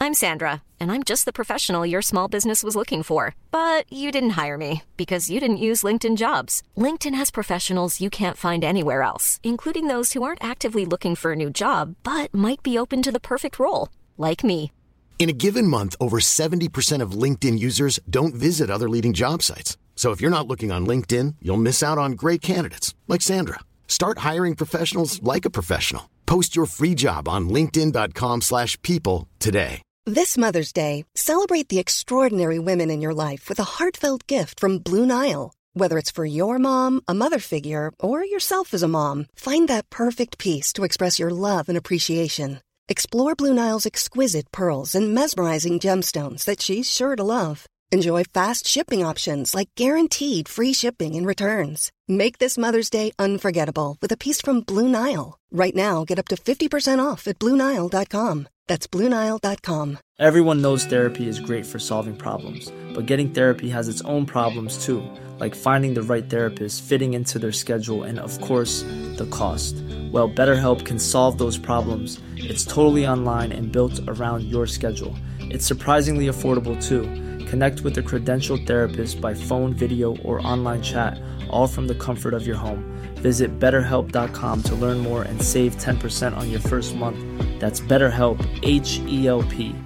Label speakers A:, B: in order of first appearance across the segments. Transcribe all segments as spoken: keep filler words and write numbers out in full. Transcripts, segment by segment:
A: I'm Sandra, and I'm just the professional your small business was looking for. But you didn't hire me because you didn't use LinkedIn Jobs. LinkedIn has professionals you can't find anywhere else, including those who aren't actively looking for a new job, but might be open to the perfect role, like me.
B: In a given month, over seventy percent of LinkedIn users don't visit other leading job sites. So if you're not looking on LinkedIn, you'll miss out on great candidates like Sandra. Start hiring professionals like a professional. Post your free job on linkedin dot com slash people today.
C: This Mother's Day, celebrate the extraordinary women in your life with a heartfelt gift from Blue Nile. Whether it's for your mom, a mother figure, or yourself as a mom, find that perfect piece to express your love and appreciation. Explore Blue Nile's exquisite pearls and mesmerizing gemstones that she's sure to love. Enjoy fast shipping options like guaranteed free shipping and returns. Make this Mother's Day unforgettable with a piece from Blue Nile. Right now, get up to fifty percent off at blue nile dot com. That's blue nile dot com.
D: Everyone knows therapy is great for solving problems, but getting therapy has its own problems too, like finding the right therapist, fitting into their schedule, and of course, the cost. Well, BetterHelp can solve those problems. It's totally online and built around your schedule. It's surprisingly affordable too. Connect with a credentialed therapist by phone, video, or online chat, all from the comfort of your home. Visit better help dot com to learn more and save ten percent on your first month. That's BetterHelp, H E L P.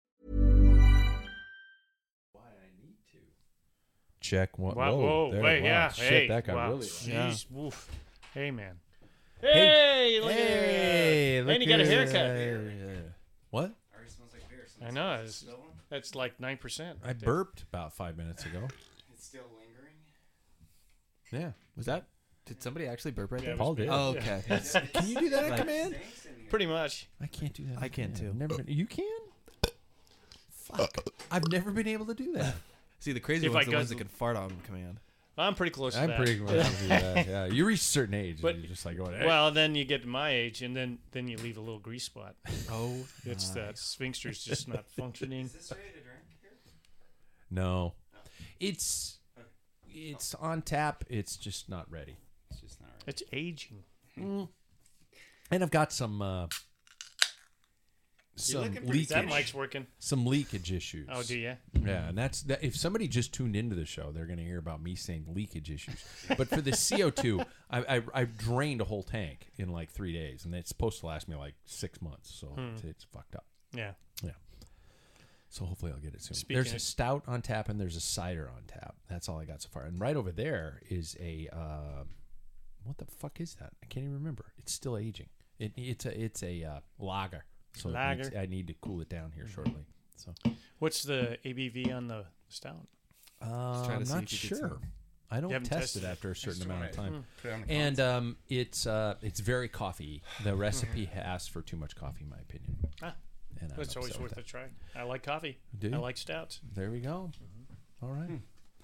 E: Check one.
F: Wow,
E: whoa,
F: whoa,
E: there,
F: wait,
E: wow.
F: yeah,
E: Shit,
F: hey,
E: that got
F: wow,
E: really.
F: jeez, woof. Hey, man.
E: Hey,
F: Hey, look
E: hey,
F: at that.
E: look
F: And you got a
E: at-
F: haircut.
E: uh, What?
G: Already smells like beer.
F: I know. It's, that's like nine percent.
E: I burped about five minutes ago.
G: It's still lingering.
E: Yeah.
G: Was that? Did somebody actually burp right
F: Yeah,
G: there?
F: it
E: Paul
F: was
E: did.
F: me.
G: Oh, okay.
E: Can you do that at
G: Like-
E: command?
F: Pretty much.
E: I can't do that.
G: I
E: at
G: can
E: command.
G: too.
E: Never been, you can? Fuck. I've never been able to do that.
G: See, the crazy
F: If
G: ones
F: I
G: are the
F: got
G: ones that
F: the-
G: can fart on command.
F: I'm pretty close to
E: I'm
F: that.
E: pretty close to do that. Yeah. You reach a certain age,
F: But-
E: and you're just like going, hey.
F: Well, then you get to my age, and then, then you leave a little grease spot.
G: Oh,
F: It's that sphincter's just not functioning.
G: Is this ready to drink here?
E: No. It's it's on tap. It's just not ready.
G: It's just not right.
F: It's aging.
E: Mm. And I've got some uh, some
F: That
E: leakage,
F: mic's working.
E: some leakage issues.
F: Oh, do you?
E: Yeah, and that's that. If somebody just tuned into the show, they're going to hear about me saying leakage issues. But for the C O two, I, I I drained a whole tank in like three days, and it's supposed to last me like six months. So it's, it's fucked up.
F: Yeah.
E: Yeah. So hopefully I'll get it soon.
F: Speaking
E: there's a
F: of-
E: stout on tap and there's a cider on tap. That's all I got so far. And right over there is a uh, what the fuck is that? I can't even remember. It's still aging. It, it's a it's a uh, lager. So it
F: Lager.
E: needs- I need to cool it down here shortly. So
F: What's the A B V on the stout?
E: uh,
G: try to
E: I'm
G: see
E: not
G: if you could
E: sure.
G: tell.
E: I don't
F: haven't
E: test it
F: tested it.
E: after a certain
G: Just
E: amount
G: try
E: of
G: it.
E: time.
G: Put it on the
E: And
G: console.
E: um, it's uh, it's very coffee. The recipe asks for too much coffee, in my opinion.
F: Ah,
E: And I'm
F: That's always
E: upset with
F: worth a
E: that.
F: try. I like coffee.
E: Do
F: I
E: you?
F: like stouts.
E: There we go. All right.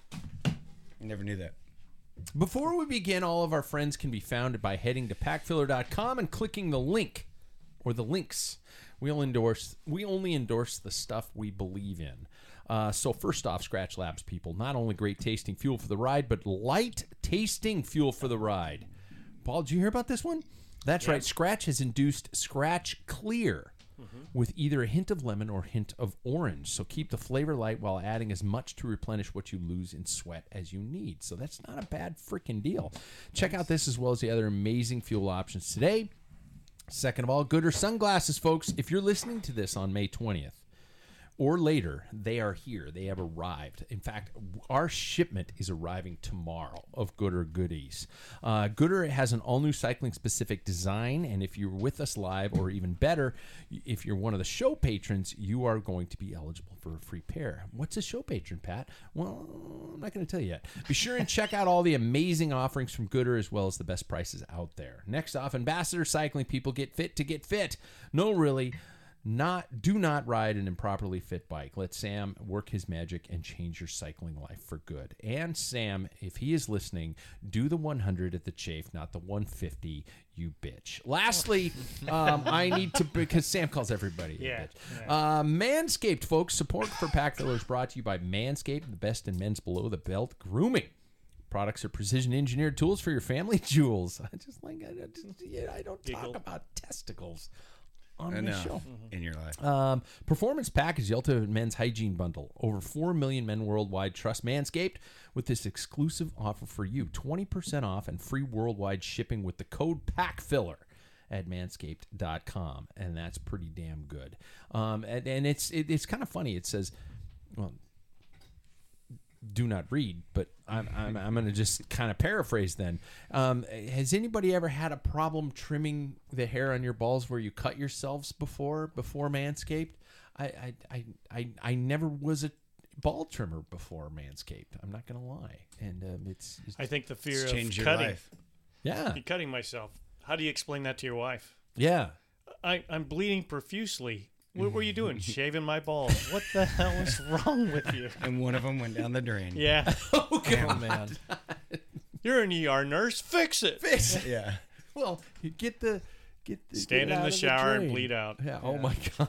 G: I never knew that.
E: Before we begin, all of our friends can be found by heading to pack filler dot com and clicking the link or the links. We only endorse we only endorse the stuff we believe in. Uh, so first off, Scratch Labs people, not only great tasting fuel for the ride, but light tasting fuel for the ride. Paul, did you hear about this one? That's right. Scratch has induced Scratch Clear with either a hint of lemon or hint of orange. So keep the flavor light while adding as much to replenish what you lose in sweat as you need. So that's not a bad freaking deal. Check out this as well as the other amazing fuel options today. Second of all, Gooder sunglasses, folks. If you're listening to this on May twentieth or later, they are here. They have arrived. In fact, our shipment is arriving tomorrow of Gooder goodies. Uh, Gooder has an all-new cycling-specific design, and if you're with us live, or even better, if you're one of the show patrons, you are going to be eligible for a free pair. What's a show patron, Pat? Well, I'm not going to tell you yet. Be sure and check out all the amazing offerings from Gooder as well as the best prices out there. Next off, Ambassador Cycling people, get fit to get fit. No, really. Not do not ride an improperly fit bike. Let Sam work his magic and change your cycling life for good. And Sam, if he is listening, do the one hundred at the Chafe, not the one fifty, you bitch. Lastly, um, I need to, because Sam calls everybody a
F: Yeah,
E: bitch.
F: yeah.
E: Uh, Manscaped, folks. Support for Pack Fillers brought to you by Manscaped, the best in men's below the belt grooming. Products are precision engineered tools for your family jewels. I just like I, just, yeah, I don't talk
F: Giggle.
E: about testicles on this
G: Enough
E: show.
G: in your life.
E: Um, Performance Package, the ultimate men's hygiene bundle. Over four million men worldwide trust Manscaped with this exclusive offer for you. twenty percent off and free worldwide shipping with the code PACKFILLER at manscaped dot com. And that's pretty damn good. Um, and, and it's it, it's kind of funny. It says, well, do not read, but I'm I'm, I'm going to just kind of paraphrase then. Um, has anybody ever had a problem trimming the hair on your balls where you cut yourselves before before Manscaped? I I I I, I never was a ball trimmer before Manscaped. I'm not going to lie, and um, it's, it's
F: I think the fear
G: It's
F: of
G: changed your
F: cutting,
G: life.
E: yeah
F: me cutting myself. How do you explain that to your wife?
E: yeah.
F: I, I'm bleeding profusely. What were you doing? Shaving my balls. What the hell is wrong with you?
G: And one of them went down the drain.
F: Yeah.
E: Okay,
G: Oh,
E: man.
F: You're an E R nurse. Fix it.
G: Yeah.
E: Well, you get the get the
F: Stand
E: get
F: in
E: out
F: the
E: of
F: shower and
E: drain.
F: bleed out.
E: Yeah. Oh my god.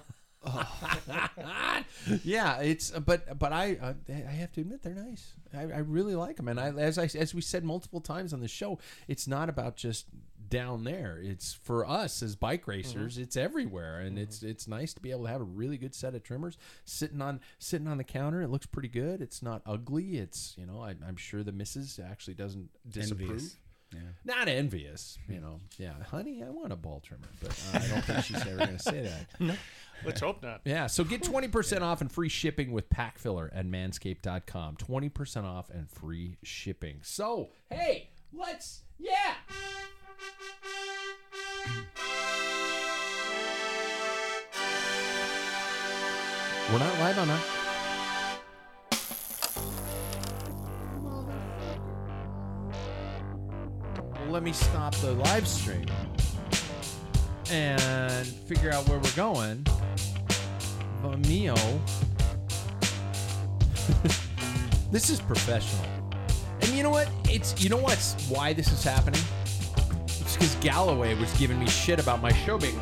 E: Yeah, it's but but I uh, I have to admit they're nice. I, I really like them, and I as I as we said multiple times on the show, it's not about just down there. It's for us as bike racers.
F: Mm-hmm.
E: It's everywhere, and mm-hmm. it's it's nice to be able to have a really good set of trimmers sitting on sitting on the counter. It looks pretty good. It's not ugly. It's you know I, I'm sure the missus actually doesn't disapprove.
G: Envious. Yeah.
E: Not envious, you know. Yeah, honey, I want a ball trimmer, but uh, I don't think she's ever going to say that.
F: No. Let's hope not.
E: Yeah, so get twenty percent off and free shipping with Pack Filler at manscaped dot com. twenty percent off and free shipping. So, hey, let's, yeah. We're not live on that. Let me stop the live stream and figure out where we're going. Vimeo. This is professional. And you know what? It's you know what's why this is happening? It's because Galloway was giving me shit about my show being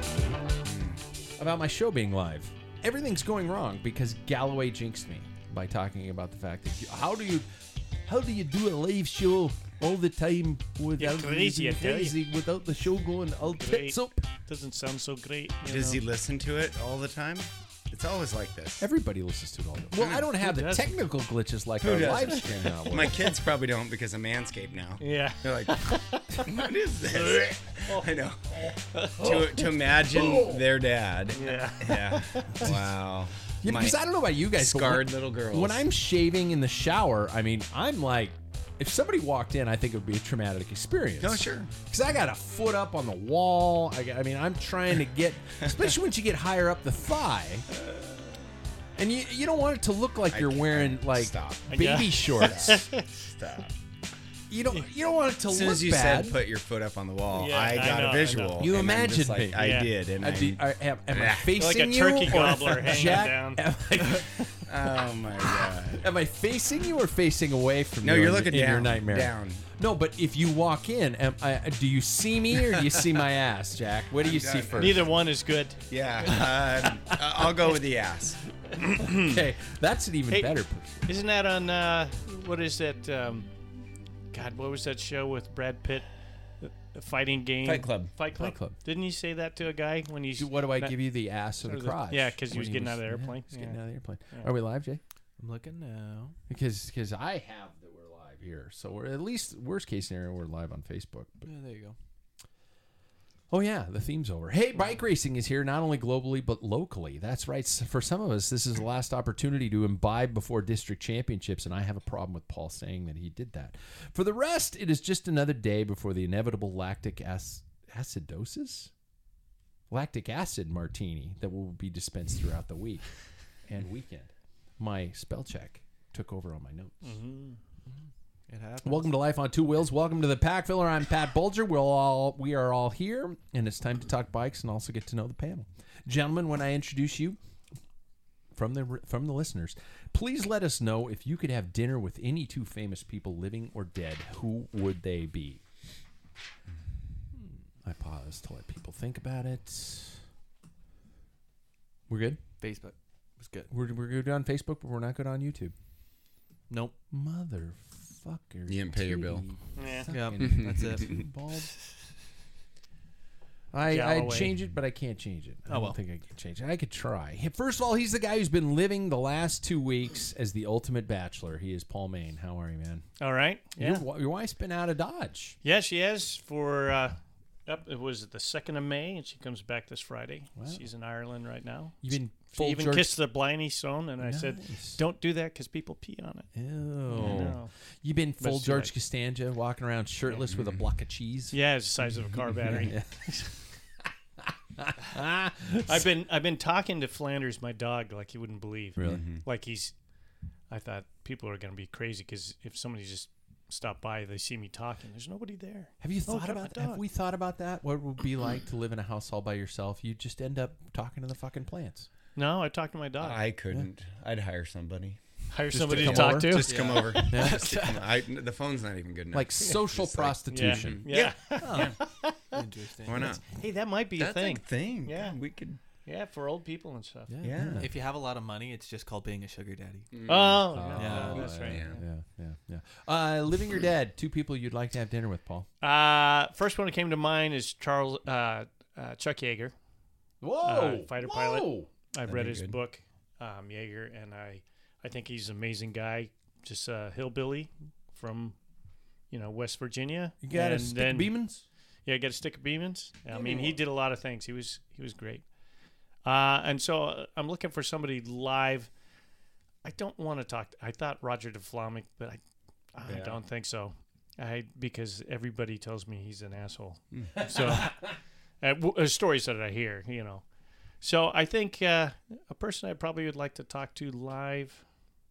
E: live. About my show being live. Everything's going wrong because Galloway jinxed me by talking about the fact that you, how do you how do you do a live show all the time without
F: crazy, I tell you.
E: crazy, without the show going all tits up?
F: Doesn't sound so great. you
G: Does
F: know.
G: he listen to it all the time? It's always like this.
E: Everybody listens to it all. The Well, I don't have the
F: doesn't?
E: technical glitches like
G: Who
E: our
G: doesn't?
E: live stream now.
G: My kids probably don't because of Manscaped now.
F: Yeah.
G: They're like, what is this? I know. to, to imagine their dad.
F: Yeah.
G: Yeah. Wow.
E: Yeah, because
G: My
E: I don't know about you guys, but
G: scarred
E: when,
G: little girls.
E: when I'm shaving in the shower, I mean, I'm like, if somebody walked in, I think it would be a traumatic experience.
G: Oh, sure.
E: Because I got a foot up on the wall. I, got- I mean, I'm trying to get, especially once you get higher up the thigh. And you, you don't want it to look like
G: I
E: you're
G: can't.
E: wearing like
G: Stop.
E: baby
F: Yeah.
E: shorts.
G: Stop.
E: You don't you don't want it to
G: As soon
E: look
G: as you
E: bad.
G: said put your foot up on the wall,
F: Yeah,
G: I
F: I
G: got
F: know,
G: a
F: I
G: visual.
F: know.
E: You
G: and I'm just
E: imagined
G: like,
E: me.
G: I
F: Yeah.
G: did. And
E: Uh,
G: I,
E: do- are- am, am I
G: Yeah.
E: facing
F: Like a
E: you?
F: turkey
E: or-
F: gobbler hanging
E: Jack,
F: down.
E: Am I,
G: oh, my God.
E: am I facing you or facing away from
G: No,
E: you?
G: you're
E: in-
G: looking
E: in
G: down.
E: your nightmare.
G: Down.
E: No, but if you walk in, am I, do you see me or do you see my ass, Jack? What do you see first?
F: Neither one is good.
G: Yeah. Uh, I'll go with the ass.
E: Okay, that's an even
F: Hey,
E: better picture.
F: Isn't that on, uh, what is that? Um, God, what was that show with Brad Pitt? The, the fighting game?
G: Fight Club.
F: Fight Club.
E: Fight Club.
F: Didn't you say that to a guy when he's.
E: What do I
F: not-
E: give you, the ass or the
F: or the-
E: crotch?
F: yeah, 'cause he
E: When
F: was getting out of the airplane.
E: Yeah, he's getting
F: Yeah.
E: out of the airplane.
F: Yeah.
E: Are we live, Jay?
H: I'm looking now.
E: Because because I have that we're live here, so we're at least worst case scenario we're live on Facebook. But
H: Yeah, there you go.
E: oh yeah, the theme's over. Hey, bike racing is here, not only globally but locally. That's right. S- For some of us, this is the last opportunity to imbibe before district championships, and I have a problem with Paul saying that he did that. For the rest, it is just another day before the inevitable lactic ac- acidosis, lactic acid martini that will be dispensed throughout the week and weekend. My spell check took over on my notes.
H: It happens.
E: Welcome to Life on Two Wheels. Welcome to the Pack Filler. I'm Pat Bulger. We'll all we are all here, and it's time to talk bikes and also get to know the panel. Gentlemen, when I introduce you from the from the listeners, please let us know if you could have dinner with any two famous people, living or dead. Who would they be? I pause to let people think about it. We're good.
H: Facebook was good.
E: We're we're good on Facebook, but we're not good on YouTube.
H: Nope.
E: Motherfucker!
G: You didn't pay your bill.
F: Yeah.
H: Yep,
E: Fucking
H: that's it.
E: two bald. I,
F: Galloway.
E: I'd change it, but I can't change it. I
H: Oh,
E: don't
H: well.
E: think I can change it. I could try. First of all, he's the guy who's been living the last two weeks as the ultimate bachelor. He is Paul Main. How are you, man?
F: All right. Yeah.
E: Your, your wife's been out of Dodge.
F: Yeah, she has for uh, up. It was the second of May, and she comes back this Friday.
E: Wow.
F: She's in Ireland right now.
E: You've been
F: She
E: full
F: even
E: George-
F: kissed the Bliney stone, and I said,
E: Nice.
F: "Don't do that because people pee on it."
E: Ew.
F: know.
E: You've been
F: But
E: full
F: it's too
E: George
F: late.
E: Costanza, walking around shirtless with a block of cheese.
F: Yeah, it's the size of a car battery.
E: Yeah.
F: I've been I've been talking to Flanders, my dog, like you wouldn't believe.
E: Really?
F: Like he's. I thought people are going to be crazy because if somebody just stopped by, they see me talking. There's nobody there.
E: Have you
F: Oh,
E: thought
F: got my
E: about that? Have
F: dog.
E: we thought about that? What it would be like to live in a house all by yourself? You just end up talking to the fucking plants.
F: No, I talked to my dog.
G: I couldn't. I'd hire somebody.
F: Hire
E: Just to
F: somebody to,
E: come
F: talk
E: over?
F: to.
G: Just to come over. Just to come, I, the phone's not even good enough.
E: Like social
G: Just like-
E: prostitution.
F: Yeah.
H: Interesting.
G: Why not?
F: Hey, that might be a
G: That's
F: thing.
G: a thing.
F: Yeah.
G: God, we could.
F: Yeah, for old people and stuff.
G: Yeah.
H: If you have a lot of money, it's just called being a sugar daddy.
F: Oh,
E: Oh,
F: yeah, that's right.
G: yeah.
E: Yeah, yeah, yeah. Uh, living or dead? Two people you'd like to have dinner with, Paul.
F: Uh, first one that came to mind is Charles uh, uh, Chuck Yeager.
E: Whoa,
F: Uh, fighter pilot.
E: Whoa.
F: I've
G: That'd
F: read
G: be
F: his
G: good.
F: book, um, Yeager, and I, I think he's an amazing guy. Just a hillbilly from, you know, West Virginia.
E: You got a
F: and
E: stick
F: then,
E: of Beemans?
F: Yeah, got a stick of Beemans. I
E: Give
F: mean,
E: me
F: he
E: one.
F: did a lot of things. He was he was great. Uh, and so uh, I'm looking for somebody live. I don't want to talk. I thought Roger DeFlamic, but I, I
E: Yeah.
F: don't think so. I because everybody tells me he's an asshole.
E: Hmm.
F: So uh, w- uh, stories that I hear, you know. So I think uh, a person I probably would like to talk to live.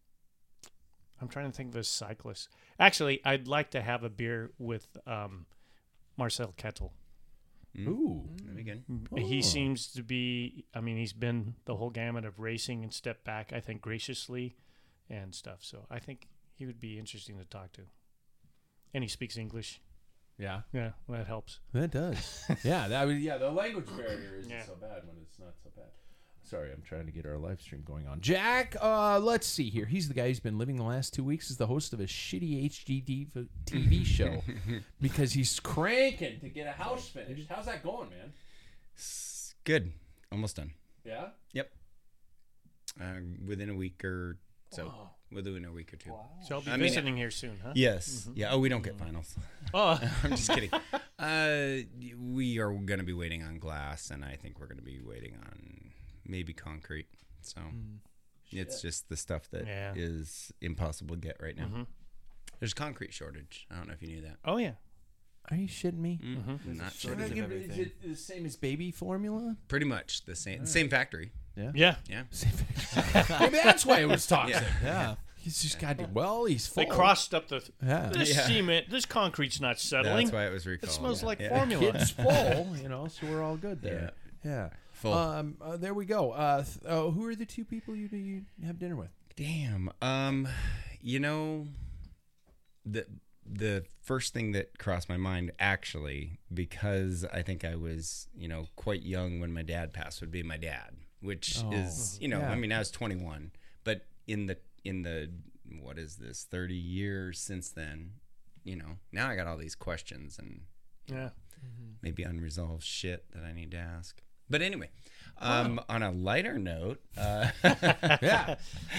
F: I'm trying to think of a cyclist. Actually, I'd like to have a beer with um, Marcel Kettel.
E: Ooh.
G: That'd be good.
F: He
E: Oh.
F: seems to be, I mean, he's been the whole gamut of racing and stepped back, I think, graciously and stuff. So I think he would be interesting to talk to. And he speaks English.
E: Yeah,
F: Yeah, well, that helps.
E: that does. yeah, that would, yeah. The language barrier isn't
F: Yeah.
E: so bad when it's not so bad. Sorry, I'm trying to get our live stream going on. Jack, uh, let's see here. He's the guy who's been living the last two weeks as the host of a shitty H G T V show because he's cranking to get a house finished. How's that going, man?
G: S- Good. Almost done.
E: Yeah.
G: Yep. Uh, within a week or so. Within a week or two.
F: So I'll be
G: I mean,
F: visiting here soon, huh?
G: Yes. Yeah. Oh, we don't get finals.
F: Oh,
G: I'm just kidding. Uh, we are going to be waiting on glass, and I think we're going to be waiting on maybe concrete. So it's just the stuff that is
F: Yeah.
G: impossible to get right now.
F: Mhm.
G: There's a concrete shortage. I don't know if you knew that.
F: oh yeah.
E: Are you shitting me?
G: Mm, Not sure.
H: shortage of
E: Is
H: everything.
E: it the same as baby formula?
G: Pretty much the same. Same factory.
E: Yeah.
F: Yeah.
G: Yeah.
E: Maybe that's why it was toxic.
G: Yeah.
H: Yeah.
E: He's just got to, well, he's full.
F: They crossed up the.
E: Yeah.
F: This
G: Yeah.
F: cement, this concrete's not settling.
G: That's why it was recalled.
F: It smells like
G: Yeah.
F: formula.
E: Kid's full, you know, so we're all good there. Yeah.
G: Full.
E: Um, uh, there we go. Uh, th- uh, who are the two people you you have dinner with?
G: Damn. Um, you know, the the first thing that crossed my mind, actually, because I think I was, you know, quite young when my dad passed, would be my dad, which
E: Oh,
G: is, you know,
E: yeah.
G: I mean, I was twenty-one, but in the in the what is this, thirty years since then, you know, now I got all these questions and
F: Yeah.
G: maybe unresolved shit that I need to ask. But anyway, um, on a lighter note, uh,
E: Yeah.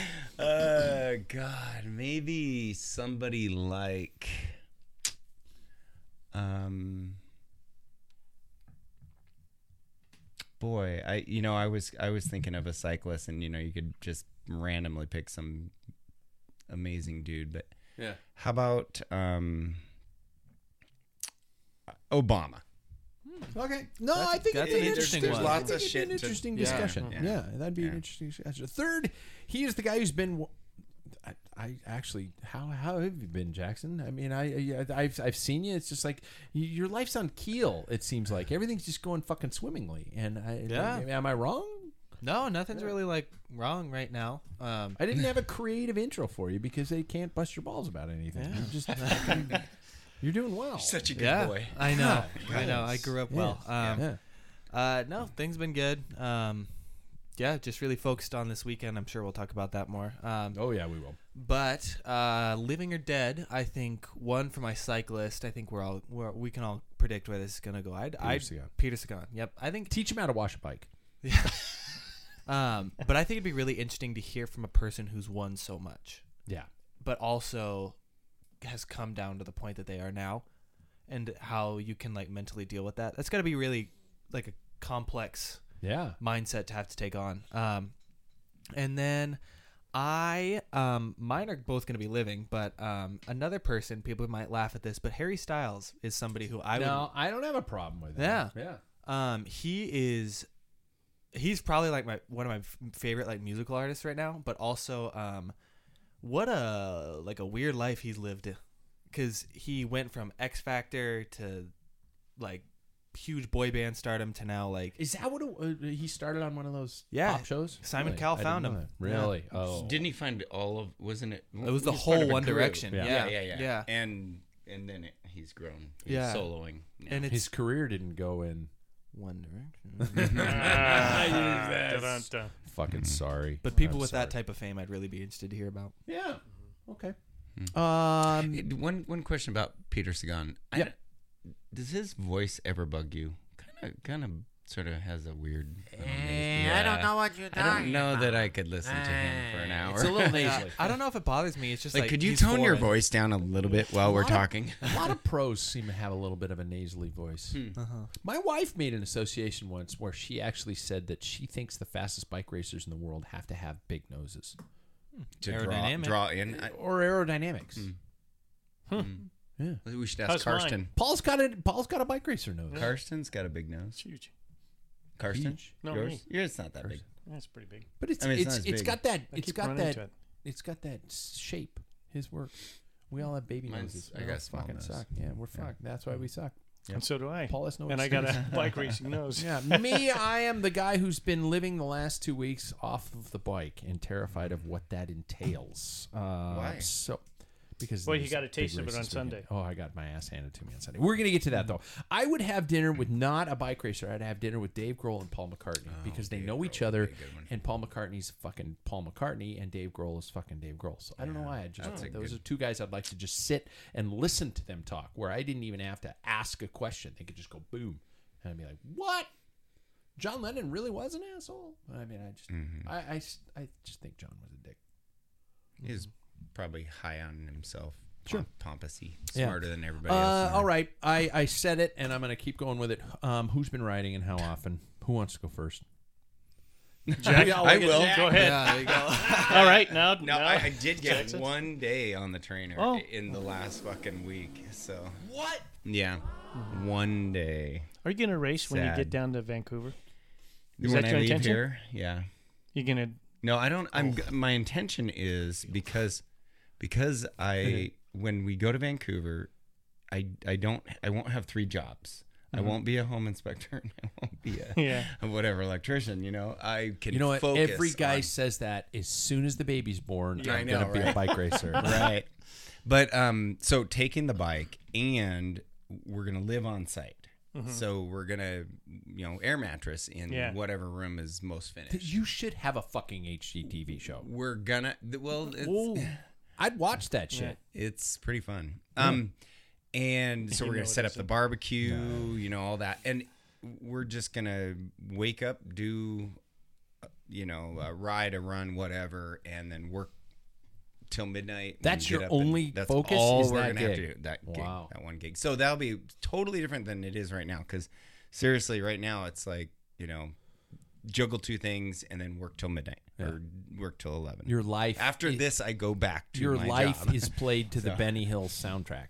G: uh, God, maybe somebody like, um, boy, I you know I was I was thinking of a cyclist, and you know you could just randomly pick some amazing dude, but
E: Yeah.
G: how about um, Obama?
E: Okay. No,
H: That's-
E: I think
H: that's
E: it'd
H: an
E: be
H: interesting
E: There's
H: one.
E: lots
G: of
E: of
G: shit
E: An
G: to-
E: interesting
H: Yeah.
E: discussion. Yeah.
G: Yeah.
E: that'd be
G: Yeah.
E: an interesting discussion. Third, he is the guy who's been. I, I actually, how how have you been, Jackson? I mean, I, I I've I've seen you. It's just like you, your life's on keel. It seems like everything's just going fucking swimmingly. And I,
H: Yeah.
E: am I wrong?
H: No, nothing's really like wrong right now. Um,
E: I didn't have a creative intro for you because they can't bust your balls about anything.
H: Yeah.
E: You're just fucking- you're doing well.
G: Such a good
H: yeah,
G: boy.
H: I know.
E: Yeah.
H: I know. I grew up well.
E: Yeah.
H: Um,
E: yeah.
H: Uh, no, things been good. Um, yeah, just really focused on this weekend. I'm sure we'll talk about that more. Um,
E: Oh yeah, we will.
H: But uh, living or dead, I think one for my cyclist. I think we're all we're, we can all predict where this is gonna go. I'd, I'd
E: Sagan.
H: Peter Sagan. Yep, I think.
E: Teach him how to wash a bike.
H: Yeah. um, but I think it'd be really interesting to hear from a person who's won so much,
E: Yeah.
H: but also has come down to the point that they are now, and how you can like mentally deal with that. That's got to be really like a complex
E: Yeah.
H: mindset to have to take on. Um, and then I, um, mine are both going to be living, but um, another person, people might laugh at this, but Harry Styles is somebody who I
E: no, I don't have a problem with
H: Yeah.
E: that. Yeah.
H: would. Um, he is, he's probably like my one of my f- favorite like musical artists right now, but also, um, what a like a weird life he's lived, because he went from X Factor to like huge boy band stardom to now like
E: Is that what it, uh, he started on one of those
H: Yeah.
E: pop shows?
H: Simon
E: Really?
H: Cowell
E: I didn't
H: found
E: know
H: him.
E: that. Really? Oh.
G: Didn't he find all of? Wasn't it?
H: It was the
G: he part
H: whole
G: of a
H: One
G: crew.
H: Direction.
E: Yeah.
G: Yeah,
H: Yeah,
G: yeah, yeah.
H: yeah.
G: And and then it, he's grown. He's
H: Yeah.
G: soloing. now.
H: And it's
E: His career didn't go in.
H: One Direction.
F: Ah, dun-dun-dun.
E: Fucking sorry.
H: But people
E: I'm
H: with that
E: sorry.
H: type of fame, I'd really be interested to hear about.
E: Yeah. Okay. Um.
G: Hey, one one question about Peter Sagan. I
E: Yeah.
G: don't- Does his voice ever bug you? Kind of, kind of, sort of has a weird. I don't, know,
I: I don't know what you're
G: I
I: talking
G: don't know that
I: about.
G: I could listen to him for an hour.
E: It's a little
H: Yeah,
E: nasally.
H: I don't know if it bothers me. It's just
G: like,
H: like,
G: could you
H: he's
G: tone your
H: foreign.
G: voice down a little bit while we're
E: lot of-
G: talking?
E: A lot of pros seem to have a little bit of a nasally voice.
H: Uh-huh.
E: My wife made an association once where she actually said that she thinks the fastest bike racers in the world have to have big noses
G: To draw,
H: Aerodynamic.
G: draw in. I,
E: or aerodynamics. Yeah.
G: we should
F: How's
G: ask Karsten.
E: Paul's got a Paul's got a bike racer nose.
G: Karsten's got a big
F: It's
G: nose.
F: huge.
G: Karsten,
E: Huge.
F: No,
G: yours?
F: me.
G: Yours not that big.
F: That's pretty big.
E: But it's
G: I mean, it's
E: it's
G: not as
E: it's
G: big.
E: got that
F: I
E: it's
F: keep
E: got
F: running
E: that
F: into it.
E: it's got that shape. His work. We all have baby
G: Mine's-
E: noses.
G: I
E: We
G: got
E: all
G: a small
E: fucking
G: nose.
E: suck. Yeah, we're fucked. That's why we suck.
F: And so do I.
E: Paul has no
F: and I got a
E: excuse.
F: bike racing nose.
E: Yeah, me, I am the guy who's been living the last two weeks off of the bike and terrified of what that entails. Uh,
G: Why?
E: So, because
F: Well, you
E: there's
F: got a
E: big
F: taste of it on
E: races weekend.
F: Sunday.
E: Oh, I got my ass handed to me on Sunday. We're gonna get to that though. I would have dinner with not a bike racer. I'd have dinner with Dave Grohl and Paul McCartney because they
G: Dave
E: know
G: Grohl
E: each
G: would
E: other.
G: be a good one.
E: And Paul McCartney's fucking Paul McCartney, and Dave Grohl is fucking Dave Grohl. So I don't know why. I just
G: that's a
E: those
G: good-
E: are two guys I'd like to just sit and listen to them talk, where I didn't even have to ask a question. They could just go boom, and I'd be like, "What? John Lennon really was an asshole?" I mean, I just,
G: Mm-hmm.
E: I, I, s- I just think John was a dick.
G: He's probably high on himself.
E: Sure.
G: Pomp- pompous-y,
E: Yeah.
G: smarter than everybody
E: Uh,
G: else.
E: all right, I, I said it, and I'm going to keep going with it. Um, who's been riding and how often? Who wants to go first?
F: Jack,
G: I will.
F: Go ahead.
H: Yeah, there you go.
F: All right, now.
G: No,
F: now
G: I, I did get
F: Jackson?
G: one day on the trainer
F: Oh.
G: in the last fucking week. So
E: What?
G: yeah, one day.
F: Are you gonna race when you
G: Sad.
F: get down to Vancouver? Is
G: when
F: that
G: I
F: your
G: leave
F: intention?
G: here, yeah.
F: You gonna?
G: No, I don't. I'm. My intention is because because I when we go to Vancouver, I I don't I won't have three jobs. I won't be a home inspector. And I won't be a,
F: Yeah.
G: a whatever electrician. You know, I can.
E: You know what?
G: Focus
E: Every guy
G: on-
E: says that as soon as the baby's born,
G: Yeah, I
E: I'm
G: know,
E: going to be a
G: right?
E: bike racer.
G: right. But um, so taking the bike, and we're gonna live on site. So we're gonna, you know, air mattress in
F: Yeah.
G: whatever room is most finished.
E: You should have a fucking H G T V show.
G: We're gonna. Well, it's,
E: Ooh, I'd watch that shit.
G: it's pretty fun. Um, and so
F: You
G: we're
F: know
G: gonna
F: it
G: set up
F: isn't.
G: the barbecue, you know, all that, and we're just gonna wake up, do, uh, you know, a ride, a run, whatever, and then work till midnight. and
E: That's
G: get
E: your
G: up and
E: only
G: that's
E: focus
G: all
E: is
G: we're
E: that
G: gonna have to
E: gig?
G: do. That
E: Wow.
G: gig, that one gig. So that'll be totally different than it is right now. Because seriously, right now it's like, you know, juggle two things and then work till midnight or work till eleven.
E: Your life
G: After
E: i-
G: this, I go back to
E: your
G: my
E: life
G: job.
E: is played to the
G: So-
E: Benny Hill soundtrack.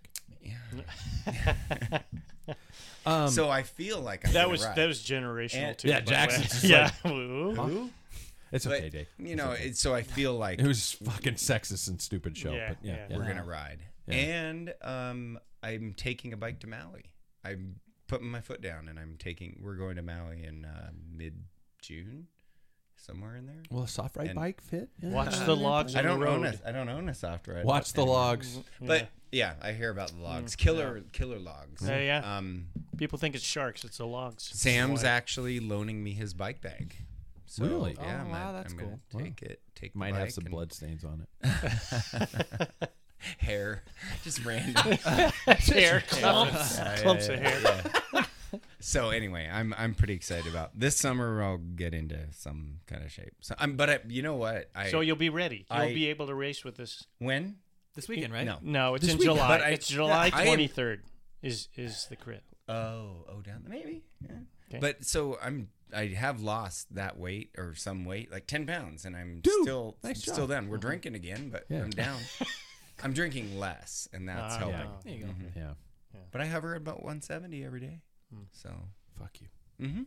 G: so I feel like I'm
F: That
G: gonna
F: was
G: ride.
F: that was generational
G: And-
F: too.
E: Yeah,
F: by the
E: Jackson's
F: way.
E: just
F: yeah. Ooh.
E: It's
G: But,
E: okay, Dave.
G: you know, it, so I feel like
E: It was fucking sexist and stupid show,
F: Yeah,
E: but yeah,
F: yeah.
E: yeah.
G: we're gonna ride,
E: Yeah.
G: and um, I'm taking a bike to Maui. I'm putting my foot down, and I'm taking. We're going to Maui in uh, mid June, somewhere in there.
E: Will a soft ride
G: And-
E: bike fit? Yeah.
F: Watch the logs
G: I
F: on
G: don't
F: the
G: own
F: road.
G: a. I don't own a soft ride.
E: Watch the
G: anymore.
E: logs.
G: But yeah, I hear about the logs. Killer, killer logs.
F: Yeah, yeah.
G: Um,
F: People think it's sharks. It's the logs.
G: Sam's
F: Why?
G: actually loaning me his bike bag. So,
E: Really?
G: Yeah,
H: Oh,
G: I'm,
H: wow,
G: at-
H: that's
G: I'm gonna
H: cool.
G: take it. Take the
E: Might have
G: bike
E: some
G: and
E: blood stains on it.
G: hair, just random.
F: Hair clumps,
G: Yeah, yeah,
F: clumps
G: yeah,
F: of hair.
G: yeah. So anyway, I'm I'm pretty excited about this summer. I'll get into some kind of shape. So I'm, but I, you know what? I
F: So you'll be ready. You'll
G: I-
F: be able to race with this.
G: when
H: This weekend, right?
G: no.
F: No, it's
E: This
F: in
E: weekend.
F: July.
G: But I-
F: it's July
G: I am-
F: twenty-third. Is is the crit?
G: Oh, oh, down maybe. Yeah.
F: Okay.
G: But so I'm I have lost that weight or some weight, like ten pounds, and I'm
E: Dude,
G: still
E: nice
G: still
E: job.
G: down. We're drinking again, but
E: Yeah.
G: I'm down. I'm drinking less, and that's
F: Ah,
G: helping.
F: yeah.
H: There you go.
G: Mhm.
E: Yeah.
G: But I hover at about one seventy every day. So
E: Fuck you.
G: hmm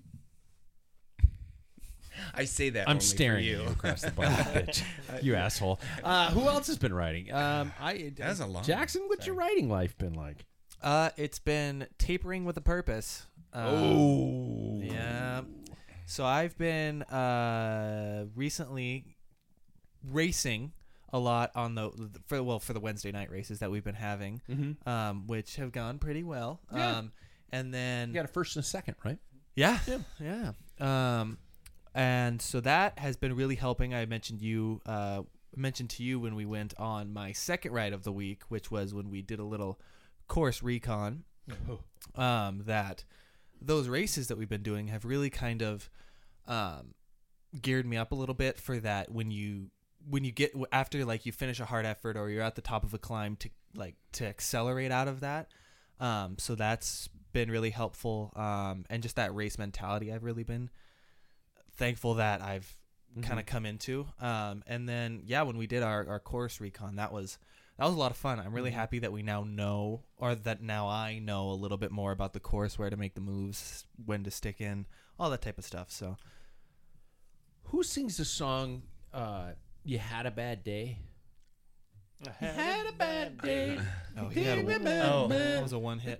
G: I say that.
E: I'm
G: only for
E: staring
G: you.
E: at you across the bar, bitch. You asshole. Uh, who else has been writing? Um, I
G: That's a long
E: Jackson,
G: one.
E: what's your writing life been like?
H: Uh, it's been tapering with a purpose. Um,
E: Oh.
H: Yeah. So I've been uh recently racing a lot on the for well for the Wednesday night races that we've been having,
E: Mm-hmm.
H: um, which have gone pretty well.
E: Yeah.
H: Um, and then
E: You got a first and a second, right?
H: yeah, yeah. Um, and so that has been really helping. I mentioned you uh mentioned to you when we went on my second ride of the week, which was when we did a little course recon. Um, that those races that we've been doing have really kind of um geared me up a little bit for that when you when you get after like you finish a hard effort or you're at the top of a climb to like to accelerate out of that. Um, so that's been really helpful. Um, and just that race mentality I've really been thankful that I've kind of come into. Um, and then yeah, when we did our, our course recon, that was that was a lot of fun. I'm really happy that we now know, or that now I know a little bit more about the course, where to make the moves, when to stick in, all that type of stuff. So
E: Who sings the song uh, "You Had a Bad Day"?
F: I
E: Had a bad day.
H: oh, he had a,
G: Oh.
H: that was a one hit.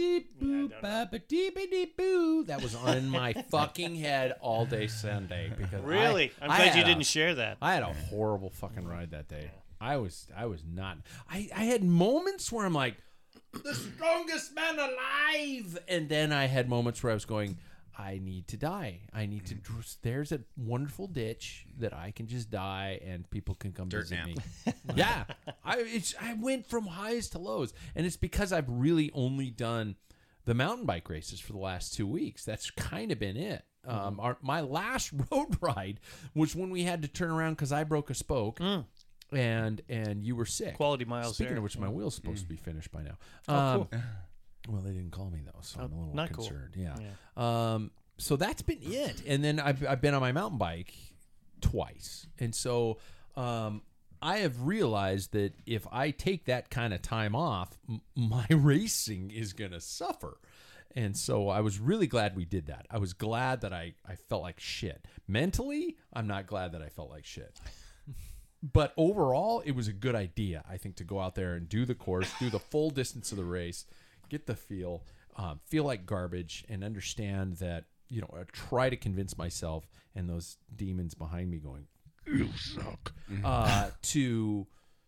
E: That was on my fucking head all day Sunday because
F: Really?
E: I,
F: I'm
E: I
F: glad
E: had
F: you
E: a-
F: didn't share that.
E: I had a horrible fucking ride that day. I was I was not. I I had moments where I'm like the strongest man alive, and then I had moments where I was going, I need to die. I need to. There's a wonderful ditch that I can just die, and people can come
G: Dirt
E: visit
G: nap.
E: me. Yeah, I it's I went from highs to lows, and it's because I've really only done the mountain bike races for the last two weeks. That's kind of been it. Um, our, my last road ride was when we had to turn around because I broke a spoke. And and you were sick.
F: Quality miles
E: Speaking
F: there.
E: of which, my wheel's supposed to be finished by now.
F: Oh,
E: Um,
F: cool.
E: Well, they didn't call me though, so I'm a little
F: not cool.
E: concerned. Yeah. Um. So that's been it, and then I've I've been on my mountain bike twice, and so um I have realized that if I take that kind of time off, m- my racing is gonna suffer. And so I was really glad we did that. I was glad that I, I felt like shit. Mentally, I'm not glad that I felt like shit. But overall, it was a good idea, I think, to go out there and do the course, do the full distance of the race, get the feel, um, feel like garbage, and understand that, you know, I try to convince myself and those demons behind me going, you suck, uh, to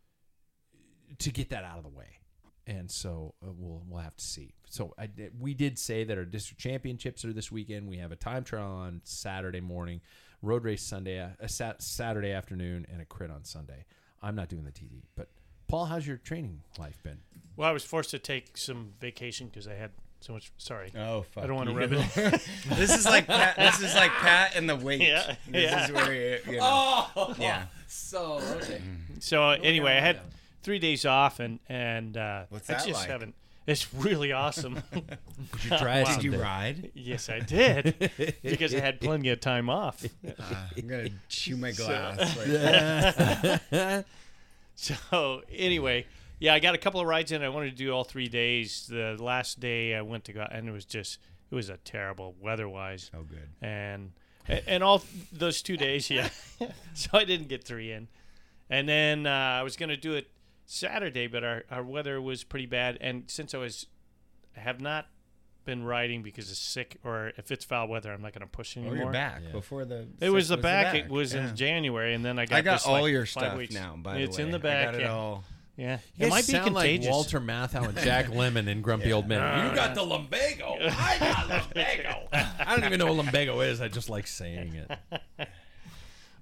E: to get that out of the way. And so uh, we'll we'll have to see. So I did, we did say that our district championships are this weekend. We have a time trial on Saturday morning, road race Sunday, a sat- Saturday afternoon, and a crit on Sunday. I'm not doing the T D. But Paul, how's your training life been?
F: Well, I was forced to take some vacation because I had so much. Sorry.
G: Oh fuck!
F: I don't want to
G: you.
F: rub it.
G: This is like Pat, this is like Pat and the weight.
F: Yeah,
G: This
F: yeah.
G: is where you, you know.
E: Oh,
G: Yeah.
E: So okay.
F: So uh, anyway, I had
E: down.
F: three days off, and and uh,
G: What's
F: I
G: that
F: just
G: like?
F: haven't. It's really awesome.
E: Did you try it?
G: Did you
E: someday?
G: ride?
F: Yes, I did because I had plenty of time off.
G: Uh, I'm gonna chew my glass. Right.
F: So anyway, yeah, I got a couple of rides in. I wanted to do all three days. The last day I went to go, and it was just it was a terrible weather-wise.
G: Oh, good.
F: And and all those two days, yeah. So I didn't get three in, and then uh, I was gonna do it Saturday, but our, our weather was pretty bad, and since I was I have not been riding because of sick, or if it's foul weather, I'm not gonna push
G: Oh,
F: anymore.
G: you're back
E: Yeah.
G: before the.
F: It was the back.
G: back.
F: It was
G: Yeah.
F: in January, and then I got.
G: I got
F: this,
G: all
F: like,
G: your
F: five
G: stuff
F: weeks.
G: now. By
F: it's
G: the way,
F: in the back.
G: I got it
F: yeah.
G: all.
F: Yeah,
E: You
F: it
E: guys
F: might be
E: sound
F: contagious.
E: like Walter Matthau and Jack Lemmon in Grumpy Old Men. You got the lumbago. I got lumbago. I don't even know what lumbago is. I just like saying it.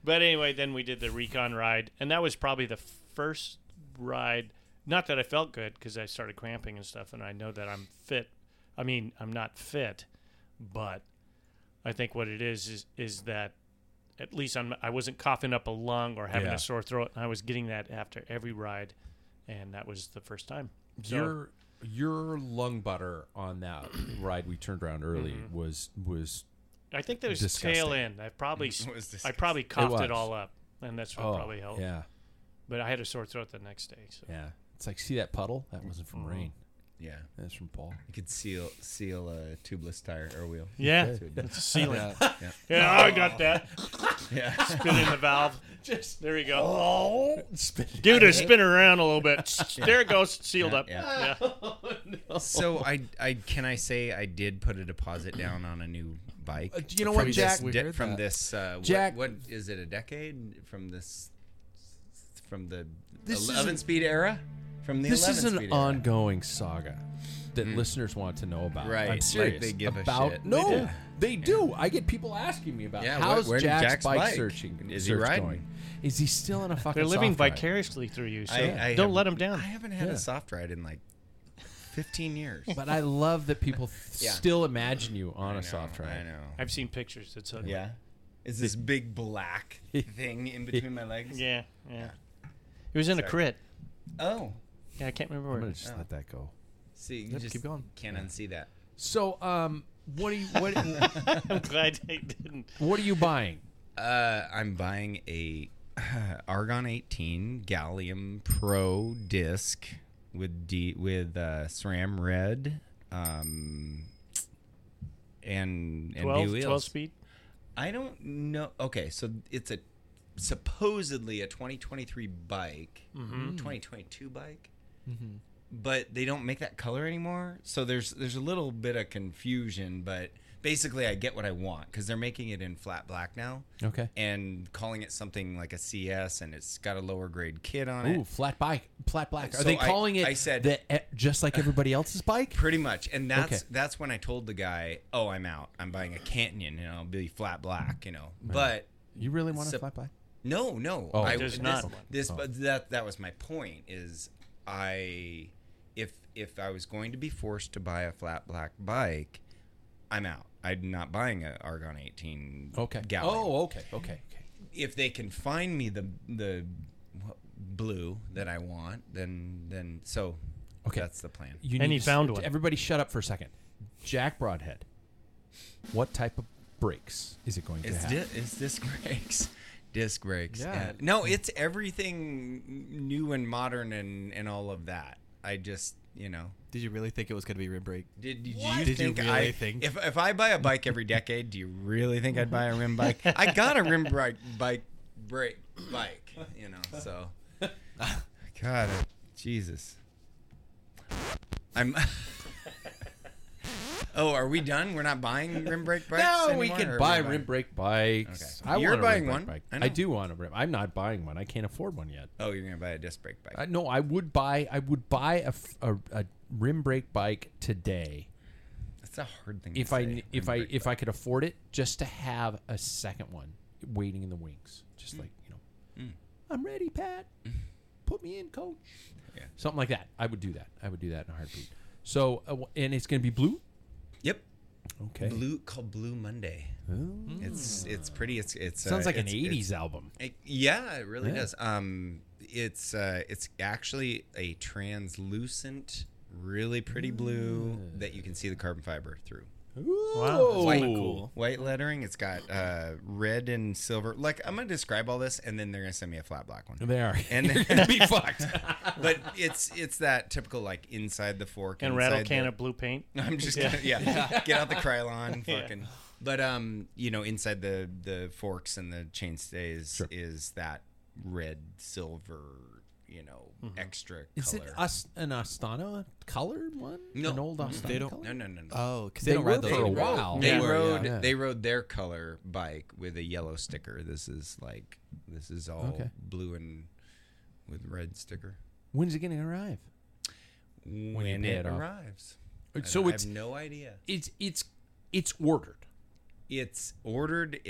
F: But anyway, then we did the recon ride, and that was probably the first ride. Not that I felt good because I started cramping and stuff, and I know that I'm fit. I mean, I'm not fit, but I think what it is is is that at least I'm, I wasn't coughing up a lung or having
E: Yeah.
F: a sore throat, and I was getting that after every ride, and that was the first time. So,
E: Your your lung butter on that ride we turned around early
F: Mm-hmm.
E: was was
F: I think there was
E: disgusting.
F: tail end. I probably
G: It was
F: I
G: disgusting.
F: probably coughed
E: was.
F: it all up, and that's what
E: oh
F: probably helped.
E: yeah
F: But I had a sore throat the next day. So.
E: yeah. It's like, see that puddle? That wasn't from rain.
G: Yeah.
E: That's from Paul.
G: You could seal seal a tubeless tire or wheel.
F: Yeah,
G: That's what it
F: it's a sealing.
H: Yeah.
G: Yeah.
F: Yeah, I got that.
G: Yeah.
F: Spin in the valve.
E: Just
F: There you go.
E: oh, spin.
F: Give it a spin around a little bit. There it goes, sealed up.
G: Yeah.
F: Yeah.
G: So I I can I say I did put a deposit down on a new bike.
E: Uh, you know
G: From
E: what, Jack?
G: this
H: We
G: de-
H: heard
G: from
H: that.
G: this uh,
E: Jack-
G: what, what is it? A decade from this from the
E: This is
G: eleven
E: a-
G: speed era. From the
E: This
G: eleven
E: is an
G: speed era.
E: ongoing saga that listeners want to know about.
G: Right,
E: I'm
G: like
E: serious.
G: they give a
E: about
G: shit.
E: no,
G: They do.
E: they do. I get people asking me about
G: Yeah,
E: how's
G: where- where
E: Jack's,
G: Jack's
E: bike,
G: bike?
E: searching.
G: Is he
E: search
G: riding?
E: going? Is he still in a fucking?
F: They're living
E: soft ride?
F: vicariously through you, so
G: I, I
F: don't
G: have-
F: let them down.
G: I haven't had
E: Yeah.
G: a soft ride in like fifteen years.
E: But I love that people
G: Yeah.
E: still imagine you on
G: I
E: a
G: know,
E: soft ride.
G: I know.
F: I've seen pictures. It's ugly.
G: Yeah. Is this big black thing in between my legs?
F: Yeah, yeah. It was in a
G: Sorry.
F: crit.
G: Oh.
F: Yeah, I can't remember
E: I'm
F: where.
E: gonna
F: it
E: just
G: Oh.
E: let that go.
G: See, you
H: Yep,
G: just
H: keep going.
G: can't unsee that.
E: So, um, what are you what
F: I'm glad I didn't.
E: what are you buying?
G: Uh, I'm buying a Argon eighteen Gallium Pro disc with D with uh, SRAM red, um, and and
F: twelve,
G: B wheels.
F: twelve speed.
G: I don't know. Okay, so it's a supposedly a twenty twenty-three bike, twenty twenty-two bike, but they don't make that color anymore. So there's there's a little bit of confusion, but basically I get what I want because they're making it in flat black now.
E: Okay.
G: And calling it something like a C S, and it's got a lower grade kit on it.
E: Ooh, flat bike, flat black. Are
G: So
E: they
G: I-
E: calling it?
G: I said-
E: the, eh, just like everybody else's bike.
G: Pretty much, and that's
E: Okay.
G: that's when I told the guy, "Oh, I'm out. I'm buying a Canyon, and I'll be flat black, you know." But
E: You really want a
G: So-
E: flat bike?
G: no, no,
E: Oh,
G: I,
F: There's
G: this,
F: not one.
G: This,
E: Oh.
G: but that that was my point. Is I, if if I was going to be forced to buy a flat black bike, I'm out. I'm not buying a Argon eighteen.
E: Okay.
G: Gallium.
E: Oh, okay, okay, okay.
G: If they can find me the the blue that I want, then then so
E: Okay.
G: that's the plan.
E: You
F: And
E: need
F: he
E: to-
F: found one.
E: Everybody, shut up for a second. Jack Broadhead. What type of brakes is it going to
G: It's
E: have?
G: di- it's disc brakes. Disc brakes.
H: Yeah.
G: Yeah. No, it's everything new and modern and, and all of that. I just, you know.
H: Did you really think it was going to be rim brake?
G: Did, did
H: What?
G: you
H: Did you
G: think
H: really
G: I
H: think-
G: if if I buy a bike every decade, do you really think I'd buy a rim bike? I got a rim bike bike brake bike, you know. So God, Jesus. I'm Oh, are we done? We're not buying rim brake bikes
E: No,
G: anymore?
E: we
G: or
E: can
G: are
E: buy
G: buying-
E: rim brake bikes.
G: Okay.
E: I
G: You're
E: want a
G: buying
E: rim brake
G: one?
E: Bike.
G: I
E: I,
G: know.
E: do want a rim. I'm not buying one. I can't afford one yet.
G: Oh, you're gonna buy a disc brake bike.
E: I, no, I would buy. I would buy a, f- a, a rim brake bike today
G: That's a hard thing.
E: if
G: to
E: I
G: say,
E: if
G: rim
E: I
G: brake
E: if I could afford it, just to have a second one waiting in the wings, just
G: Mm.
E: like you know, I'm ready, Pat. Put me in, coach.
G: Yeah.
E: Something like that. I would do that. I would do that in a heartbeat. So, uh, w- and it's going to be blue.
G: Yep.
E: Okay.
G: Blue called Blue Monday. It's it's pretty. It's it's
E: Sounds
G: uh,
E: like an
G: it's-
E: eighties
G: it's-
E: album.
G: It, yeah, it really
E: Yeah.
G: does. Um, it's uh, it's actually a translucent, really pretty blue that you can see the carbon fiber through.
F: Wow, that's
G: White,
F: kinda cool.
G: white lettering. It's got uh, red and silver. Like I'm gonna describe all this, and then they're gonna send me a flat black one.
E: They are.
G: And
E: You're
G: then-
E: going to be fucked.
G: But it's it's that typical like inside the fork
F: And
G: inside
F: rattle can
G: the-
F: of blue paint.
G: I'm just gonna yeah, get out the Krylon, fucking. But um, you know, inside the the forks and the chainstays
E: Sure.
G: is that red silver, you know, extra
E: Is it
G: color.
E: us an Astana colored one?
G: No.
E: An old Astana
H: They don't-
E: color?
G: no, no, no, no.
H: Oh, because
E: They
H: they, don't
E: were
H: ride those
E: for a
H: anymore.
E: while.
G: They
F: Yeah.
G: rode
E: Yeah.
G: they rode their color bike with a yellow sticker. This is like this is all
E: Okay.
G: blue and with red sticker.
E: When's it going to arrive?
G: When
E: pay
G: it
E: it off.
G: arrives.
E: So
G: I
E: it's
G: have no idea.
E: it's it's it's ordered.
G: It's ordered. It's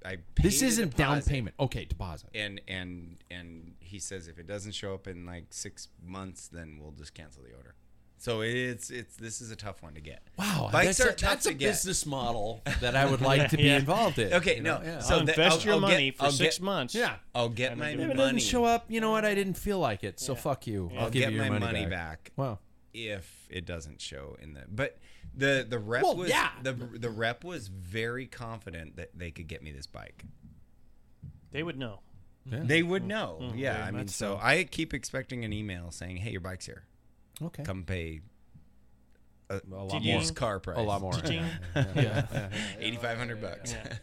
G: I paid
E: This
G: a
E: isn't down
G: deposit,
E: payment. Okay, deposit.
G: And and and he says if it doesn't show up in like six months, then we'll just cancel the order. So it's it's this is a tough one to get.
E: Wow,
G: Bikes
E: that's
G: are
E: a,
G: tough
E: that's
G: to
E: a
G: get.
E: business model that I would like to be
F: Yeah.
E: involved in.
G: Okay,
E: you know?
G: no,
E: Yeah.
G: so
F: I'll
G: that-
F: invest
G: I'll-
F: your
G: I'll
F: money
G: get-
F: for
G: I'll
F: six
G: get-
F: months.
E: yeah.
G: I'll get
F: And
G: my
F: then
E: If it
G: money.
E: doesn't show up, you know what? I didn't feel like it, so
F: Yeah.
E: fuck you.
F: Yeah.
E: I'll,
G: I'll
E: give
G: get
E: you
G: my
E: your money,
G: money
E: back.
G: back.
E: Wow.
G: If it doesn't show in the but the the rep
E: Well,
G: was
E: yeah.
G: the the rep was very confident that they could get me this bike.
F: They would know.
E: Yeah.
G: They would know.
F: Mm,
G: yeah,
H: very
G: I mean,
H: much
G: so
H: so.
G: I keep expecting an email saying, "Hey, your bike's here.
E: Okay.
G: Come pay a,
E: A lot
F: Did
E: more.
G: used car price.
E: A lot more.
F: Ching.
H: Yeah.
G: eighty-five hundred bucks.
F: Yeah.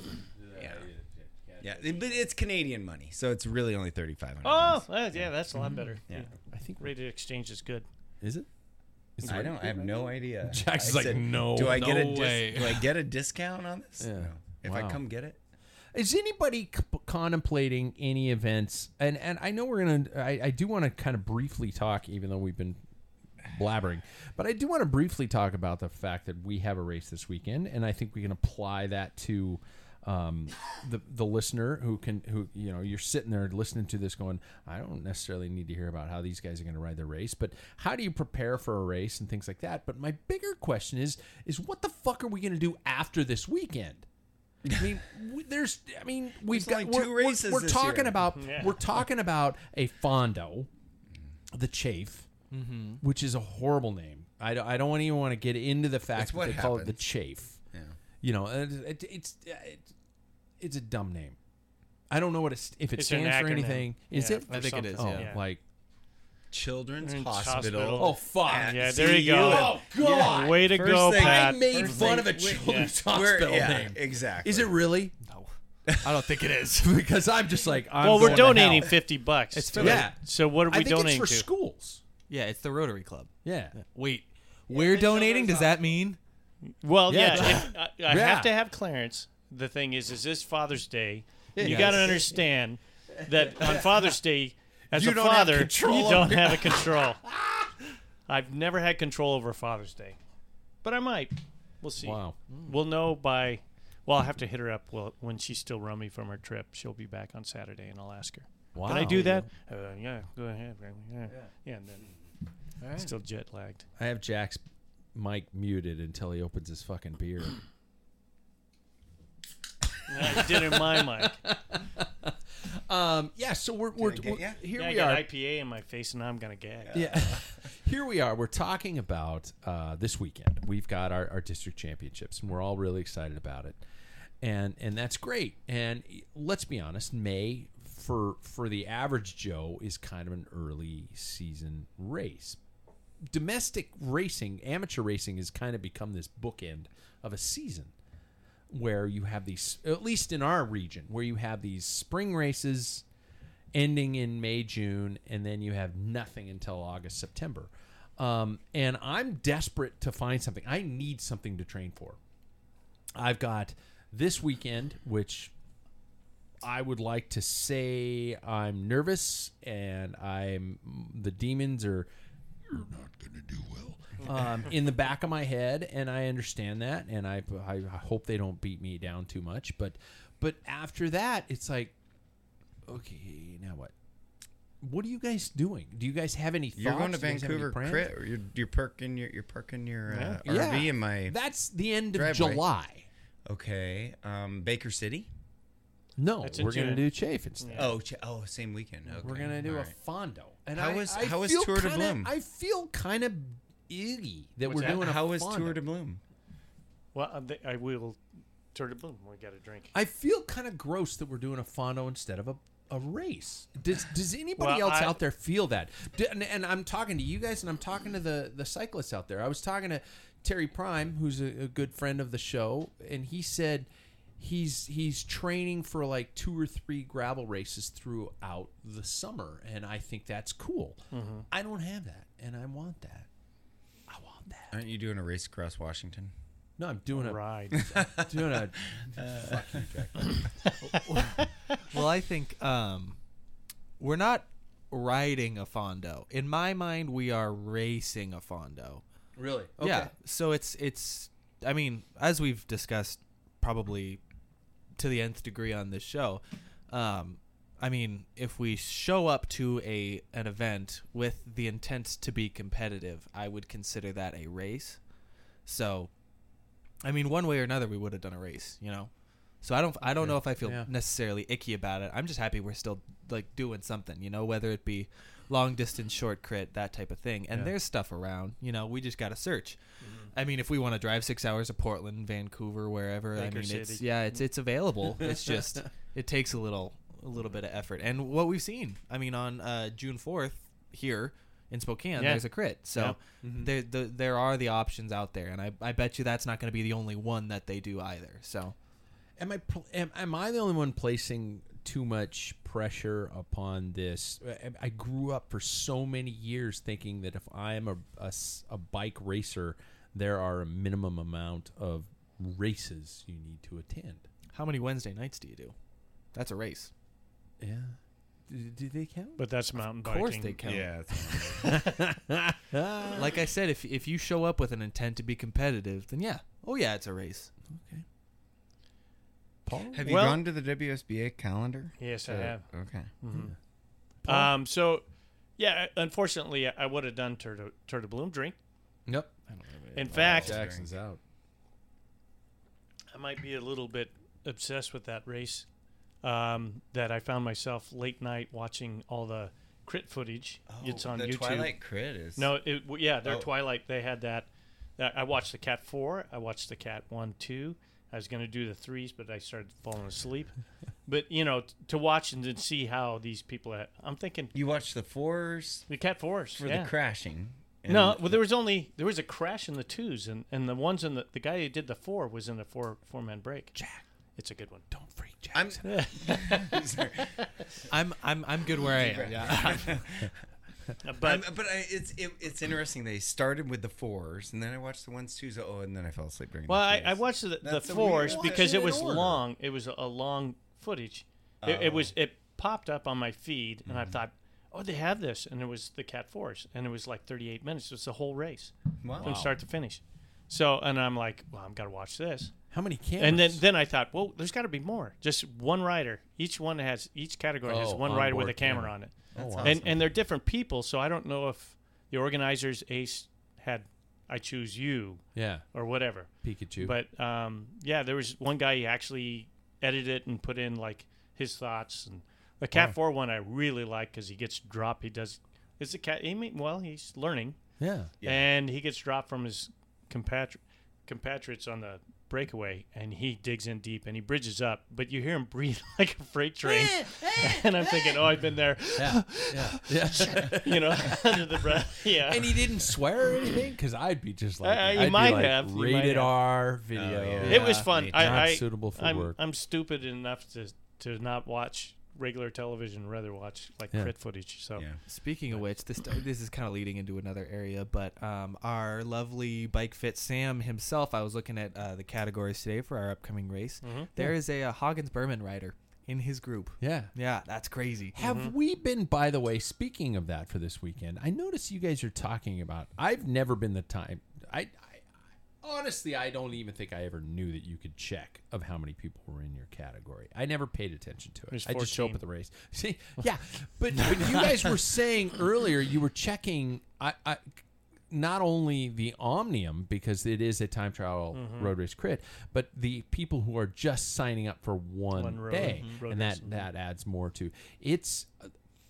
G: Yeah. yeah, but it's Canadian money, so it's really only thirty-five hundred.
F: Oh, uh, yeah, that's a lot better.
G: Yeah.
E: I think.
F: Rate of exchange is good.
E: Is it? Is it
G: I
E: right?
G: don't. I have no idea.
E: Jack's
G: I
E: like,
G: said,
E: "No,
G: Do I get a
H: no
G: dis-
H: way."
G: Do I get a discount on this?
E: Yeah.
G: No. If I
E: Wow.
G: come get it.
E: Is anybody c- contemplating any events? And and I know we're gonna. I, I do want to kind of briefly talk, even though we've been blabbering, but I do want to briefly talk about the fact that we have a race this weekend, and I think we can apply that to um, the the listener who can who you know you're sitting there listening to this going, I don't necessarily need to hear about how these guys are going to ride their race, but how do you prepare for a race and things like that? But my bigger question is is what the fuck are we going to do after this weekend? I mean, we, there's. I mean, we've
G: There's
E: got
G: only
E: we're,
G: two
E: we're-
G: races
E: We're,
G: this
E: talking
G: year.
E: about
F: Yeah.
E: we're talking about a Fondo, the Chafe,
H: Mm-hmm.
E: which is a horrible name. I don't, I don't even want to get into the fact
G: It's
E: that
G: what
E: they call it the
G: happens.
E: Chafe.
G: Yeah.
E: You know, it, it, it's it, it's a dumb name. I don't know what it, if it
F: It's an
E: stands for
F: acronym.
E: anything. Is
F: Yeah,
E: it?
F: for
H: I think it is,
F: something.
E: Oh,
H: yeah.
E: like
G: Children's
F: Children's
G: Hospital.
F: Hospital.
E: oh fuck.
G: at
F: Yeah, there you
G: C U.
F: go.
E: Oh god.
F: Way to
G: First
F: go,
G: thing-
E: I
F: Pat.
E: made
G: First
E: fun
G: thing-
E: of a
G: wait,
E: children's
G: We're-
E: hospital
G: yeah,
E: name.
G: exactly.
E: Is it really?
H: No, I don't think it is.
E: Because I'm just like, I'm
F: Well, we're
E: going to
F: donating
E: hell.
F: fifty bucks.
H: It's
F: to
H: for
E: Yeah.
F: it. So what are
E: I
F: we
E: think
F: donating
E: it's for
F: to?
E: schools.
H: Yeah, it's the Rotary Club.
E: Yeah.
H: Wait, we're donating? Does that mean?
F: Well,
E: Yeah,
F: yeah,
E: John.
F: if, I, I
E: Yeah.
F: have to have clearance. The thing is, is this Father's Day? You
H: Yes.
F: got to understand that on Father's Day, as
E: You
F: a
E: don't have
F: father,
E: control
F: you
E: over
F: don't
E: it.
F: have a control. I've never had control over Father's Day, but I might. We'll see.
E: Wow.
F: We'll know by. Well, I'll have to hit her up well, when she's still rummy from her trip. She'll be back on Saturday, and I'll ask her.
E: Wow.
F: Can I do that? Uh, yeah, go ahead. Yeah, yeah. And then
H: All right.
F: still jet lagged.
E: I have Jack's mic muted until he opens his fucking beer.
F: I did in my mic.
E: Um, yeah, so we're, we're,
G: Did I get
E: we're
G: ya?
E: here
F: Yeah, I
E: we
F: got
E: are.
F: I P A in my face, and now I'm gonna gag.
E: Yeah, here we are. We're talking about uh, this weekend. We've got our, our district championships, and we're all really excited about it, and and that's great. And let's be honest, May for for the average Joe is kind of an early season race. Domestic racing, amateur racing, has kind of become this bookend of a season, where you have these, at least in our region, where you have these spring races ending in May, June, and then you have nothing until August, September. Um, and I'm desperate to find something. I need something to train for. I've got this weekend, which I would like to say I'm nervous, and I'm the demons are you're not going to do well um, in the back of my head, and I understand that, and I, I hope they don't beat me down too much. But but after that, it's like, okay, now what? What are you guys doing? Do you guys have any thoughts?
G: You're going to
E: Do you guys have any
G: Vancouver
E: plans?
G: crit. You're, you're parking your you're parking your uh,
E: Yeah.
G: R V in my.
E: That's the end of
G: driveway.
E: July.
G: Okay. Um, Baker City.
E: No,
F: That's in
E: we're going to
F: June.
E: do Chafe instead.
G: Oh, ch- oh, same weekend. Okay.
E: We're gonna do
G: All
E: a
G: right.
E: Fondo. And
G: How
E: I,
G: was-
E: I
G: how was
E: feel
G: Tour de
E: kinda,
G: Bloom?
E: I feel kind of iggy that
F: What's
E: we're
F: that?
E: doing a
G: How was
E: Fondo.
G: Tour de Bloom?
F: Well, uh, th- I will. Tour de Bloom. We got a drink.
E: I feel kind of gross that we're doing a Fondo instead of a, a race. Does Does anybody
F: Well,
E: else
F: I-
E: out there feel that? Do, and, and I'm talking to you guys, and I'm talking to the the cyclists out there. I was talking to Terry Prime, who's a, a good friend of the show, and he said he's he's training for like two or three gravel races throughout the summer, and I think that's cool.
F: Mm-hmm.
E: I don't have that, and I want that. I want that.
G: Aren't you doing a race across Washington?
E: No, I'm doing a
F: Ride.
E: doing a. Fuck you, Jack.
H: Well, I think um, we're not riding a Fondo. In my mind, we are racing a Fondo.
E: Really?
H: Yeah. So it's it's. I mean, as we've discussed probably to the nth degree on this show. Um, I mean, if we show up to a an event with the intent to be competitive, I would consider that a race. So, I mean, one way or another, we would have done a race, you know. So I don't, I don't
E: Yeah.
H: know if I feel
E: Yeah.
H: necessarily icky about it. I'm just happy we're still like doing something, you know, whether it be long distance, short crit, that type of thing. And
E: Yeah.
H: there's stuff around, you know. We just got to search. I mean, if we want to drive six hours to Portland, Vancouver, wherever, I
F: Baker
H: mean, it's
F: City.
H: yeah, it's it's available. It's just it takes a little a little bit of effort. And what we've seen, I mean, on uh, June fourth here in Spokane,
F: Yeah.
H: there's a crit. So there the, there are the options out there, and I I bet you that's not going to be the only one that they do either. So
E: Am I pl- am, am I the only one placing too much pressure upon this? I, I grew up for so many years thinking that if I am a, a s- a bike racer, there are a minimum amount of races you need to attend.
H: how many Wednesday nights do you do? That's a race.
E: Yeah. Do, do they count?
F: But that's mountain
H: Of
F: biking.
H: course they count.
G: Yeah. It's
H: Like I said, if if you show up with an intent to be competitive, then yeah, oh yeah, it's a race.
E: Okay. Paul?
G: Have you
F: Well-
G: gone to the W S B A calendar?
F: Yes, I
G: Uh,
F: have.
G: Okay.
F: Um, so, yeah, unfortunately, I would have done Tour de, Tour de Bloom drink.
E: Nope.
F: In fact,
E: Jackson's out.
F: I might be a little bit obsessed with that race. Um, that I found myself late night watching all the crit footage. it's on
G: the
F: YouTube.
G: Twilight Crit is.
F: No, it, w- yeah, their
G: Oh.
F: Twilight. They had that. that. I watched the Cat four. I watched the Cat one, two. I was going to do the threes, but I started falling asleep. But you know, t- to watch and to see how these people. Had, I'm thinking
G: You watched the fours
F: the Cat fours
G: for
F: yeah.
G: the crashing. and
F: No,
G: the-
F: well, there was only there was a crash in the twos, and, and the ones in the the guy who did the four was in a four four man break. Jack, it's a good one.
E: Don't freak
G: I'm.
E: Jackson.
G: Sorry.
H: I'm I'm I'm good where I am. Yeah.
F: But
G: I'm- but I, it's it, it's interesting. They started with the fours, and then I watched the ones, twos. Oh, and then I fell asleep during.
F: well,
G: the
F: I,
G: threes.
F: I watched the, the
G: That's a
F: fours
G: weird-
F: because
E: Watch it
F: it
E: in
F: was
E: order.
F: long. It was a long footage. It, it was it popped up on my feed, and I thought, oh, they have this, and it was the Cat fours, and it was like thirty-eight minutes. It was the whole race
G: Wow.
F: from start to finish. So, and I'm like, well, I've got to watch this.
E: How many cameras?
F: And then, then I thought, well, there's got to be more. Just one rider. Each one has each category has
E: Oh,
F: one rider with a
E: onboard
F: camera,
E: camera.
F: on it.
E: Oh, wow.
F: And and they're different people, so I don't know if the organizers Ace had I choose you
E: yeah,
F: or whatever.
E: Pikachu.
F: But um, yeah, there was one guy he actually edited it and put in like his thoughts. And the Cat Four one I really like because he gets dropped. He does. It's a cat. He may, well, he's learning,
E: yeah.
F: and he gets dropped from his compatri- compatriots on the breakaway, and he digs in deep and he bridges up, but you hear him breathe like a freight train. And I'm thinking, oh, I've been there,
E: Yeah, yeah, yeah.
F: you know, under the breath. Yeah.
E: And he didn't swear or anything, because I'd be just like,
F: Uh, he
E: I'd be
F: might
E: like,
F: have, he might
E: rated
F: have.
E: R video.
G: Oh, yeah.
F: It was
G: Yeah,
F: fun.
G: me
F: I,
E: Not
F: I,
E: suitable for
F: I'm,
E: work.
F: I'm stupid enough to to not watch regular television, rather watch like
E: Yeah.
F: crit footage. So
G: Yeah.
H: Speaking of which, this this is kind of leading into another area, but um, our lovely Bike Fit Sam himself, I was looking at uh, the categories today for our upcoming race.
F: Mm-hmm.
H: There is a, uh Hoggins Berman rider in his group.
E: Yeah.
H: Yeah, that's crazy.
E: Have we been, by the way, speaking of that for this weekend, I notice you guys are talking about, I've never been the time, I, I honestly, I don't even think I ever knew that you could check of how many people were in your category. I never paid attention to it.
F: There's
E: I just show up
F: fourteen.
E: at the race. See, yeah, but, but you guys were saying earlier you were checking, I, I, not only the Omnium, because it is a time trial
F: Mm-hmm.
E: road race crit, but the people who are just signing up for one,
F: One road-
E: day,
F: mhm, road
E: and that
F: race, mhm.
E: that adds more to it's. uh,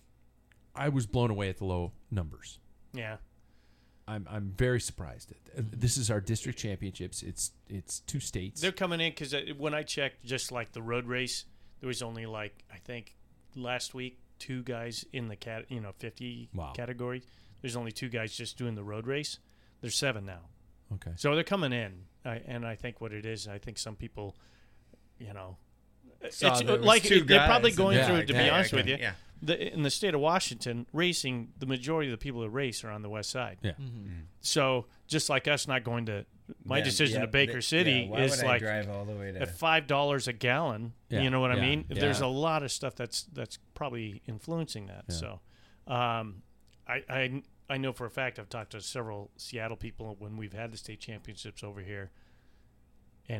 E: I was blown away at the low numbers.
F: yeah,
E: I'm I'm very surprised. At, this is our district championships. It's it's two states.
F: they're coming in because when I checked, just like the road race, there was only like I think last week two guys in the cat, you know, fifty
E: Wow.
F: category. There's only two guys just doing the road race. There's seven now.
E: Okay.
F: So they're coming in, I, and I think what it is, I think some people, you know,
G: Saw
F: it's
G: there was
F: like
G: two
F: they're probably
G: guys
F: going
E: and-
F: through
E: Yeah,
F: it. To
E: yeah,
F: be honest
G: okay,
F: with you,
G: yeah.
F: the, in the state of Washington, racing, the majority of the people that race are on the west side.
E: Yeah.
F: So just like us not going to, my
G: Yeah,
F: decision
G: yeah,
F: to Baker
G: th-
F: City
G: yeah, why
F: is
G: would I
F: like
G: drive all the way to
F: at five dollars a gallon.
E: Yeah,
F: You know what I
E: yeah,
F: mean?
E: yeah.
F: There's a lot of stuff that's that's probably influencing that.
E: Yeah.
F: So, um, I, I I know for a fact I've talked to several Seattle people when we've had the state championships over here, and we've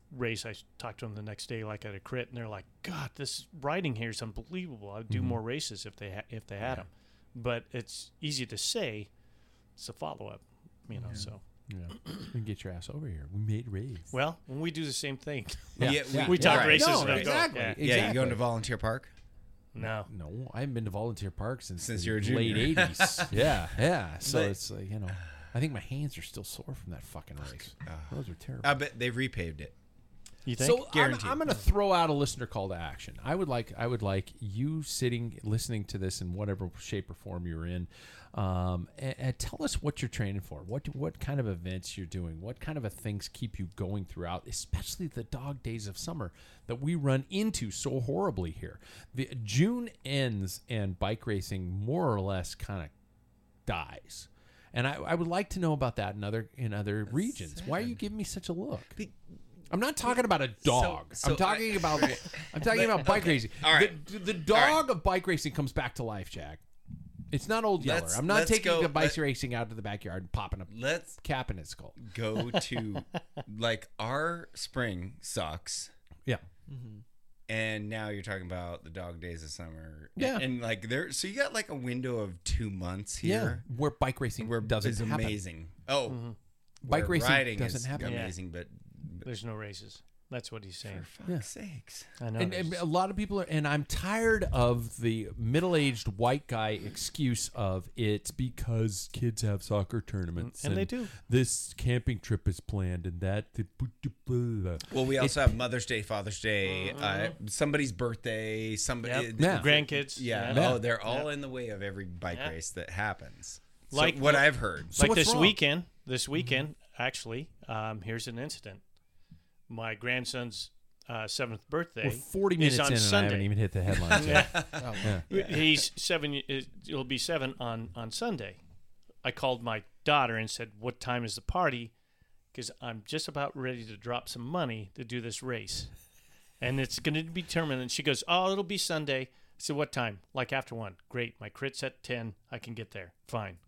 F: race, I talked to them the next day, like at a crit, and they're like, "God, this riding here is unbelievable. I'd do
E: Mhm.
F: more races if they ha- if they had
G: Yeah.
F: them." But it's easy to say. It's a follow up, you know. So
E: Yeah. You can get your ass over here. We made race.
F: well, when we do the same thing,
E: Yeah.
G: Yeah,
E: Yeah.
F: we talk
G: right.
F: races.
E: No,
F: and they'll
E: exactly.
F: Go, yeah.
E: Exactly.
G: Yeah, you going to Volunteer Park?
F: No,
E: No, I haven't been to Volunteer Park since,
G: Since
E: the
G: you were a
E: late
G: junior.
E: eighties. Yeah, yeah. So
G: But-
E: it's like, you know, I think my hands are still sore from that fucking race. Those are terrible.
G: I bet they've repaved it.
F: you think?
E: So I'm,
G: Guaranteed.
E: I'm going to throw out a listener call to action. I would like I would like you sitting listening to this in whatever shape or form you're in, um, and, and tell us what you're training for. What what kind of events you're doing? What kind of a things keep you going throughout, especially the dog days of summer that we run into so horribly here. The June ends and bike racing more or less kind of dies. And I, I would like to know about that in other in other regions. Why are you giving me such a look? I'm not talking about a dog.
G: so
E: I'm talking
G: I-
E: about I'm talking about bike racing.
G: All right.
E: The, the dog of bike racing comes back to life, Jack. It's not Old Yeller.
G: Let's-
E: I'm not
G: let's
E: taking
G: go-
E: the bike
G: let-
E: racing out to the backyard and popping a
G: Let's
E: cap in its skull.
G: go to like our spring sucks,
E: Yeah.
G: and now you're talking about the dog days of summer.
E: Yeah.
G: and, and, like there, so you got like a window of two months
E: Yeah.
G: here
E: Where bike racing
G: where
E: doesn't
G: is
E: happen.
G: amazing. Oh,
E: Bike
G: where
E: racing
G: riding
E: doesn't
G: is
E: happen.
F: Yeah.
G: amazing, but
F: There's no races. That's what he's saying.
G: for fuck's
E: Yeah.
G: sakes.
F: I know.
E: And, and a lot of people are, and I'm tired of the middle-aged white guy excuse of it's because kids have soccer tournaments,
F: And they do.
E: This camping trip is planned, and that.
G: Well, we also have Mother's Day, Father's Day, uh, somebody's birthday, somebody.
F: Yep.
E: Yeah.
F: Grandkids.
G: Yeah.
E: Yeah.
G: Oh, they're all in the way of every bike
F: Yeah.
G: race that happens.
F: Like-
G: Like what I've heard.
E: So
F: like
E: what's
F: this
E: wrong?
F: weekend. This weekend, actually, um, here's an incident. My grandson's uh, seventh birthday.
E: We're forty
F: is
E: minutes
F: on
E: in, and
F: Sunday.
E: I haven't even hit the headlines yet. Yeah.
F: He's seven. y- It'll be seven on on Sunday. I called my daughter and said, "What time is the party?" Because I'm just about ready to drop some money to do this race, and it's going to be determined. And she goes, "Oh, it'll be Sunday." I said, "What time?" Like after one. Great. My crit's at ten. I can get there. Fine.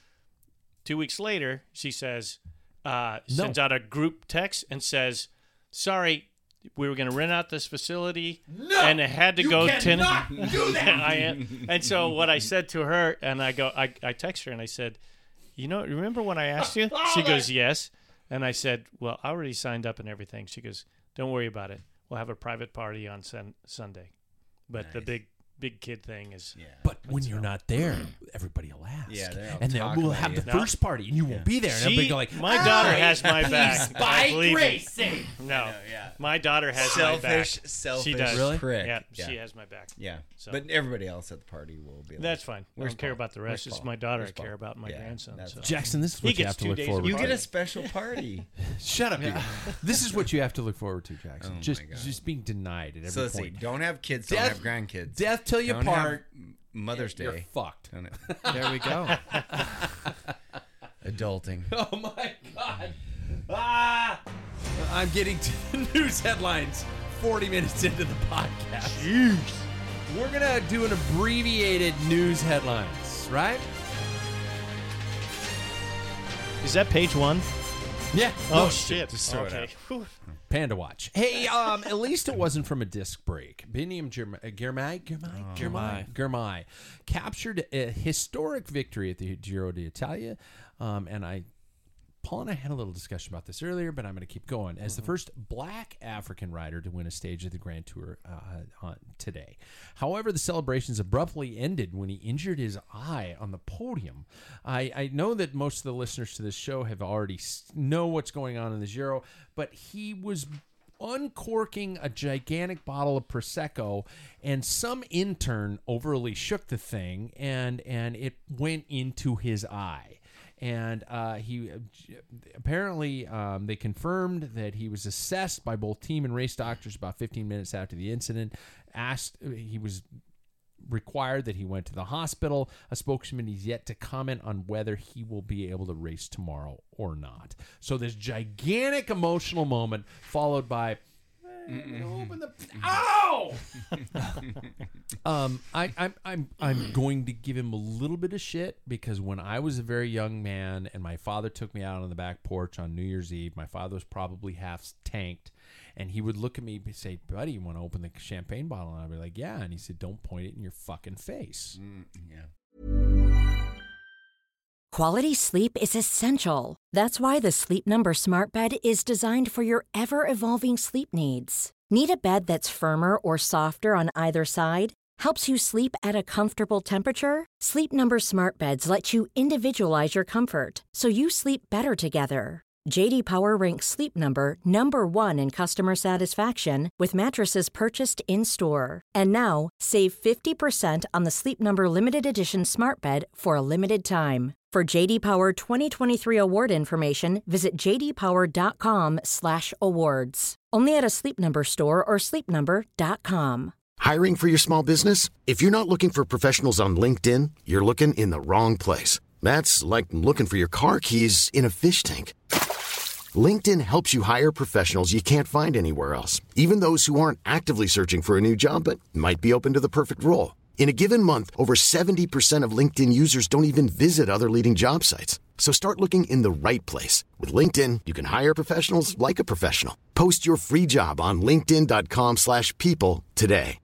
F: Two weeks later, she says, uh,
E: No.
F: sends out a group text and says, "Sorry, we were going to rent out this facility, and it had to go ten." Do that. I am. And so what I said to her, and I go, I, I text her and I said, "You know, remember when I asked you?" She goes, "Yes." And I said, "Well, I already signed up and everything." She goes, "Don't worry about it. We'll have a private party on sun- Sunday." But the
G: Nice.
F: big, big kid thing is,
G: Yeah.
E: But when you're not there, everybody will ask.
G: Yeah, they'll
E: and then
G: talk
E: we'll
G: about
E: have
G: you.
E: the
F: No.
E: first party, and you won't be there. And everybody
F: she,
E: go like,
F: my daughter has my back. I
E: bike
F: believe it.
E: racing.
F: No,
G: yeah.
F: my daughter has my back.
G: Selfish, selfish
F: She does.
E: Really?
G: prick.
F: Yeah,
G: yeah.
F: she has my back.
G: Yeah.
F: So-
G: But everybody else at the party will be like,
F: That's fine. I
G: Where's
F: don't care
G: Paul?
F: about the rest.
G: Where's
F: It's
G: Paul?
F: my daughter
G: Where's
F: I care
G: Paul?
F: about, my
G: Yeah,
F: grandson.
G: that's
F: So.
G: fine.
E: Jackson, this is
F: He
E: what you
F: gets
E: have to
F: two
E: look
F: days
E: forward
F: of
G: You
E: to.
G: get a special party.
E: Shut up, you. This is what you have to look forward to, Jackson.
G: Oh,
E: just,
G: my God.
E: just being denied at every
G: So let's see.
E: point.
G: Don't have kids. Don't
E: Death-
G: have grandkids.
E: Death till you
G: Don't have
E: part.
G: Mother's
E: You're
G: Day.
E: fucked.
G: Don't have-
H: There we go.
G: Adulting.
E: Oh my God. Ah! I'm getting to the news headlines forty minutes into the podcast. Jeez. We're going to do an abbreviated news headlines, right?
F: Is that page one?
E: Yeah.
F: Oh,
E: No,
F: shit.
G: just throw it
F: okay.
G: out.
F: Whew.
E: Panda Watch. Hey, um, at least it wasn't from a disc break. Biniam Girmay, Girmay, Girmay, Girmay, Girmay captured a historic victory at the Giro d'Italia, um, and I, Paul and I had a little discussion about this earlier, but I'm going to keep going. As the first black African rider to win a stage of the Grand Tour uh, on today. However, the celebrations abruptly ended when he injured his eye on the podium. I, I know that most of the listeners to this show have already s- know what's going on in the Giro, but he was uncorking a gigantic bottle of Prosecco, and some intern overly shook the thing, and and it went into his eye. And uh, he apparently um, they confirmed that he was assessed by both team and race doctors about fifteen minutes after the incident. Asked he was required that he went to the hospital. A spokesman is yet to comment on whether he will be able to race tomorrow or not. So this gigantic emotional moment followed by open the ow. um, I, I'm I'm I'm going to give him a little bit of shit because when I was a very young man and my father took me out on the back porch on New Year's Eve, my father was probably half tanked, And he would look at me and say, buddy, you want to open the champagne bottle? And I'd be like, yeah. And he said, don't point it in your fucking face.
G: Mm, yeah.
I: Quality sleep is essential. That's why the Sleep Number Smart Bed is designed for your ever-evolving sleep needs. Need a bed that's firmer or softer on either side? Helps you sleep at a comfortable temperature? Sleep Number Smart Beds let you individualize your comfort so you sleep better together. J D Power ranks Sleep Number number one in customer satisfaction with mattresses purchased in-store. And now, save fifty percent on the Sleep Number Limited Edition Smart Bed for a limited time. For J D Power twenty twenty-three award information, visit j d power dot com slash awards. Only at a Sleep Number store or sleep number dot com.
B: Hiring for your small business? If you're not looking for professionals on LinkedIn, you're looking in the wrong place. That's like looking for your car keys in a fish tank. LinkedIn helps you hire professionals you can't find anywhere else, even those who aren't actively searching for a new job but might be open to the perfect role. In a given month, over seventy percent of LinkedIn users don't even visit other leading job sites. So start looking in the right place. With LinkedIn, you can hire professionals like a professional. Post your free job on linkedin dot com slash people today.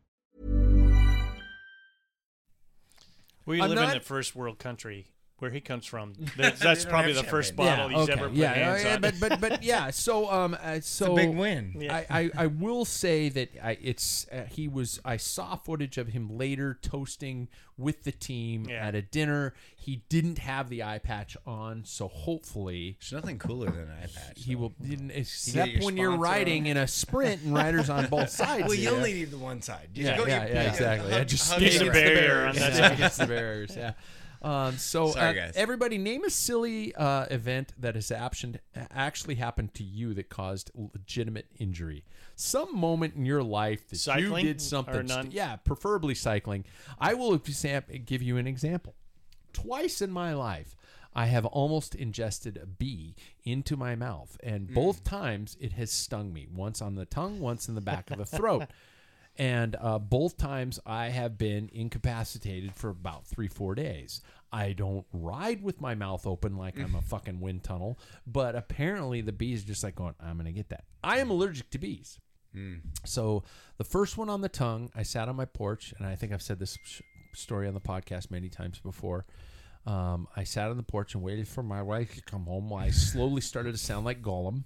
F: We
E: I'm
F: live
E: not-
F: in a first world country. Where he comes from, that's, that's probably the first bottle
E: yeah,
F: he's
E: okay,
F: ever put
E: yeah,
F: hands
E: yeah,
F: on.
E: but but but yeah. So um, uh, so
G: It's a big win.
F: Yeah.
E: I, I, I will say that I, it's uh, he was I saw footage of him later toasting with the team
F: Yeah.
E: at a dinner. He didn't have the eye patch on, so hopefully
G: There's nothing cooler than an eye patch.
E: he
G: though.
E: will. Except
G: your
E: when you're
G: sponsor
E: riding
G: on.
E: in a sprint and riders on both sides.
G: Well, you
E: yeah.
G: only need the one side. Just
E: Yeah,
G: go-
E: yeah,
G: you-
E: yeah,
G: you
E: exactly.
G: hug-
E: Yeah, just
G: hug
F: Use the
G: against
F: barrier on that
E: Yeah,
F: side.
E: against the barriers. Yeah. Um, so,
G: Sorry,
E: uh,
G: guys.
E: everybody, name a silly uh, event that has happened, actually happened to you that caused legitimate injury. Some moment in your life that
F: Cycling
E: you did something.
F: or none?
E: st- yeah, preferably cycling. I will exam- give you an example. Twice in my life, I have almost ingested a bee into my mouth, and both times it has stung me. Once on the tongue, once in the back of the throat. And uh, both times I have been incapacitated for about three, four days. I don't ride with my mouth open like I'm a fucking wind tunnel, but apparently the bees are just like going, I'm going to get that. I am allergic to bees. So the first one on the tongue, I sat on my porch, and I think I've said this sh- story on the podcast many times before. Um, I sat on the porch and waited for my wife to come home while I slowly started to sound like Gollum.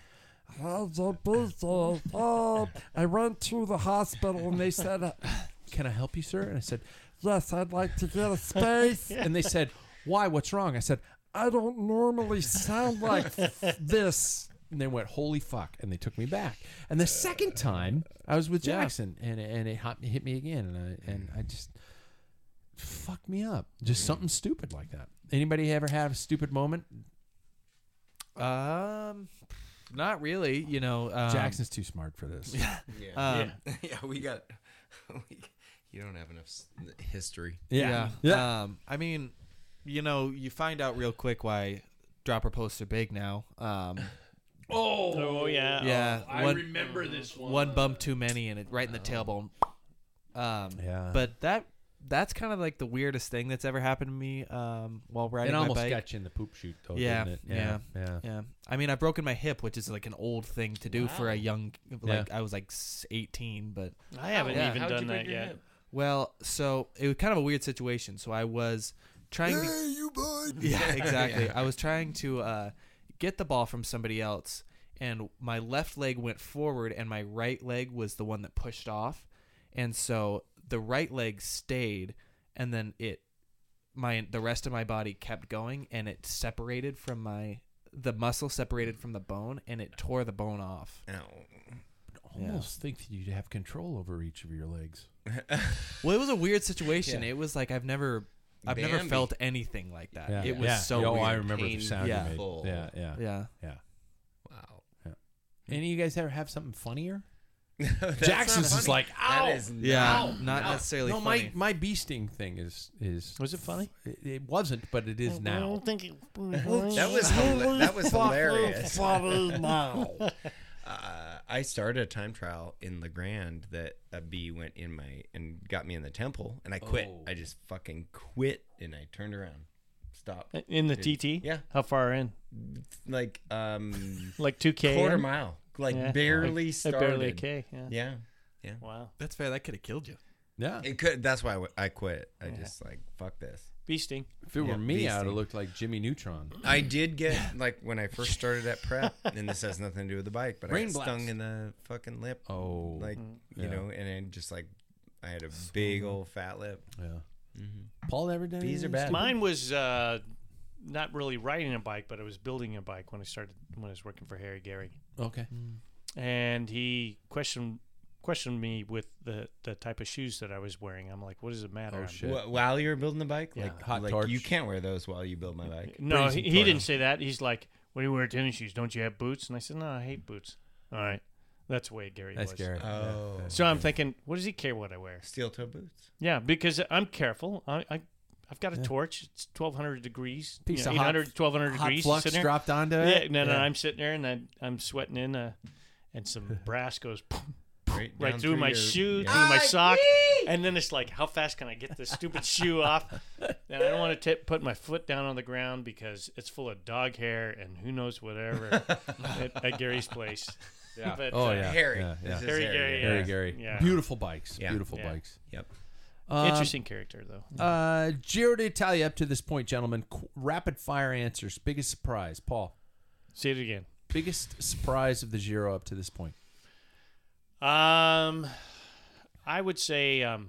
E: I went to the hospital and they said, can I help you, sir? And I said, yes, I'd like to get a space. And they said, why? What's wrong? I said, I don't normally sound like this. And they went, holy fuck. And they took me back. And the second time I was with
H: Yeah.
E: Jackson and, and it hit me- hit me again. And I, and I just fucked me up. Just something stupid like that. Anybody ever have a stupid moment?
H: Um, not really. You know, um,
E: Jackson's too smart for this.
G: Yeah.
H: Um,
G: yeah, we got. We, you don't have enough s- history.
H: Yeah. Um, I mean, you know, you find out real quick why dropper posts are big now. Um,
E: Oh,
F: Oh, yeah.
H: yeah,
E: I
H: one-
E: remember this one.
H: one bump too many, and it right in the tailbone. Um,
E: Yeah.
H: But that that's kind of like the weirdest thing that's ever happened to me. Um, while riding
E: It
H: my
E: almost
H: bike.
E: got you in the poop chute, though,
H: Yeah,
E: didn't it?
H: yeah,
E: yeah.
H: Yeah, I mean, I've broken my hip, which is like an old thing to do for a young, like I was like s- eighteen, but
F: I haven't
H: Yeah.
F: even
G: How'd you
F: done
G: break
F: that
G: your
F: yet.
G: hip?
H: well, so it was kind of a weird situation. So I was trying to,
G: you bud.
H: yeah, exactly. I was trying to uh, get the ball from somebody else, and my left leg went forward, and my right leg was the one that pushed off, and so the right leg stayed, and then it, my the rest of my body kept going, and it separated from my the muscle separated from the bone, and it tore the bone off.
E: Almost think that you'd have control over each of your legs.
H: Well, it was a weird situation.
G: Yeah.
H: It was like I've never, I've never
G: Bambi.
H: felt anything like that.
E: Yeah.
H: It was
E: yeah.
H: so
E: Oh,
H: weird.
E: I remember the sound
H: Yeah.
E: you made.
G: Painful.
E: Yeah, yeah, yeah.
H: Yeah.
G: Wow.
E: Any of you guys ever have something funnier?
G: That's
E: Jackson's
G: not
E: is
G: funny.
E: like, ow!
G: That is
H: Yeah,
G: not-
H: not
E: Ow.
H: necessarily
E: No,
H: funny.
E: my my bee sting thing is is
F: Was it funny?
E: It, it wasn't, but it is now.
F: think it
G: That was hila- that was hilarious. Uh, I started a time trial in La Grande that a bee went in my and got me in the temple, and I quit.
E: Oh.
G: I just fucking quit, and I turned around, stopped.
F: In the
G: Did-
F: T T?
G: Yeah.
F: How far in?
G: Like um,
F: Like two K?
G: quarter
F: in?
G: mile, like
F: Yeah.
G: barely
F: Like,
G: started.
F: barely a K. Yeah.
G: Yeah, yeah.
F: Wow.
H: That's fair. That could have killed you.
E: Yeah.
G: It could. That's why I w- I quit. I
F: Yeah.
G: just like fuck this.
F: Bee sting.
E: If it were
G: Yeah,
E: me, I would
G: beasting.
E: have looked like Jimmy Neutron.
G: I did get like when I first started at prep, and this has nothing to do with the bike, but
E: Rain
G: I got
E: blast.
G: stung in the fucking lip.
E: Oh.
G: like
E: Yeah.
G: you know, and then just like I had a big old fat lip.
E: Yeah. Paul ever done
G: Bees are
E: anything
G: bad.
E: stupid?
F: Mine was uh, not really riding a bike, but I was building a bike when I started when I was working for Harry Gary,
E: Okay.
F: and he questioned questioned me with the, the type of shoes that I was wearing. I'm like, what does it matter?
E: Oh,
F: I'm-
E: shit.
G: Wh- While you were building the bike,
F: Yeah.
G: like
E: Hot
G: like
E: torch.
G: you can't wear those while you build my bike.
F: No,
E: Freezing
F: he, he
E: tornado.
F: didn't say that. He's like, "What do you wear tennis shoes? Don't you have boots?" And I said, "No, I hate boots." All right, that's the way Gary
E: That's
F: was.
E: Gary.
G: Oh,
F: So I'm thinking, what does he care what I wear?
G: steel toe boots.
F: Yeah, because I'm careful. I, I I've got a torch. It's twelve hundred degrees.
E: Piece
F: you know,
E: of hot-
F: eight hundred, twelve hundred
E: Hot
F: degrees.
E: flux
F: sitting there.
E: dropped onto
F: Yeah,
E: it.
F: no, no, I'm sitting there and I, I'm sweating in, uh, and some brass goes
G: Right,
F: right
G: down
F: through my
G: your-
F: shoe,
G: yeah.
F: through my sock, and then it's like, how fast can I get this stupid shoe off? And I don't want to put my foot down on the ground because it's full of dog hair and who knows whatever at, at Gary's place.
E: Yeah.
F: But,
E: Oh
F: uh,
E: yeah.
G: Harry.
E: Yeah, yeah.
G: This is
F: Harry Gary,
E: Harry
F: yeah.
E: Gary.
F: Yeah.
E: Beautiful bikes.
G: Yeah.
E: Beautiful
F: Yeah.
E: bikes.
G: Yep.
E: Um,
F: Interesting character though.
E: Uh, Giro d'Italia up to this point, gentlemen. Qu- rapid fire answers. Biggest surprise, Paul.
F: Say it again.
E: Biggest surprise of the Giro up to this point.
F: Um, I would say um,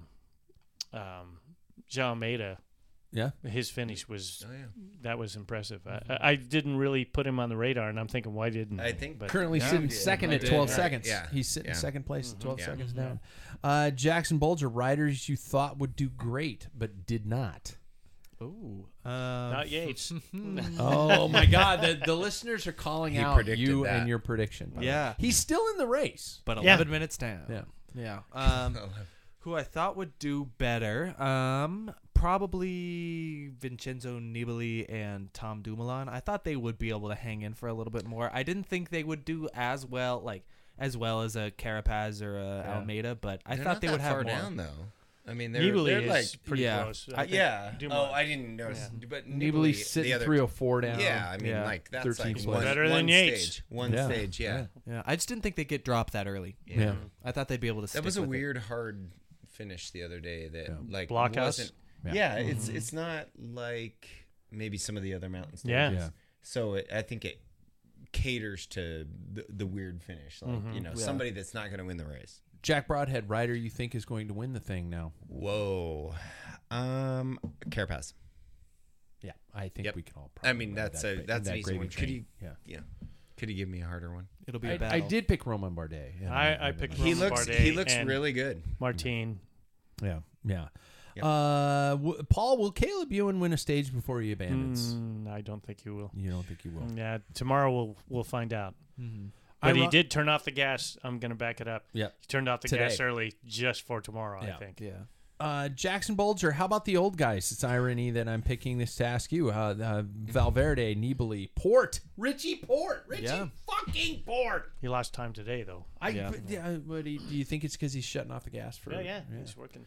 F: um, João Almeida.
E: Yeah.
F: His finish was
G: Oh yeah.
F: that was impressive. I, I didn't really put him on the radar, and I'm thinking, why didn't I?
G: I think
F: But
E: Currently
G: Yeah.
E: sitting
G: Yeah,
E: second
G: I
E: at
G: did.
E: twelve
G: Right.
E: seconds.
G: Yeah.
E: He's sitting
G: Yeah.
E: second place, twelve
G: Yeah.
E: seconds down. Uh, Jackson Bulger, riders you thought would do great but did not.
H: Ooh. Um,
F: not Yates.
E: Oh my God! The, the listeners are calling
G: He
E: out
G: predicted
E: you
G: that.
E: and your prediction. by the
H: Yeah.
E: way. he's still in the race.
H: But
F: Yeah.
H: eleven minutes down.
E: Yeah.
H: Yeah. Um, who I thought would do better. Um, probably Vincenzo Nibali and Tom Dumoulin. I thought they would be able to hang in for a little bit more. I didn't think they would do as well, like as well as a Carapaz or a
E: Yeah.
H: Almeida, but I
G: They're
H: thought
G: not
H: they
G: that
H: would have
G: far
H: more.
G: down though. I mean, they're,
F: Nibali
G: they're
F: is
G: like
F: pretty
H: yeah.
F: close.
G: I,
F: think
G: yeah.
F: Dumoulin.
G: Oh, I didn't notice. But
E: Nibali
G: Nibali,
E: sitting
G: the other,
E: three oh four down.
G: Yeah, I mean,
H: Yeah.
G: like that's
E: thirteenth
G: like
E: place.
G: one,
F: Better
G: one
F: than Yates.
G: stage. One
E: Yeah.
G: stage, yeah.
H: Yeah, I just didn't think they'd get dropped that early.
E: Yeah.
H: I thought they'd be able to.
G: That
H: stick
G: was a
H: with it.
G: weird, hard finish the other day. That
E: Yeah.
G: like
F: Blockhouse?
G: wasn't.
E: Yeah.
G: Yeah, it's it's not like maybe some of the other mountain stages.
F: Yeah.
E: Yeah.
G: So it, I think it caters to the, the weird finish, like you know,
H: Yeah.
G: somebody that's not going to win the race.
E: Jack Broadhead, rider you think is going to win the thing now?
G: Whoa, um, Carapaz.
E: Yeah, I think
G: Yep.
E: we can all.
G: I mean,
E: probably
G: that's
E: that
G: a
E: gra-
G: that's
E: that
G: an easy
E: gravy
G: one. Could
E: train.
G: you,
E: Yeah.
G: yeah, could you give me a harder one?
H: It'll be a
E: I,
H: battle.
E: I did pick Roman Bardet. and
F: I- I picked
G: He
F: Romain
G: looks
F: Bardet
G: he looks
F: and-
G: really good.
F: Martine.
E: Yeah, yeah.
G: Yep.
E: Uh, w- Paul, will Caleb Ewan win a stage before he abandons?
F: Mm, I don't think you will.
E: You don't think he will?
F: Yeah, tomorrow we'll we'll find out.
H: Mhm.
F: But
E: I
F: he
E: lo-
F: did turn off the gas. I'm gonna back it up.
E: Yeah.
F: He turned off the
E: Today.
F: gas early just for tomorrow.
E: Yeah.
F: I think.
H: Yeah.
E: Uh, Jackson Bulger, how about the old guys? It's irony that I'm picking this to ask you. Uh, uh, Valverde, Nibali, Port, Richie Port, Richie
H: Yeah.
E: fucking Port.
F: He lost time today though.
E: I,
H: Yeah.
E: but, yeah, but he, do you think it's because he's shutting off the gas for?
F: Yeah, yeah, he's working.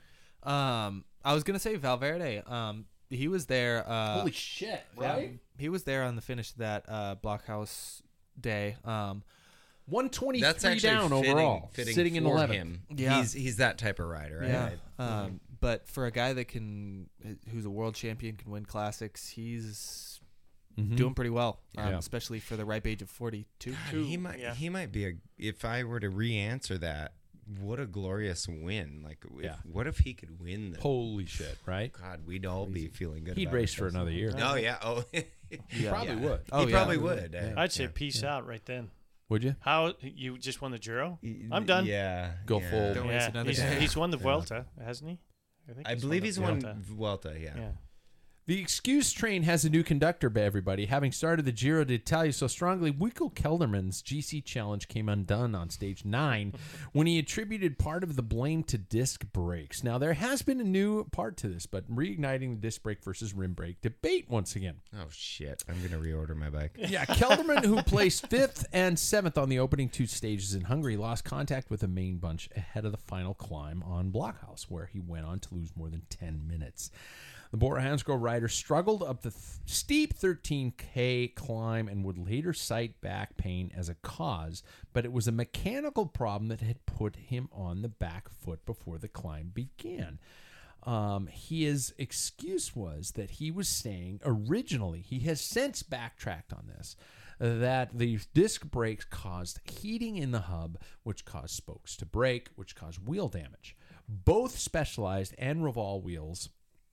H: Um, I was gonna say Valverde. Um, he was there. Uh,
E: Holy shit!
H: yeah,
E: Right?
H: he was there on the finish of that uh, Blockhouse day. Um,
E: one twenty-three
G: That's actually
E: down
G: fitting,
E: overall,
G: fitting
E: sitting in
G: for
E: eleventh.
G: him.
H: Yeah.
G: he's he's that type of rider.
H: yeah.
G: I, I,
H: Um, but for a guy that can, who's a world champion, can win classics, he's
E: Mhm.
H: doing pretty well. Um,
E: Yeah.
H: especially for the ripe age of forty-two.
G: God, he might
F: yeah.
G: he might be a. If I were to re-answer that, what a glorious win! Like, if,
E: Yeah.
G: what if he could win? The,
E: Holy shit! Right?
G: God, we'd all be feeling good.
E: He'd
G: about
E: race for
G: ourselves.
E: another year.
G: Oh yeah. Oh,
E: He probably
G: Yeah.
E: would.
H: Oh,
G: he
H: yeah.
G: probably would.
E: Yeah.
F: I'd say
G: Yeah.
F: peace out right then.
E: Would you
F: How you just won the Giro? I'm done.
G: Yeah.
E: Go
G: yeah.
E: full?
H: Don't waste
F: Yeah,
H: another
F: he's,
H: day.
F: he's won the Vuelta, hasn't he? think
G: I
F: he's
G: believe
F: the
G: he's won
F: Vuelta.
G: Vuelta. Yeah.
F: Yeah.
E: The excuse train has a new conductor, by everybody. Having started the Giro d'Italia so strongly, Wico Kelderman's G C challenge came undone on stage nine when he attributed part of the blame to disc brakes. Now, there has been a new part to this, but reigniting the disc brake versus rim brake debate once again.
G: Oh shit! I'm gonna reorder my bike.
E: Yeah, Kelderman, who placed fifth and seventh on the opening two stages in Hungary, lost contact with the main bunch ahead of the final climb on Blockhouse, where he went on to lose more than ten minutes. The Bora Hansgrohe rider struggled up the th- steep thirteen K climb and would later cite back pain as a cause, but it was a mechanical problem that had put him on the back foot before the climb began. Um, his excuse was that he was saying originally, he has since backtracked on this, that the disc brakes caused heating in the hub, which caused spokes to break, which caused wheel damage. Both Specialized and Revolve wheels,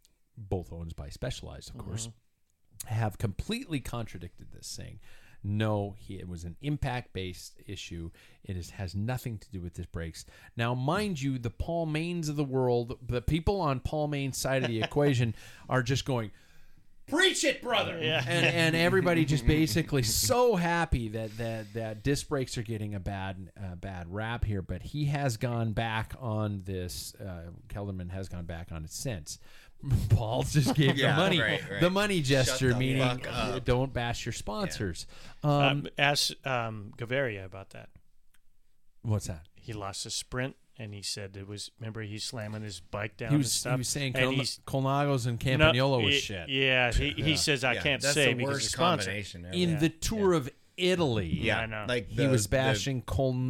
E: both owned by Specialized, of course, mm-hmm. have completely contradicted this, saying, no, he, it was an impact-based issue. It is, has nothing to do with disc brakes. Now, mind you, the Paul Maines of the world, the people on Paul Maine's side of the equation are just going, preach it, brother!
F: Yeah.
E: And, and everybody just basically so happy that, that, that disc brakes are getting a bad uh, bad rap here. But he has gone back on this. Uh, Kelderman has gone back on it since. Paul just gave
G: Yeah,
E: the money,
G: right, right.
E: the money gesture,
G: the
E: meaning
G: fuck up.
E: don't bash your sponsors. Um,
F: Um, ask um, Gaviria about that.
E: what's that?
F: He lost a sprint, and he said it was. Remember, he's slamming his bike down
E: He
F: and
E: was,
F: stuff.
E: he was saying
F: and
E: Col-
F: he's-
E: Colnagos and
F: No,
E: Campagnolo was
F: he-
E: shit.
F: Yeah, he, he
G: Yeah.
F: says I
G: Yeah,
F: can't
G: that's
F: say
G: the
F: because
G: worst
F: the sponsor.
G: combination ever.
E: In
F: Yeah.
E: the tour of Italy,
G: Yeah,
F: I know.
G: like
E: he
G: the-
E: was
G: the-
E: bashing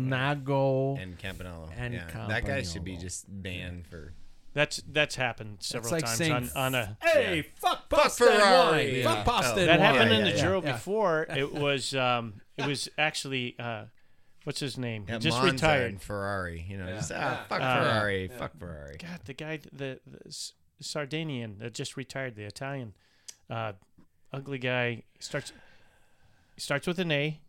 E: Colnago.
G: and Campanello.
E: and
G: yeah. That guy should be
E: Campagnolo.
G: just banned for.
F: That's that's happened several
E: like
F: times
E: saying,
F: on, on a.
E: Hey,
G: Yeah.
E: fuck
G: Fuck
E: pasta and
G: Ferrari.
E: wine.
G: Yeah.
E: Fuck pasta
G: Oh.
E: and
F: That
E: wine.
F: happened in
G: yeah,
F: the
G: yeah,
F: Giro
E: yeah.
F: before. It was um, it was actually uh, what's his name? He
G: Yeah,
F: just
G: Monza
F: retired.
G: and Ferrari. You know,
E: Yeah.
G: just ah, fuck
F: Uh,
G: Ferrari, fuck Ferrari.
F: God, the guy, the, the S- Sardinian that just retired, the Italian, uh, ugly guy starts starts with an A.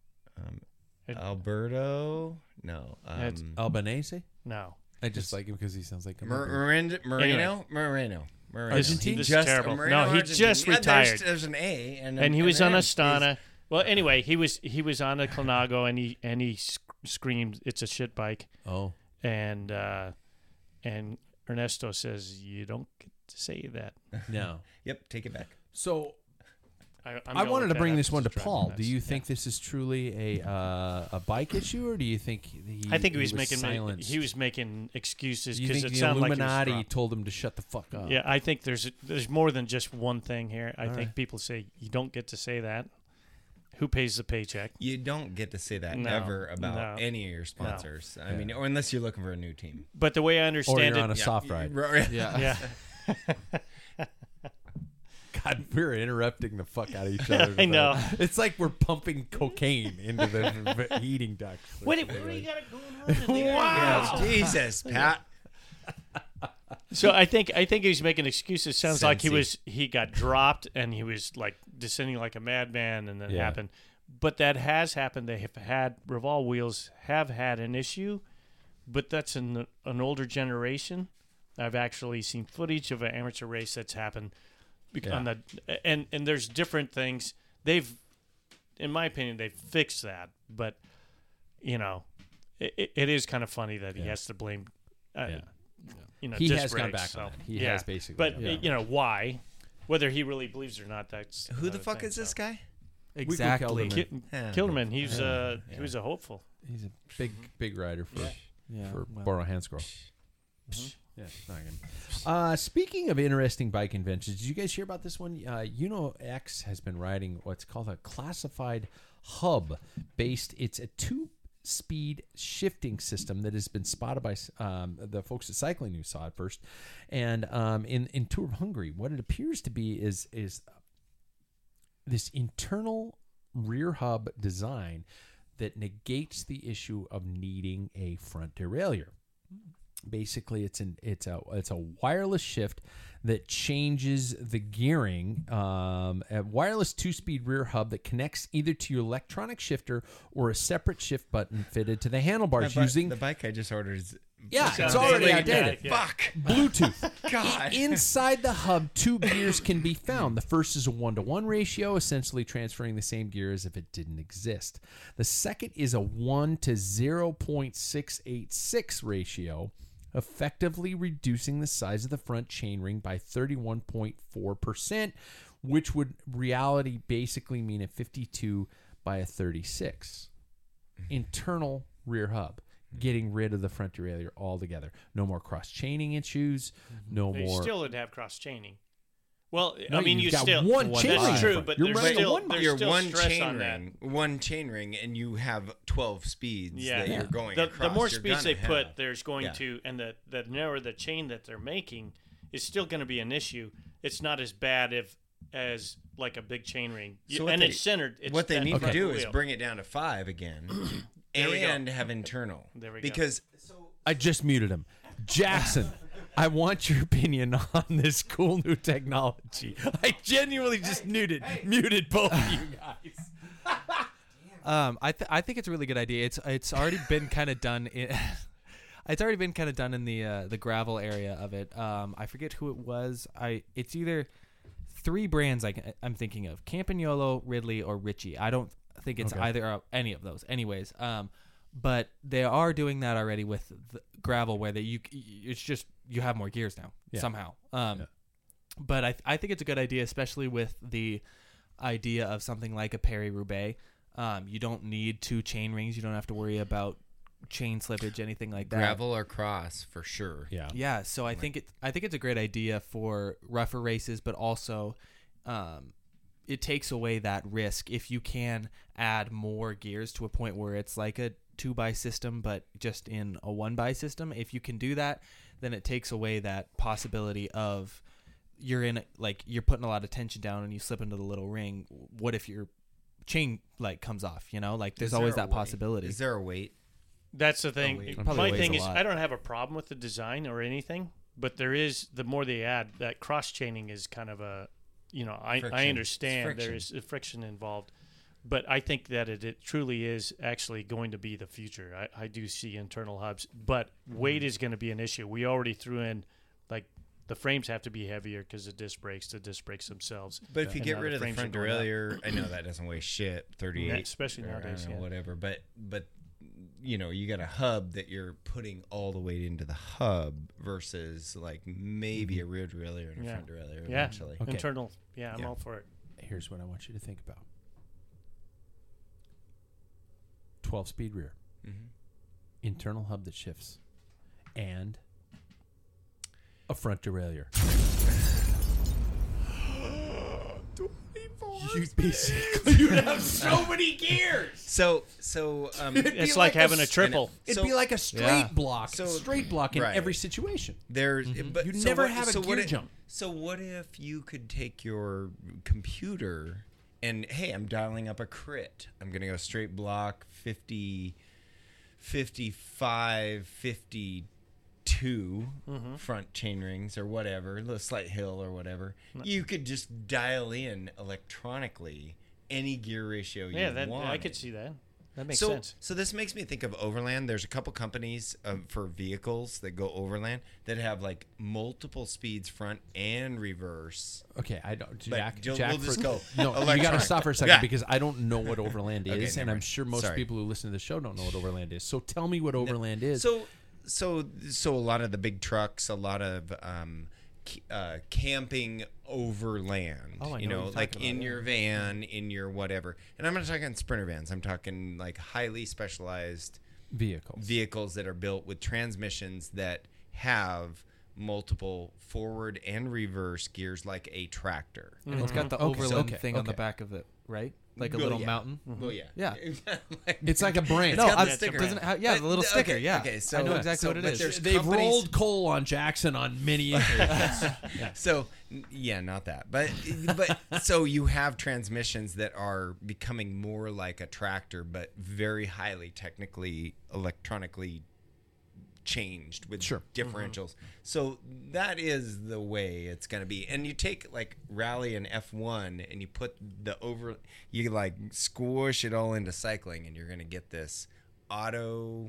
G: Um,
F: It-
G: Alberto, no.
F: It's-
G: Um,
E: Albanese?
F: No,
E: I just like him because he sounds like a
G: Mar-
E: immigrant.
G: Marino, Marino,
F: Anyway.
G: Moreno, Moreno.
E: Argentine?
G: He
F: This is
G: just,
F: terrible.
G: Moreno,
F: No, he
G: Argentine.
F: just
G: Yeah, there's-
F: retired.
G: There's, an A, and,
F: and he
G: and
F: was
G: an
F: on
G: M.
F: Astana. Well, anyway, he was he was on a Colnago, and he and he sc- screamed, "It's a shit bike!"
E: Oh,
F: And uh, and Ernesto says, "You don't get to say that."
E: no.
G: Yep, take it back.
E: So
F: I, I'm
E: I
F: gonna
E: wanted
F: look
E: to bring
F: that up.
E: this one to
F: It's driving
E: Paul.
F: nuts.
E: Do you
F: Yeah.
E: think this is truly a uh, a bike issue, or do you think he?
F: I think he was, making
E: silenced?
F: he was making excuses
E: Do you
F: because
E: think
F: it
E: the
F: sounded like he was
E: Illuminati
F: drunk.
E: told him to shut the fuck up?
F: Yeah, I think there's there's more than just one thing here. I
E: All
F: think
E: right.
F: people say you don't get to say that. Who pays the paycheck?
G: You don't get to say that
F: No,
G: ever about
F: no,
G: any of your sponsors. I
E: Yeah.
G: mean, or unless you're looking for a new team.
F: But the way I
E: Or
F: understand
E: you're
F: it,
E: on a soft ride.
H: Yeah.
F: yeah,
E: God, we're interrupting the fuck out of each other.
F: I know.
E: It's like we're pumping cocaine into the v- heating ducts.
F: what, do- what do you got going on? in there?
G: Wow. Jesus, Pat.
F: So I think I think he's making excuses. Sounds like he
G: Cincy.
F: was he got dropped and he was like descending like a madman, and then it
E: Yeah.
F: happened. But that has happened. They have had Revolve wheels have had an issue, but that's an an older generation. I've actually seen footage of an amateur race that's happened bec- on the and and there's different things they've, in my opinion, they've fixed that. But you know, it, it is kind of funny that he
E: Yeah.
F: has to blame. Uh,
E: Yeah.
F: You know,
E: He
F: disc
E: has gone
F: brakes,
E: back
F: so,
E: on that. He
F: yeah.
E: has basically
F: But
E: gone back
F: you know why? Whether he really believes it or not, that's
G: Who the
F: another
G: fuck
F: thing,
G: is this
F: so.
G: guy?
H: Exactly.
E: Kelderman.
F: Ki-
G: Yeah.
F: Kilderman. He's
E: Yeah.
F: uh
E: Yeah.
F: he was a hopeful.
E: He's a big, big rider for
H: Yeah.
E: for
H: well.
E: Bora Hansgrohe. Yeah, not good. Uh, speaking of interesting bike inventions, did you guys hear about this one? Uh, Uno X has been riding what's called a classified hub based. It's a two-speed shifting system that has been spotted by um, the folks at Cycling News saw it first, and um, in in Tour of Hungary, what it appears to be is is this internal rear hub design that negates the issue of needing a front derailleur. Basically, it's an it's a it's a wireless shift that changes the gearing. Um, a wireless two-speed rear hub that connects either to your electronic shifter or a separate shift button fitted to the handlebars
G: The bi-
E: using
G: the bike I just ordered is
E: yeah,
F: Sounds
E: it's already
F: like
E: outdated.
F: that, yeah.
G: fuck.
E: Bluetooth.
G: God.
E: Inside the hub, two gears can be found. The first is a one-to-one ratio, essentially transferring the same gear as if it didn't exist. The second is a one to zero point six eight six ratio, effectively reducing the size of the front chainring by thirty-one point four percent, which would reality basically mean a fifty-two by a thirty-six. Internal rear hub. Getting rid of the front derailleur altogether. No more cross chaining issues. No
F: They
E: more.
F: still would have cross chaining. Well,
E: No,
F: I mean,
E: you've
F: you
E: got
F: still
E: one chain
F: that's
E: ring
F: true,
E: front.
F: but
E: You're
F: there's
E: running a
F: still
E: one-
F: there's
G: You're
F: still
G: one
F: stress
G: chain
F: on that.
G: ring, one chain ring, and you have twelve speeds
F: Yeah,
G: that you're going
F: the,
G: across.
F: the more
G: You're
F: speeds
G: gonna
F: they put,
G: have-
F: there's going
G: Yeah.
F: to, and the the narrower the chain that they're making is still going to be an issue. It's not as bad if as like a big chain ring, You-
G: So what
F: and
G: they-
F: it's centered. It's
G: what they
F: that
G: need to
F: front
G: do is
F: wheel.
G: bring it down to five again,
F: There we go.
G: and have internal.
F: There we go.
G: because
E: I just muted him. Jackson, I want your opinion on this cool new technology. I genuinely just muted muted both of you guys.
H: Um, I th- I think it's a really good idea. It's it's already been kind of done in. It's already been kind of done in the uh, the gravel area of it. Um, I forget who it was. I it's either three brands I can, I'm thinking of: Campagnolo, Ridley, or Ritchie. I don't think it's
E: Okay.
H: either of any of those. Anyways, um, but they are doing that already with the gravel, where they you it's just you have more gears now
E: Yeah.
H: somehow. Um,
E: Yeah.
H: but I I think it's a good idea, especially with the idea of something like a Perry Roubaix. Um, you don't need two chain rings. You don't have to worry about chain slippage, anything like that.
G: gravel or cross for sure.
E: Yeah.
H: Yeah, so I think it I think it's a great idea for rougher races, but also um, it takes away that risk if you can add more gears to a point where it's like a two by system, but just in a one by system. If you can do that, then it takes away that possibility of you're in like you're putting a lot of tension down and you slip into the little ring. What if your chain like comes off? You know, like there's
G: Is there
H: always
G: a
H: that
G: weight?
H: possibility.
G: Is there a weight?
F: That's the thing.
G: weight.
H: Probably
F: My
H: weighs
F: thing
H: a
F: is,
H: lot.
F: I don't have a problem with the design or anything, but there is the more they add, that cross chaining is kind of a, you know, I,
G: Friction.
F: I
G: It's
F: understand there
G: friction.
F: is friction involved, but I think that it, it truly is actually going to be the future. I, I do see internal hubs, but weight is going to be an issue. We already threw in, like, the frames have to be heavier because the disc brakes, the disc brakes themselves.
G: But if you
F: And
G: get
F: now
G: rid of the
F: frames are
G: front
F: going up.
G: derailleur, I know that doesn't weigh shit, thirty-eight,
F: especially
G: or, I don't
F: nowadays,
G: know,
F: yeah.
G: whatever. But but you know, you got a hub that you're putting all the weight into the hub versus like maybe a rear derailleur and a
F: Yeah.
G: front derailleur
F: Yeah,
G: eventually.
E: Okay.
F: internal. Yeah, I'm
G: Yeah.
F: all for it.
E: Here's what I want you to think about. twelve speed rear.
G: Mhm.
E: Internal hub that shifts. And a front derailleur. You'd basically you'd have so many gears.
G: So so um,
E: It'd be
F: It's like having a
E: s-
F: triple.
E: It'd
G: So-
E: be like a straight
H: Yeah.
E: block,
G: So-
E: straight block in
G: right.
E: every situation.
G: There's but
E: You'd
G: so
E: never
G: what-
E: have a
G: so
E: gear
G: what if-
E: jump.
G: So what if you could take your computer and hey, I'm dialing up a crit. I'm gonna go straight block fifty, fifty-five, fifty-two
F: Mm-hmm.
G: front chain rings or whatever, a little slight hill or whatever. You could just dial in electronically any gear ratio you
F: Yeah, that,
G: want.
F: I could see that. That makes
G: so,
F: sense.
G: So this makes me think of overland. There's a couple companies um, for vehicles that go overland that have like multiple speeds, front and reverse.
E: Okay, I don't.
G: But
E: Jack,
G: you'll-
E: Jack
G: we'll just
E: for-
G: go
E: No, you got to
G: electronic.
E: stop for a second
G: Yeah.
E: because I don't know what overland
G: Okay,
E: is, and
G: never
E: I'm
G: mind.
E: sure most
G: Sorry.
E: people who listen to the show don't know what overland is. So tell me what overland is.
G: So, so, so a lot of the big trucks, a lot of um, c- uh, camping overland.
H: Oh, I
G: you
H: know
G: know,
H: what you're
G: like
H: talking
G: in
H: about,
G: your van, in your whatever. And I'm not talking sprinter vans. I'm talking like highly specialized
E: Vehicles.
G: vehicles that are built with transmissions that have multiple forward and reverse gears like a tractor.
H: And it's got the
E: Okay, so-
H: overland
E: okay,
H: thing on the
E: okay.
H: back of it, right? Like a
G: Well,
H: little
G: yeah.
H: mountain.
G: Well, yeah.
H: Yeah.
E: It's like a brand.
H: No,
G: got
H: I'm,
G: the sticker.
H: doesn't it have, yeah, the little
G: But-
H: sticker.
G: okay,
H: yeah,
G: okay, so-
H: I know exactly
G: so-
H: what it
G: but
H: is.
G: there's
E: They've
G: companies-
E: rolled coal on Jackson on many occasions.
G: So n- yeah, not that, but but so you have transmissions that are becoming more like a tractor, but very highly technically electronically changed with
E: Sure.
G: differentials. So that is the way it's going to be. And you take like rally and F one and you put the over, you like squish it all into cycling, and you're going to get this auto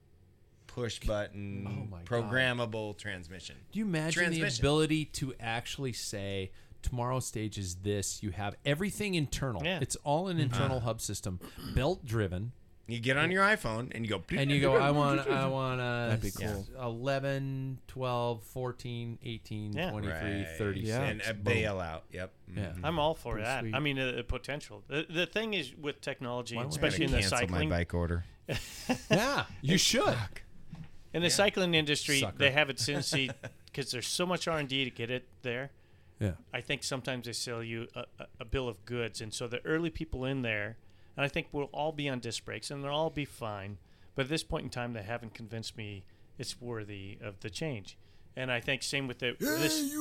G: push button
E: Oh my God.
G: programmable transmission.
E: Do you imagine the
G: Transmission.
E: ability to actually say, tomorrow's stage is this? You have everything internal.
F: Yeah.
E: It's all an internal hub system, belt driven.
G: You get on your iPhone and you go,
E: And you go, I want, I want uh,
H: That'd be cool.
E: eleven, twelve, fourteen, eighteen,
F: Yeah.
E: twenty-three,
G: Right.
E: thirty-six.
H: Yeah.
G: and a
E: Boom.
G: bail out. Yep.
E: Yeah.
G: Mhm.
F: I'm all for
H: Pretty
F: that.
H: sweet.
F: I mean, the, the potential. The, the thing is with technology,
E: Why don't we
F: especially in the
G: Cancel
F: cycling,
G: my bike order.
E: Yeah, you should.
F: in the cycling industry,
E: Sucker.
F: they have a tendency because there's so much R and D to get it there.
E: Yeah.
F: I think sometimes they sell you a, a, a bill of goods, and so the early people in there, and I think we'll all be on disc brakes, and they'll all be fine. But at this point in time, they haven't convinced me it's worthy of the change. And I think same with the this.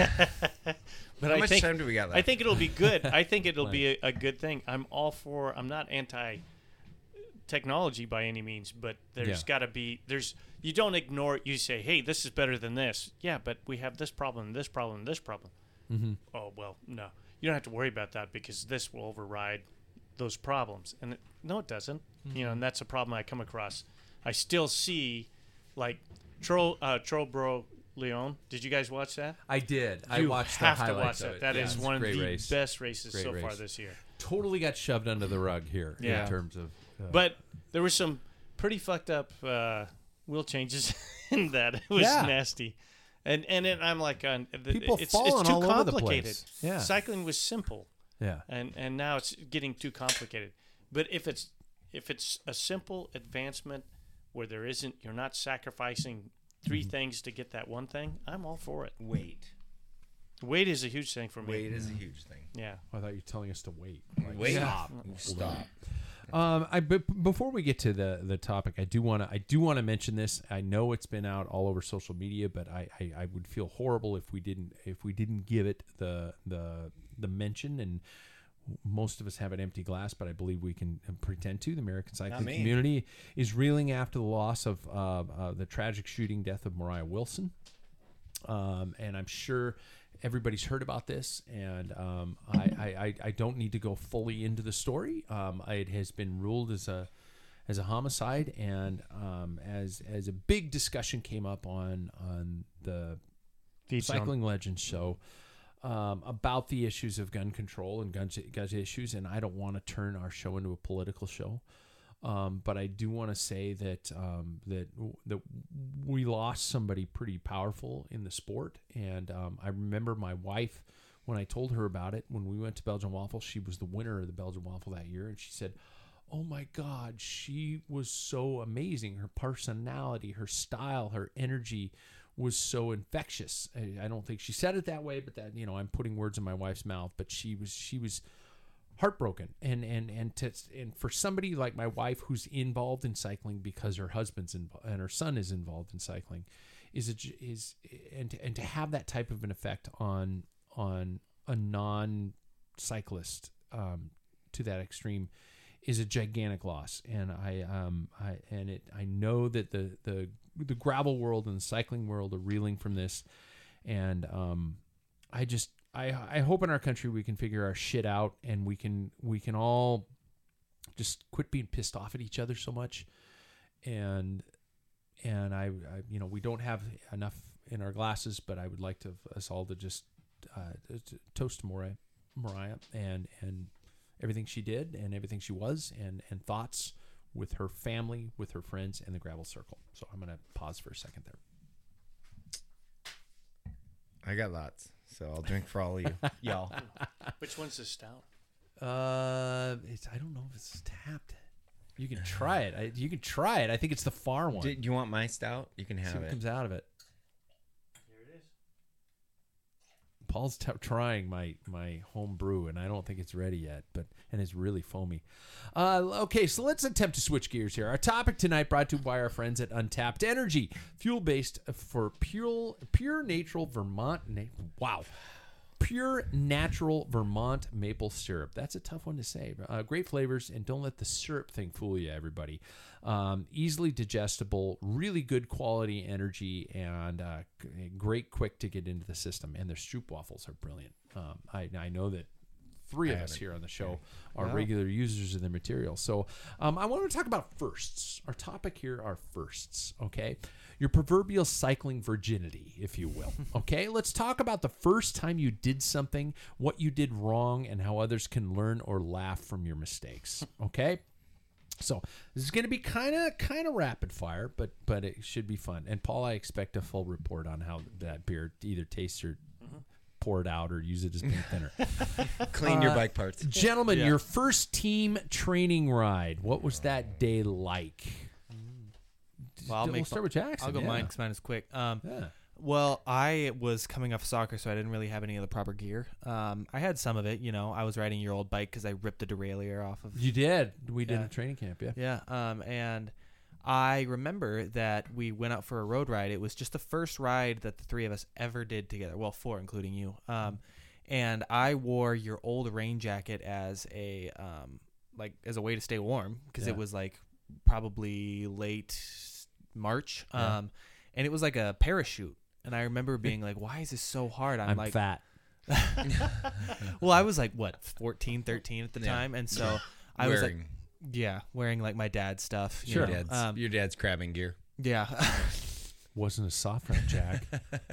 F: But
G: How
F: I
G: much
F: think,
G: time do we got left?
F: I think it'll be good. I think it'll be a, a good thing. I'm all for. I'm not anti technology by any means, but there's
E: Yeah.
F: got to be. There's you don't ignore it. You say, hey, this is better than this. Yeah, but we have this problem, this problem, this problem.
E: Mm-hmm.
F: Oh well, no, you don't have to worry about that because this will override those problems. And it, no, it doesn't. Mm-hmm. You know, and that's a problem I come across. I still see, like, Tro uh, Trobro Leon. Did you guys watch that?
E: I did. I
F: You
E: watched
F: have
E: the
F: to
E: highlights
F: watch
E: of
F: that.
E: it.
F: That
E: Yeah,
F: is
E: it's a
F: one of
E: great
F: the
E: race.
F: best races
E: Great
F: so
E: race.
F: far this year.
E: Totally got shoved under the rug here
F: Yeah.
E: in terms of. Uh,
F: But there were some pretty fucked up uh, wheel changes in that. It was
E: Yeah.
F: nasty. And and it, I'm like, uh, the,
E: People
F: it's,
E: falling
F: it's too
E: all over the
F: complicated.
E: place. Yeah.
F: Cycling was simple,
E: yeah.
F: and and now it's getting too complicated. But if it's if it's a simple advancement where there isn't, you're not sacrificing three
E: Mm-hmm.
F: things to get that one thing, I'm all for it.
G: Weight.
F: Weight is a huge thing for me.
G: Weight is a huge thing.
F: Yeah.
E: I thought you were telling us to wait.
G: Wait.
E: Stop.
G: Stop.
E: Um, I but before we get to the the topic, I do want to I do want to mention this. I know it's been out all over social media, but I, I, I would feel horrible if we didn't if we didn't give it the the the mention. And most of us have an empty glass, but I believe we can pretend to. The American cycling
G: me.
E: community is reeling after the loss of uh, uh, the tragic shooting death of Mariah Wilson, um, and I'm sure everybody's heard about this, and um, I, I, I don't need to go fully into the story. Um, it has been ruled as a as a homicide, and um, as as a big discussion came up on on the
F: Deep Zone.
E: Cycling Legends show um, about the issues of gun control and gun, gun issues, and I don't want to turn our show into a political show. Um, but I do want to say that um, that that we lost somebody pretty powerful in the sport, and um, I remember my wife when I told her about it when we went to Belgian Waffle. She was the winner of the Belgian Waffle that year, and she said, "Oh my God, she was so amazing. Her personality, her style, her energy was so infectious." I, I don't think she said it that way, but that you know I'm putting words in my wife's mouth. But she was she was. heartbroken, and and and to and for somebody like my wife who's involved in cycling because her husband's involved and her son is involved in cycling, is a, is and to, and to have that type of an effect on on a non-cyclist um, to that extreme is a gigantic loss. And I um I and it I know that the the the gravel world and the cycling world are reeling from this, and um I just. I, I hope in our country we can figure our shit out, and we can we can all just quit being pissed off at each other so much, and and I, I you know we don't have enough in our glasses, but I would like to us all to just uh, to toast Mariah, Mariah and and everything she did and everything she was and and thoughts with her family, with her friends, and the gravel circle. So I'm gonna pause for a second there.
G: I got lots, so I'll drink for all of you, y'all.
F: Which one's the stout?
E: Uh, it's I don't know if it's tapped. You can try it. I, you can try it. I think it's the far one.
G: Do, do you want my stout? You can
E: See
G: have
E: what
G: it.
E: comes out of it.
F: Here it is.
E: Paul's t- trying my my home brew, and I don't think it's ready yet. But and it's really foamy. Uh, okay, so let's attempt to switch gears here. Our topic tonight brought to you by our friends at Untapped Energy, fuel based for pure pure natural Vermont. Na- wow. Pure natural Vermont maple syrup. That's a tough one to say. Uh, great flavors, and don't let the syrup thing fool you, everybody. Um, easily digestible, really good quality energy, and uh, g- great quick to get into the system. And their stroop waffles are brilliant. Um, I, I know that three of
G: I
E: us
G: haven't.
E: here on the show are
H: Wow.
E: regular users of the material. So um, I want to talk about firsts. Our topic here are firsts, okay? Your proverbial cycling virginity, if you will. Okay, let's talk about the first time you did something, what you did wrong, and how others can learn or laugh from your mistakes. Okay, so this is going to be kind of kind of rapid fire, but but it should be fun. And Paul, I expect a full report on how that beer either tastes or pour it out or use it as paint thinner.
G: Clean your
E: Uh,
G: bike parts.
E: Gentlemen, your first team training ride. What was that day like?
H: Well, I'll
E: we'll
H: make
E: start with Jackson.
H: I'll go
E: yeah.
H: mine because mine is quick. Um,
E: Yeah.
H: Well, I was coming off soccer, so I didn't really have any of the proper gear. Um, I had some of it, you know. I was riding your old bike because I ripped the derailleur off of.
E: You did. We did
H: Yeah.
E: a training camp. Yeah.
H: Yeah. Um, and I remember that we went out for a road ride. It was just the first ride that the three of us ever did together. Well, four, including you. Um, and I wore your old rain jacket as a um, like as a way to stay warm because
E: Yeah.
H: it was like probably late March.
E: Yeah.
H: Um, and it was like a parachute. And I remember being like, why is this so hard? I'm,
E: I'm
H: like,
E: fat.
H: well, I was like, what, fourteen, thirteen at the
G: Yeah.
H: time. And so I was like,
G: Wearing
H: yeah, wearing like my dad's stuff. you
G: your
H: know.
G: dad's,
H: Um,
G: your dad's crabbing gear.
H: yeah.
E: Wasn't a soft ride, Jack.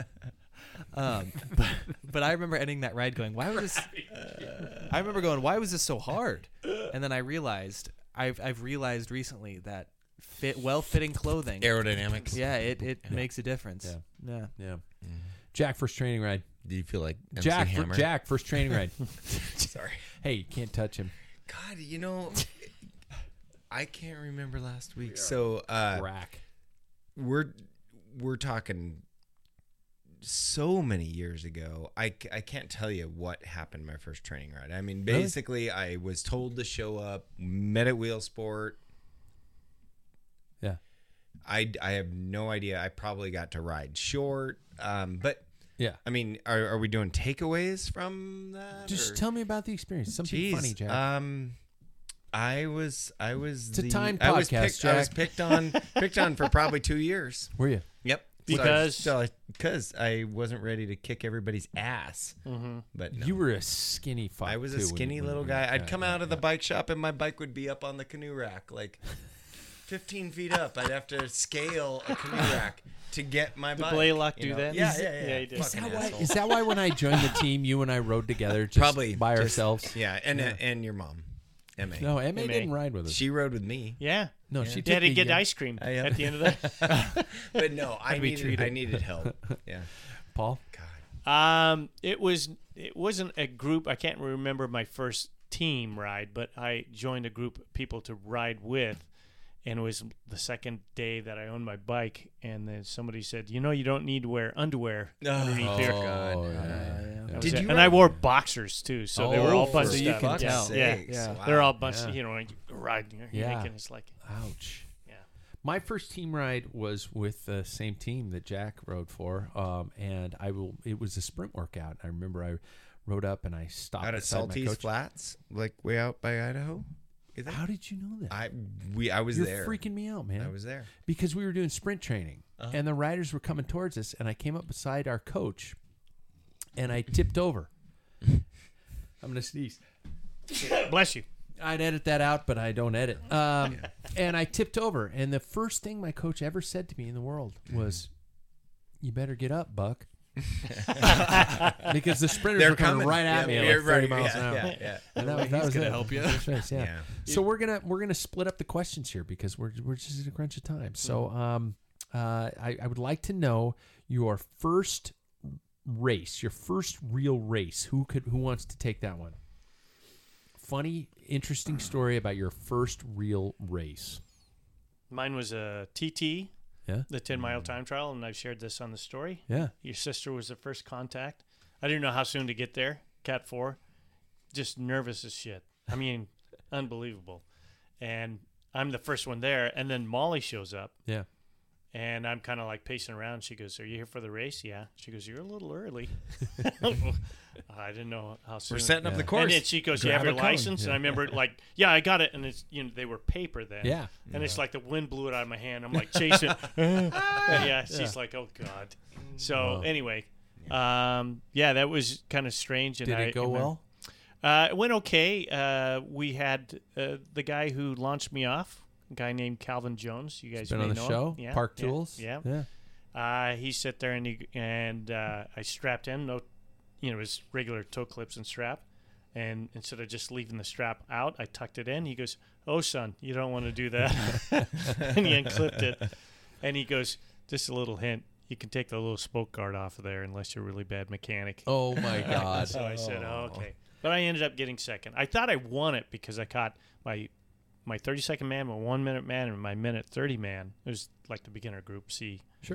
H: um, but, but I remember ending that ride going, why was this? I remember going, why was this so hard? And then I realized, I've, I've realized recently that fit well-fitting clothing.
G: Aerodynamics.
H: Yeah, it, it makes a difference.
E: Yeah.
H: Yeah.
E: Yeah. Jack, first training ride.
G: Do you feel like M C
E: Jack, fir-
G: Hammer?
E: Jack, first training ride.
G: Sorry.
E: Hey, you can't touch him.
G: God, you know, I can't remember last week. So uh,
E: Rack.
G: we're we're talking so many years ago. I, c- I can't tell you what happened my first training ride. I mean,
E: Really?
G: basically, I was told to show up, met at Wheel Sport.
E: Yeah.
G: I, I have no idea. I probably got to ride short. Um, but,
E: Yeah.
G: I mean, are, are we doing takeaways from that?
E: Just
G: or-
E: tell me about the experience. Something
G: Jeez,
E: funny, Jack.
G: Um, I was I was
E: It's a
G: the,
E: timed
G: I was
E: podcast,
G: picked, I was
E: Jack.
G: picked on picked on for probably two years.
E: Were you?
G: Yep.
F: Because-
G: so because I wasn't ready to kick everybody's ass.
F: Mm-hmm.
G: But no.
E: You were a skinny fuck.
G: I was
E: too,
G: a
E: when-
G: skinny
E: when-
G: little
E: when-
G: guy. I'd
E: yeah,
G: come
E: yeah,
G: out of the
E: yeah.
G: bike shop and my bike would be up on the canoe rack, like fifteen feet up. I'd have to scale a canoe rack to get my
F: Did
G: bike.
F: Blaylock
G: you
F: do
G: know?
F: that?
G: Yeah,
F: Is-
G: yeah, yeah.
F: yeah, he did.
E: Is that,
G: Fucking
E: why,
G: asshole.
E: is that why when I joined the team, you and I rode together just
G: Probably
E: by
G: just-
E: ourselves?
G: Yeah, and and your mom, M A.
E: No, M A
F: M A.
E: didn't ride with us.
G: She rode with me.
F: Yeah.
E: no, she
F: Dad
E: took
F: had
E: the,
F: to get
E: uh,
F: ice cream
G: I, uh,
F: at the end of that.
G: But no, I
H: to be
G: needed
H: treated.
G: I needed help. Yeah.
E: Paul.
F: Um, it was it wasn't a group. I can't remember my first team ride, but I joined a group of people to ride with, and it was the second day that I owned my bike. And then somebody said, "You know, you don't need to wear underwear underneath here."
G: God.
E: Oh, yeah.
F: That was
G: Did
F: it.
G: you
F: and
G: ride-
F: I wore boxers too, so they were all
E: Oh,
F: bunched
E: so you
F: up.
E: can
F: yeah,
E: tell.
F: yeah,
G: Sakes.
H: yeah.
G: Wow.
F: they're all bunched.
E: Yeah.
F: You know, you ride, you're
E: Yeah.
F: yanking, it's like,
E: Ouch.
F: yeah.
E: My first team ride was with the same team that Jack rode for, um, and I will. It was a sprint workout. I remember I rode up and I stopped
G: Out at
E: beside my
G: Saltese
E: coach.
G: Flats, like way out by Idaho. Is that-
E: How did you know that?
G: I we I was
E: You're
G: there.
E: freaking me out, man.
G: I was there.
E: because we were doing sprint training,
G: Uh-huh.
E: and the riders were coming towards us, and I came up beside our coach, and I tipped over. I'm gonna sneeze.
F: Bless you.
E: I'd edit that out, but I don't edit. Um, and I tipped over, and the first thing my coach ever said to me in the world was, "You better get up, Buck," because the sprinters
G: They're
E: were coming
G: coming
E: right at
G: Yeah,
E: me at
G: you're
E: like thirty
G: right.
E: miles
G: yeah,
E: an hour.
G: Yeah, yeah.
E: And that, was-
H: He's
E: that was
H: gonna
E: it.
H: help you.
E: First race, yeah.
G: Yeah.
E: So we're gonna we're gonna split up the questions here because we're we're just at a crunch of time. So um, uh, I I would like to know your first race, your first real race. Who could who wants to take that one? Funny, interesting story about your first real race.
F: Mine was a T T,
E: Yeah,
F: the ten mile time trial, and I've shared this on the story.
E: yeah.
F: Your sister was the first contact. I didn't know how soon to get there. Cat four, just nervous as shit. I mean, unbelievable. And I'm the first one there, and then Molly shows up,
E: Yeah.
F: and I'm kind of like pacing around. She goes, "Are you here for the race?" Yeah. She goes, "You're a little early." I didn't know how soon.
G: We're setting up
E: Yeah.
G: the course.
F: And then she goes, "You have
G: Grab
F: your
G: a cone."
F: license?" And
E: Yeah.
F: I remember like, "Yeah, I got it." And it's you know they were paper then.
E: Yeah.
F: And it's like the wind blew it out of my hand. I'm like chasing. And yeah. She's like, "Oh God." So
E: Wow.
F: anyway, um, yeah, that was kind of strange. And
E: Did
F: I,
E: it go well?
F: Uh, it went okay. Uh, we had uh, the guy who launched me off, a guy named Calvin Jones. You guys
E: Been
F: may
E: on the
F: know him.
E: show.
F: Yeah,
E: Park
F: yeah,
E: Tools.
F: Yeah.
E: Yeah.
F: Uh, he sat there and he and uh, I strapped in no, you know, his regular toe clips and strap, and instead of just leaving the strap out, I tucked it in. He goes, "Oh son, you don't want to do that," and he unclipped it, and he goes, "Just a little hint, you can take the little spoke guard off of there unless you're a really bad mechanic."
E: Oh my God.
F: So I said, oh, "Okay," but I ended up getting second. I thought I won it because I caught my my thirty second man, my one minute man, and my minute thirty man. It was like the beginner group C.
E: Sure.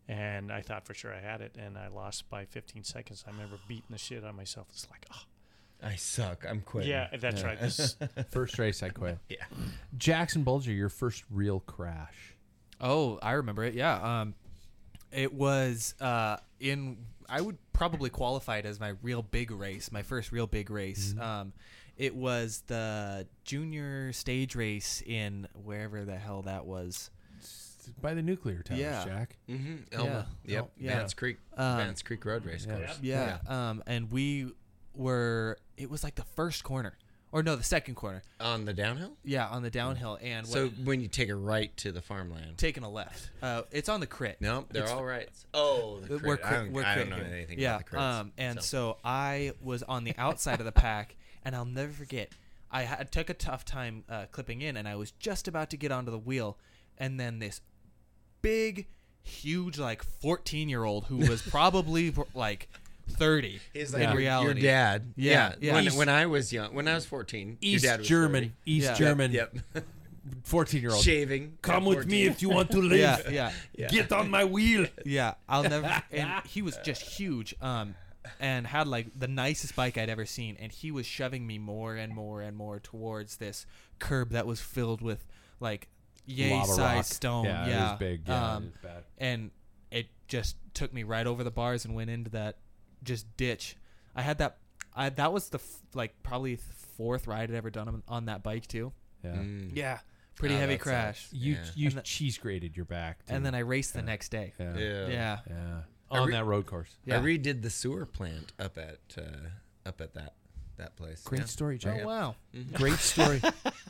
F: and I thought for sure I had it, and I lost by fifteen seconds. I remember beating the shit out of myself. It's like, oh,
G: I suck. I'm quitting.
F: yeah, that's right. This,
E: First race I quit.
G: Yeah.
E: Jackson Bulger, your first real crash.
H: Oh, I remember it. Yeah. Um, it was uh in. I would probably qualify it as my real big race, my first real big race.
E: Mm-hmm.
H: Um, it was the junior stage race in wherever the hell that was.
E: By the nuclear towers,
H: Yeah.
E: Jack.
G: Mm-hmm. Elma.
H: Yeah.
G: Yep.
H: Yeah.
G: Vance Creek.
H: Um,
G: Vance Creek Road Race
E: yeah.
G: course.
H: Yeah. Um, and we were. It was like the first corner, or no, the second corner.
G: On the downhill.
H: Yeah, on the downhill, and
G: So
H: what,
G: when you take a right to the farmland.
H: taking a left. Uh, it's on the crit.
G: No, they're
H: It's-
G: all right. Oh, the
H: Uh,
G: crit.
H: We're
G: I
H: crit,
G: don't,
H: we're
G: I
H: crit
G: don't know
H: here.
G: anything
H: yeah,
G: about the crits.
H: um, and
G: so.
H: so I was on the outside of the pack, and I'll never forget. I had, took a tough time uh, clipping in, and I was just about to get onto the wheel, and then this big, huge, like fourteen-year-old who was probably like thirty
G: He's
H: in
G: like your,
H: reality.
G: your dad.
H: Yeah, yeah.
G: When,
H: East-
G: when I was young, when I was fourteen,
E: East
G: your dad was
E: German.
G: thirty.
E: East
H: Yeah.
E: German.
G: Yep.
E: fourteen-year-old.
G: Shaving.
E: Come
G: at
E: with me
G: fourteen.
E: if you want to live.
H: Yeah, yeah.
G: Yeah.
E: Get on my wheel.
H: Yeah, I'll never. And he was just huge, um, and had like the nicest bike I'd ever seen. And he was shoving me more and more and more towards this curb that was filled with like yay
E: Lava
H: size
E: rock.
H: stone.
E: Yeah,
H: Yeah,
E: it was big. Yeah,
H: um,
E: it was bad.
H: and it just took me right over the bars and went into that just ditch. I had that. I that was the f- like probably fourth ride I'd ever done on, on that bike too.
E: Yeah.
G: Mm.
H: Yeah, pretty
G: Oh,
H: heavy
G: that
H: crash.
G: sucks.
E: You
G: Yeah.
E: you
H: And the-
E: cheese grated your back. Too.
H: And then I raced the next day.
E: yeah.
G: Yeah.
H: Yeah.
E: Yeah.
G: I
E: On
G: re-
E: that road course.
H: Yeah.
G: I redid the sewer plant up at uh, up at that that place.
E: Great
G: Yeah.
E: story, Jack.
H: Oh wow,
E: Great story.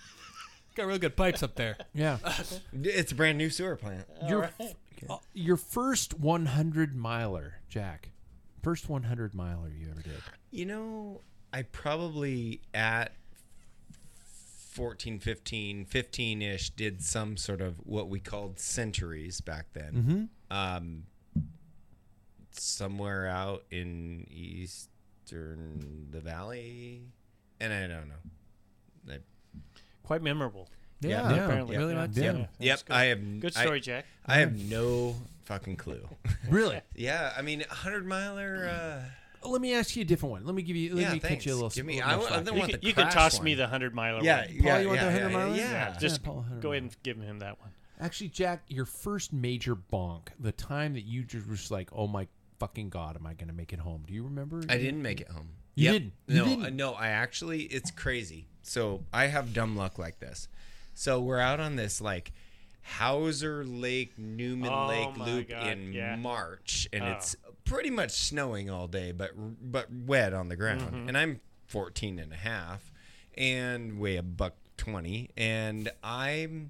H: got real good pipes up there.
E: Yeah.
G: It's a brand new sewer plant.
E: Your uh, your first one hundred miler, Jack. First one hundred miler you ever did.
G: You know, I probably at fourteen, fifteen, fifteen-ish did some sort of what we called centuries back then.
E: Mm-hmm.
G: Um, somewhere out in eastern the valley, and I don't know. I,
F: quite memorable.
H: Yeah,
E: Yeah,
F: apparently.
H: really
F: yeah.
H: much.
E: Yeah.
F: Yeah,
G: yep,
F: that's good.
G: I have
F: Good
G: I-
F: story, Jack.
G: I have no fucking clue.
E: Really?
G: Yeah, I mean, a hundred miler. Uh,
E: Let me ask you a different one. Let me give you. Let
G: Yeah,
E: me
G: thanks.
E: catch you a little.
G: Give me-
E: little
G: I
E: more
G: wa- I
E: slack.
G: don't
F: You,
G: want
F: can,
G: the
F: you can
G: crash
F: toss me
G: one.
F: the hundred miler.
G: yeah,
F: one.
G: yeah,
E: you want
G: yeah,
E: the
G: yeah,
E: hundred miler?
G: Yeah,
F: Yeah, just
E: Paul, one hundred
F: go ahead
E: miler.
F: and give him that one.
E: Actually, Jack, your first major bonk, the time that you just was like, "Oh my fucking god, am I going to make it home?" Do you remember?
G: I didn't make it home.
E: You
G: Yep.
E: didn't? You
G: No,
E: didn't?
G: uh, no. I actually, it's crazy. So I have dumb luck like this. So we're out on this like Hauser Lake, Newman
F: Oh
G: Lake
F: my
G: loop
F: God,
G: in
F: yeah.
G: March, and
F: Oh.
G: it's pretty much snowing all day, but but wet on the ground.
F: Mm-hmm.
G: And I'm fourteen and a half and weigh a buck twenty, and I'm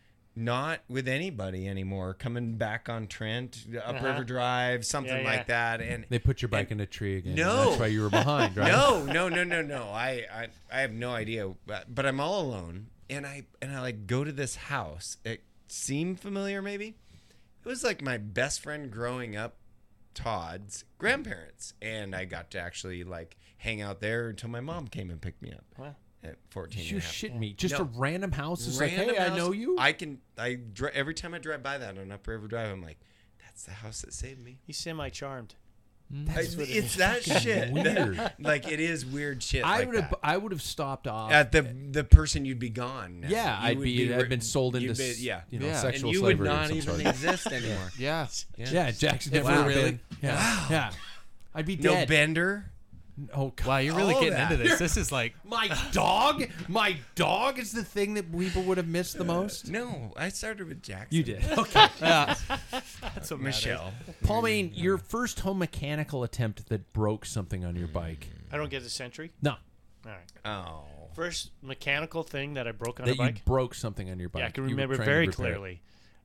G: not with anybody anymore. Coming back on Trent, Upriver
F: Uh-huh.
G: Drive, something
F: Yeah, yeah.
G: like that, and
E: They put your bike in a tree again.
G: No.
E: that's why you were behind, right?
G: no, no, no, no, no. I, I, I have no idea, but, but I'm all alone, and I, and I like go to this house. It seemed familiar, maybe. It was like my best friend growing up, Todd's grandparents, and I got to actually like hang out there until my mom came and picked me up
F: Wow.
G: at fourteen.
E: You
G: and a half.
E: shit me. Just
G: No.
E: a random house is
G: Random
E: like, hey, I
G: house.
E: know you.
G: I can. I dri- every time I drive by that on Upriver Drive, I'm like, that's the house that saved me.
F: He's semi-charmed.
G: I- it's that shit.
E: weird.
G: That- like it is weird shit.
E: I
G: like
E: would have.
G: that.
E: I would have stopped off
G: At the the person you'd be gone. Now.
E: Yeah,
G: You
E: I'd
G: would
E: be. I'd
G: ri-
E: been sold
G: you'd
E: into.
G: be-
E: s-
G: yeah,
E: You know,
H: Yeah.
E: sexual
G: and you would
E: slavery of
G: not
E: some
G: even
E: sort.
G: exist anymore.
H: Yeah.
E: Yeah, Jack's never
G: Wow.
E: been.
G: Really?
E: Yeah, yeah. I'd be
G: No
E: dead.
G: Bender.
E: Oh, God.
H: Wow, you're really
G: All
H: getting
G: that.
H: into this. This is like
E: My dog. My dog is the thing that people would have missed the most.
G: No, I started with Jackson.
E: You did. Okay.
H: yeah.
F: That's what
G: Michelle.
E: Paul Main, your first home mechanical attempt that broke something on your bike.
F: I don't get the Century.
E: No,
F: All right.
G: Oh.
F: First mechanical thing that I broke on
E: that
F: a
E: you
F: bike.
E: broke something on your bike.
F: Yeah, I can
E: You were
F: remember
E: trying to
F: very
E: repair it.
F: clearly.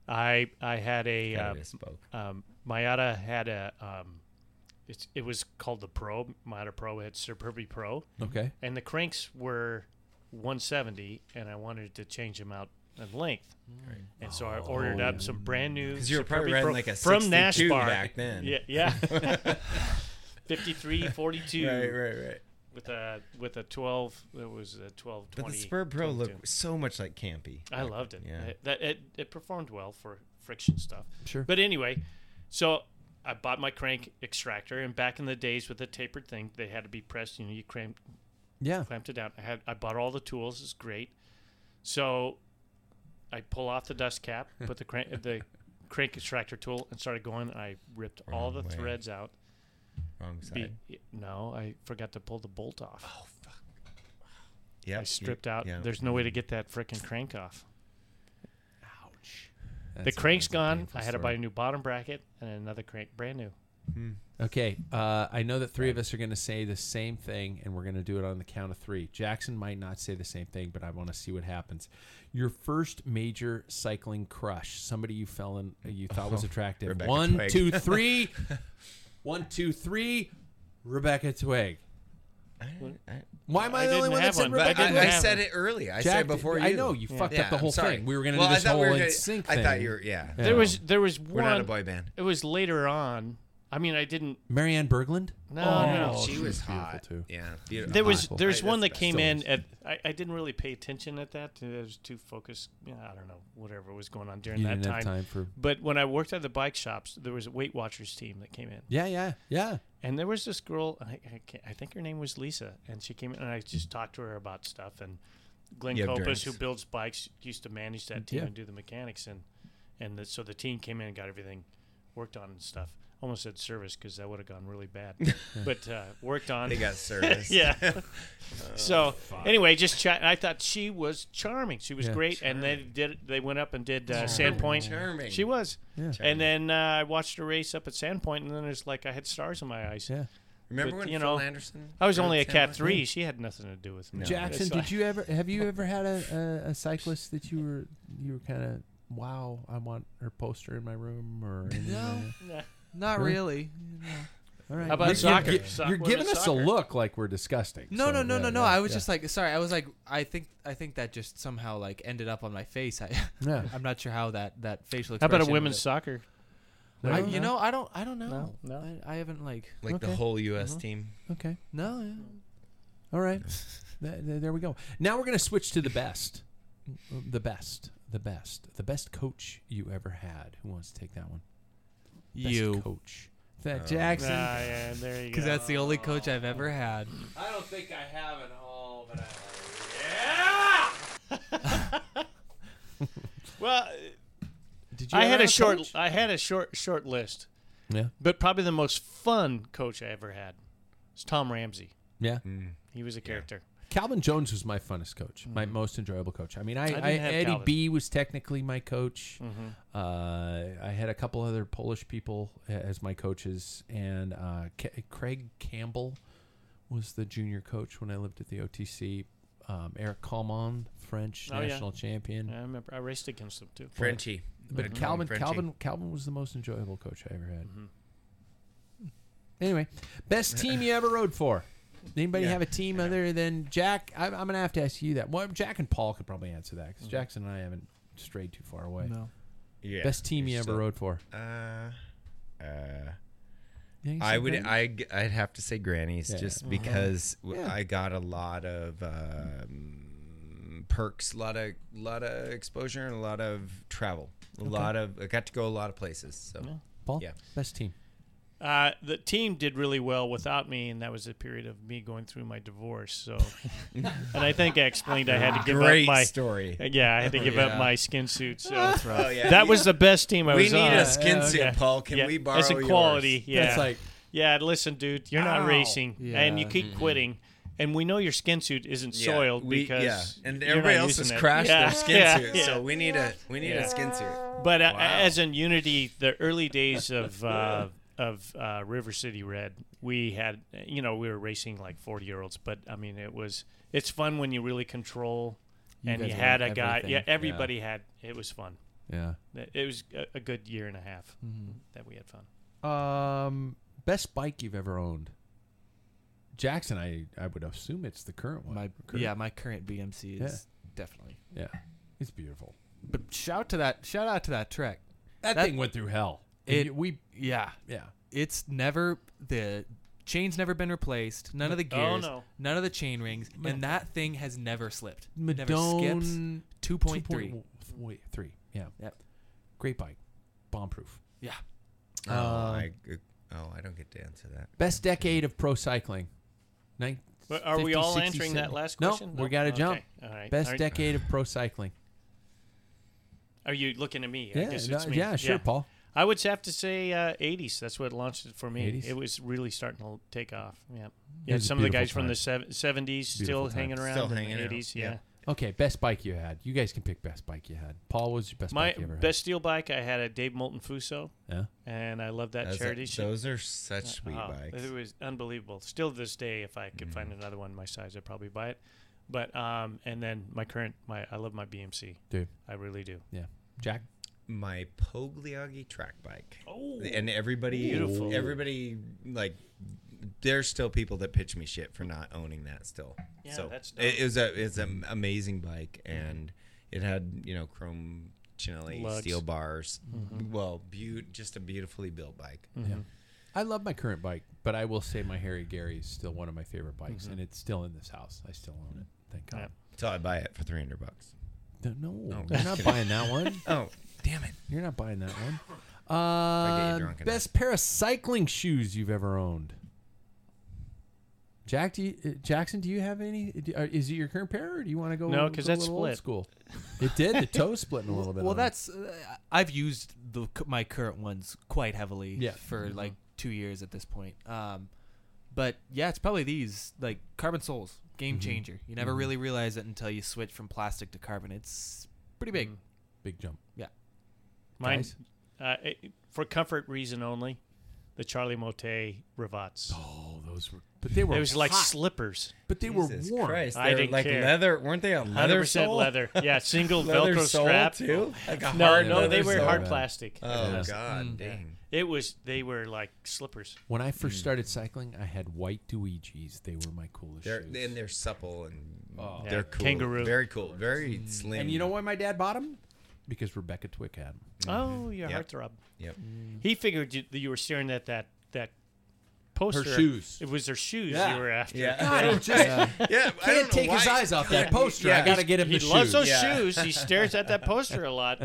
F: I I had a
G: God,
F: uh,
G: I misspoke.
F: um, Miata had a um, it's, it was called the Pro Miata Pro. It had Superbi Pro,
E: Okay.
F: and the cranks were one seventy, and I wanted to change them out in length. And so I ordered up some brand new.
G: 'Cause you were probably
F: Superbi
G: riding
F: Pro
G: like a
F: from
G: sixty-two
F: NASCAR
G: back then.
F: Yeah, yeah. fifty-three forty-two
G: Right, right, right.
F: with a with a twelve. It was a twelve
G: But
F: twenty.
G: the Spur Pro
F: twenty-two.
G: looked so much like campy.
F: I loved it.
G: Yeah.
F: It, that it, it performed well for friction stuff.
E: Sure.
F: But anyway, So I bought my crank extractor, and back in the days with the tapered thing, they had to be pressed. You know, you cramp,
E: Yeah.
F: clamped it down. I had I bought all the tools. It's great. So I pull off the dust cap, put the crank the crank extractor tool, and started going. I ripped all the
G: Wrong way.
F: threads out.
G: Wrong
F: Be,
G: side.
F: no, I forgot to pull the bolt off.
G: Oh fuck. Yeah.
F: I stripped out.
G: Yeah.
F: There's no way to get that frickin' crank off.
E: Ouch.
F: the
E: That's a-
F: crank's
E: that's a
F: gone.
E: painful
F: I had to
E: story.
F: buy a new bottom bracket and another crank, brand new.
E: Okay, uh, I know that three of us are going to say the same thing, and we're going to do it on the count of three. Jackson might not say the same thing, but I want to see what happens. Your first major cycling crush, somebody you fell in, you thought was attractive.
G: Rebecca
E: One,
G: Twigg.
E: two, three. One, two, three. Rebecca Twigg.
G: I, I,
E: Why am I,
F: I
E: the only
F: didn't
E: one that
F: have
E: said
F: one, but
E: Rebecca
G: I,
F: didn't
G: I
E: Twigg?
F: have
G: said
F: one.
G: it early. I
E: Jack,
G: said before you.
E: I know you fucked
G: Yeah,
E: up the whole
G: I'm sorry.
E: thing. We were going to
G: well,
E: do
G: I
E: this
G: thought
E: whole
G: we were
E: in
G: gonna-
E: sync
G: I
E: thing.
G: thought you were. Yeah.
E: Yeah.
F: There was there was
G: We're
F: one.
G: not a boy band.
F: It was later on. I mean, I didn't.
E: Marianne Berglund.
F: No,
E: Oh,
F: no.
G: she was
E: beautiful
G: hot
E: too.
G: Yeah. Beautiful.
F: There was
E: Beautiful.
F: there's
G: Right,
F: one
G: that's
F: that came in
E: stories.
F: at. I, I didn't really pay attention at that. It was too focused. Yeah, I don't know, whatever was going on during
E: You
F: that
E: didn't
F: time.
E: have time for.
F: But when I worked at the bike shops, there was a Weight Watchers team that came in,
E: Yeah, yeah, yeah.
F: and there was this girl. I, I, can't, I think her name was Lisa, and she came in, and I just talked to her about stuff. And Glenn
G: You have
F: Copus,
G: drinks.
F: who builds bikes, used to manage that team
E: Yeah.
F: and do the mechanics, and and the, so the team came in and got everything worked on and stuff. Almost said service because that would have gone really bad, but uh, worked on.
G: They got service.
F: yeah. so anyway, just chat. I thought she was charming. She was
E: Yeah.
F: great, and they did. They went up and did uh, Sandpoint.
G: Charming.
F: She was.
E: Yeah.
F: And then uh, I watched her race up at Sandpoint, and then it's like I had stars in my eyes.
E: Yeah.
G: Remember
F: But,
G: when
F: you
G: Phil
F: know,
G: Anderson?
F: I was
G: rode
F: only a cat
G: Sandpoint?
F: three. She had nothing to do with me.
G: No.
E: Jackson,
F: It's
E: did
F: like-
E: you ever have you ever had a, a, a cyclist that you were you were kind of wow, I want her poster in my room or anything
H: No.
E: like that?
F: Nah.
H: Not
E: Really?
H: really. No.
E: All right.
F: How about
E: you're,
F: soccer?
E: You're,
F: Soc-
E: you're giving
F: women's
E: us
F: soccer.
E: a look like we're disgusting.
H: No,
E: so,
H: no, no,
E: yeah,
H: no, no.
E: yeah,
H: I was
E: yeah.
H: just like, sorry. I was like, I think, I think that just somehow like ended up on my face. I,
E: Yeah.
H: I'm not sure how that that facial.
F: How about a
H: expression
F: women's
H: would-
F: soccer?
E: No,
H: I,
E: no.
H: you know, I don't, I don't know.
F: No, no.
H: I, I haven't like.
G: Like the
E: Okay.
G: whole U S
H: Uh-huh.
G: team.
E: Okay.
H: No. Yeah.
E: All right. Th- th- there we go. Now we're going to switch to the best. The best. The best. The best coach you ever had. Who wants to take that one? Best
H: You.
E: coach. That
G: Oh.
E: Jackson.
F: Ah, yeah, there you go.
H: Because that's the only coach I've ever had.
E: I don't think I have it all, but I
F: Well,
E: Did you
F: I
E: ever
F: had a
E: have
F: short.
E: coach?
F: I had a short short list,
E: Yeah.
F: but probably the most fun coach I ever had was Tom Ramsey.
E: Yeah.
G: Mm.
F: He was a character.
E: Calvin Jones was my funnest coach, my most enjoyable coach. I mean, I,
F: didn't
E: I,
F: have
E: Eddie
F: Calvin.
E: B was technically my coach.
F: Mhm.
E: Uh, I had a couple other Polish people a- as my coaches, and uh, Ca- Craig Campbell was the junior coach when I lived at the O T C. Um, Eric Calmon, French
F: Oh, yeah.
E: national champion.
F: Yeah, I remember I raced against him too.
G: Frenchie.
E: But
G: I'd call him
E: Calvin,
G: Frenchie.
E: Calvin, Calvin was the most enjoyable coach I ever had.
F: Mhm.
E: Anyway, best team you ever rode for? Anybody
G: Yeah.
E: have a team other than Jack? I, I'm going to have to ask you that. Well, Jack and Paul could probably answer that because Jackson and I haven't strayed too far away.
H: No.
G: Yeah.
E: Best team you
G: You're
E: ever
G: still-
E: rode for?
G: Uh, uh,
E: Yeah, you
G: I
E: said
G: would.
E: Granny?
G: I I'd have to say Granny's
E: Yeah.
G: just
E: Mhm.
G: because w
E: Yeah.
G: I got a lot of um, perks, a lot of lot of exposure, and a lot of travel. A lot of I got to go a lot of places. So
F: Yeah.
E: Paul?
G: Yeah.
E: Best team.
F: Uh, the team did really well without me, and that was a period of me going through my divorce. So, and I think I explained I had to give
G: Great
F: up my
G: story.
F: yeah, I had to give
H: Yeah.
F: up my skin suit. So
G: Oh yeah.
F: that was the best team I
G: we
F: was
G: need
F: on.
G: a skin
E: Yeah,
G: suit,
F: yeah.
G: Paul. Can
F: Yeah,
G: we borrow
F: as a quality?
G: yours?
F: Yeah,
E: That's like,
F: yeah. Listen, dude, you're not
G: Ow.
F: racing, and you
H: Yeah.
F: keep quitting. And we know your skin suit isn't
G: Yeah,
F: soiled
G: we-
F: because
G: yeah, and
F: you're
G: everybody
F: not
G: else
F: using
G: has
F: it.
G: crashed
F: Yeah,
G: their skin
F: yeah,
G: suit.
F: yeah.
G: So we need a we need
F: Yeah.
G: a skin suit.
F: But uh,
G: Wow.
F: as in Unity, the early days of uh, of uh, River City Red, we had, you know, we were racing like forty year olds. But I mean, it was it's fun when you really control,
H: You
F: and
H: guys
F: you
H: won
F: had a guy.
H: everything.
F: Yeah, everybody had. It was fun.
E: yeah.
F: It was a, a good year and a half
H: Mhm.
F: that we had fun.
E: Um, best bike you've ever owned? Jackson, I, I would assume it's the current one.
H: My
E: Current?
H: yeah, my current B M C is
E: Yeah.
H: definitely.
E: Yeah. It's beautiful.
H: But shout to that, shout out to that Trek.
E: That,
H: That-
E: thing went through hell.
H: It-
E: And we,
H: Yeah,
E: yeah.
H: it's never the chain's never been replaced. None of the
F: Oh,
H: gears.
F: no.
H: None of the chain rings,
E: Mad-
H: and that thing has never slipped.
E: Madone
H: Never skips. Two point three.
E: Wait, three. Yeah.
H: Yep.
E: Great bike. Bomb proof.
H: Yeah.
G: Oh,
E: Uh,
G: I, oh, I don't get to answer that.
E: Best decade of pro cycling. Nin-
F: But are we all
E: fifty,
F: answering
E: sixty,
F: that last
E: no,
F: question?
E: we got to
F: Okay.
E: jump.
F: All right.
E: Best
F: are,
E: decade of pro cycling.
F: Are you looking at me?
E: Yeah,
F: I guess
E: no,
F: it's me.
E: yeah, sure, Paul.
F: I would have to say uh, eighties. That's what launched it for me.
E: eighties?
F: It was really starting to take off. Yeah.
E: It
F: Yeah,
E: was a
F: some of the
E: beautiful
F: guys from
E: time.
F: the sev- seventies still
E: Beautiful time.
F: hanging around
G: Still
F: in
G: hanging
F: the
G: out,
F: eighties.
G: yeah.
F: Yeah.
E: Okay, best bike you had. You guys can pick best bike you had. Paul, what was your best
F: My
E: bike you ever
F: best steel bike, I had a Dave Moulton Fuso,
E: had?
F: and I love that
G: Those are-
F: charity shit.
G: those are such sweet
F: Oh,
G: bikes.
F: It was unbelievable. Still to this day, if I could
E: Mm.
F: find another one my size, I'd probably buy it. But um, and then my current, my I love my B M C.
E: Dude.
F: I really do.
E: Yeah. Jack?
G: My Pogliagi track bike.
F: Oh,
G: And everybody,
F: Beautiful.
G: everybody, like, there's still people that pitch me shit for not owning that still.
F: Yeah,
G: so
F: that's dope.
G: it, it was a it's an amazing bike, and it had you know chrome Chinelli
F: Lugs.
G: steel bars.
F: Mm-hmm.
G: Well, beau- just a beautifully built bike.
E: Yeah. I love my current bike, but I will say my Harry Gary is still one of my favorite bikes, and it's still in this house. I still own it. Thank God.
F: Yeah.
G: So I buy it for three hundred bucks.
E: No, no,
G: Oh,
E: you're
G: just
E: not
G: kidding.
E: buying that one.
G: Oh, damn it!
E: You're not buying that one.
G: I
E: Uh,
G: get you drunk enough.
E: best pair of cycling shoes you've ever owned. Jack, do you, uh, Jackson, do you have any? Do, uh, is it your current pair, or do you want to go?
F: No, 'cause
E: go a
F: that's
E: little old
F: split.
E: School. It did. The toe splitting a little bit.
H: Well,
E: on it.
H: that's uh, I've used the my current ones quite heavily
E: Yeah.
H: for
F: Mm-hmm.
H: like two years at this point. Um, but yeah, it's probably these like carbon soles, game
E: Mm-hmm.
H: changer. You never really realize it until you switch from plastic to carbon. It's pretty big.
E: big jump.
H: Yeah.
F: Mine,
E: Guys?
F: uh, it- for comfort reason only, the Charlie Motte Rivats.
E: Oh, those were. But they were.
F: It was like
E: hot,
F: slippers.
E: But they
G: Jesus
E: were warm.
G: Christ,
F: I
G: they're
F: didn't
G: like
F: care.
G: leather. Weren't they a
F: one
G: leather
F: hundred percent
G: sole?
F: leather. Yeah, single
G: Leather
F: Velcro
G: sole,
F: strap.
G: too? Like a
F: No,
G: hard
F: no, they
G: leather
F: were
G: sole?
F: hard plastic.
G: Oh
E: Yeah.
G: God, dang!
F: It was. They were like slippers.
E: When I first started cycling, I had white Dweegees. They were my coolest
G: They're
E: shoes.
G: and they're supple and
E: Oh.
G: they're
F: Yeah,
G: cool.
F: kangaroo.
G: Very cool. Very slim.
E: And you know why my dad bought them? Because Rebecca Twick had them.
F: Oh, your
G: Yep.
F: heartthrob.
G: Yep.
F: He figured you, that you were staring at that that poster.
E: shoes.
F: It was her shoes
E: Yeah.
F: you were after.
G: Yeah.
E: God, he just
G: yeah. I
E: can't
G: don't know
E: take his
G: why.
E: eyes off that
G: Yeah,
E: poster.
G: yeah.
E: I got to get him
F: He
E: the
F: loves
E: shoes.
F: those
G: Yeah.
F: shoes. He stares at that poster a lot.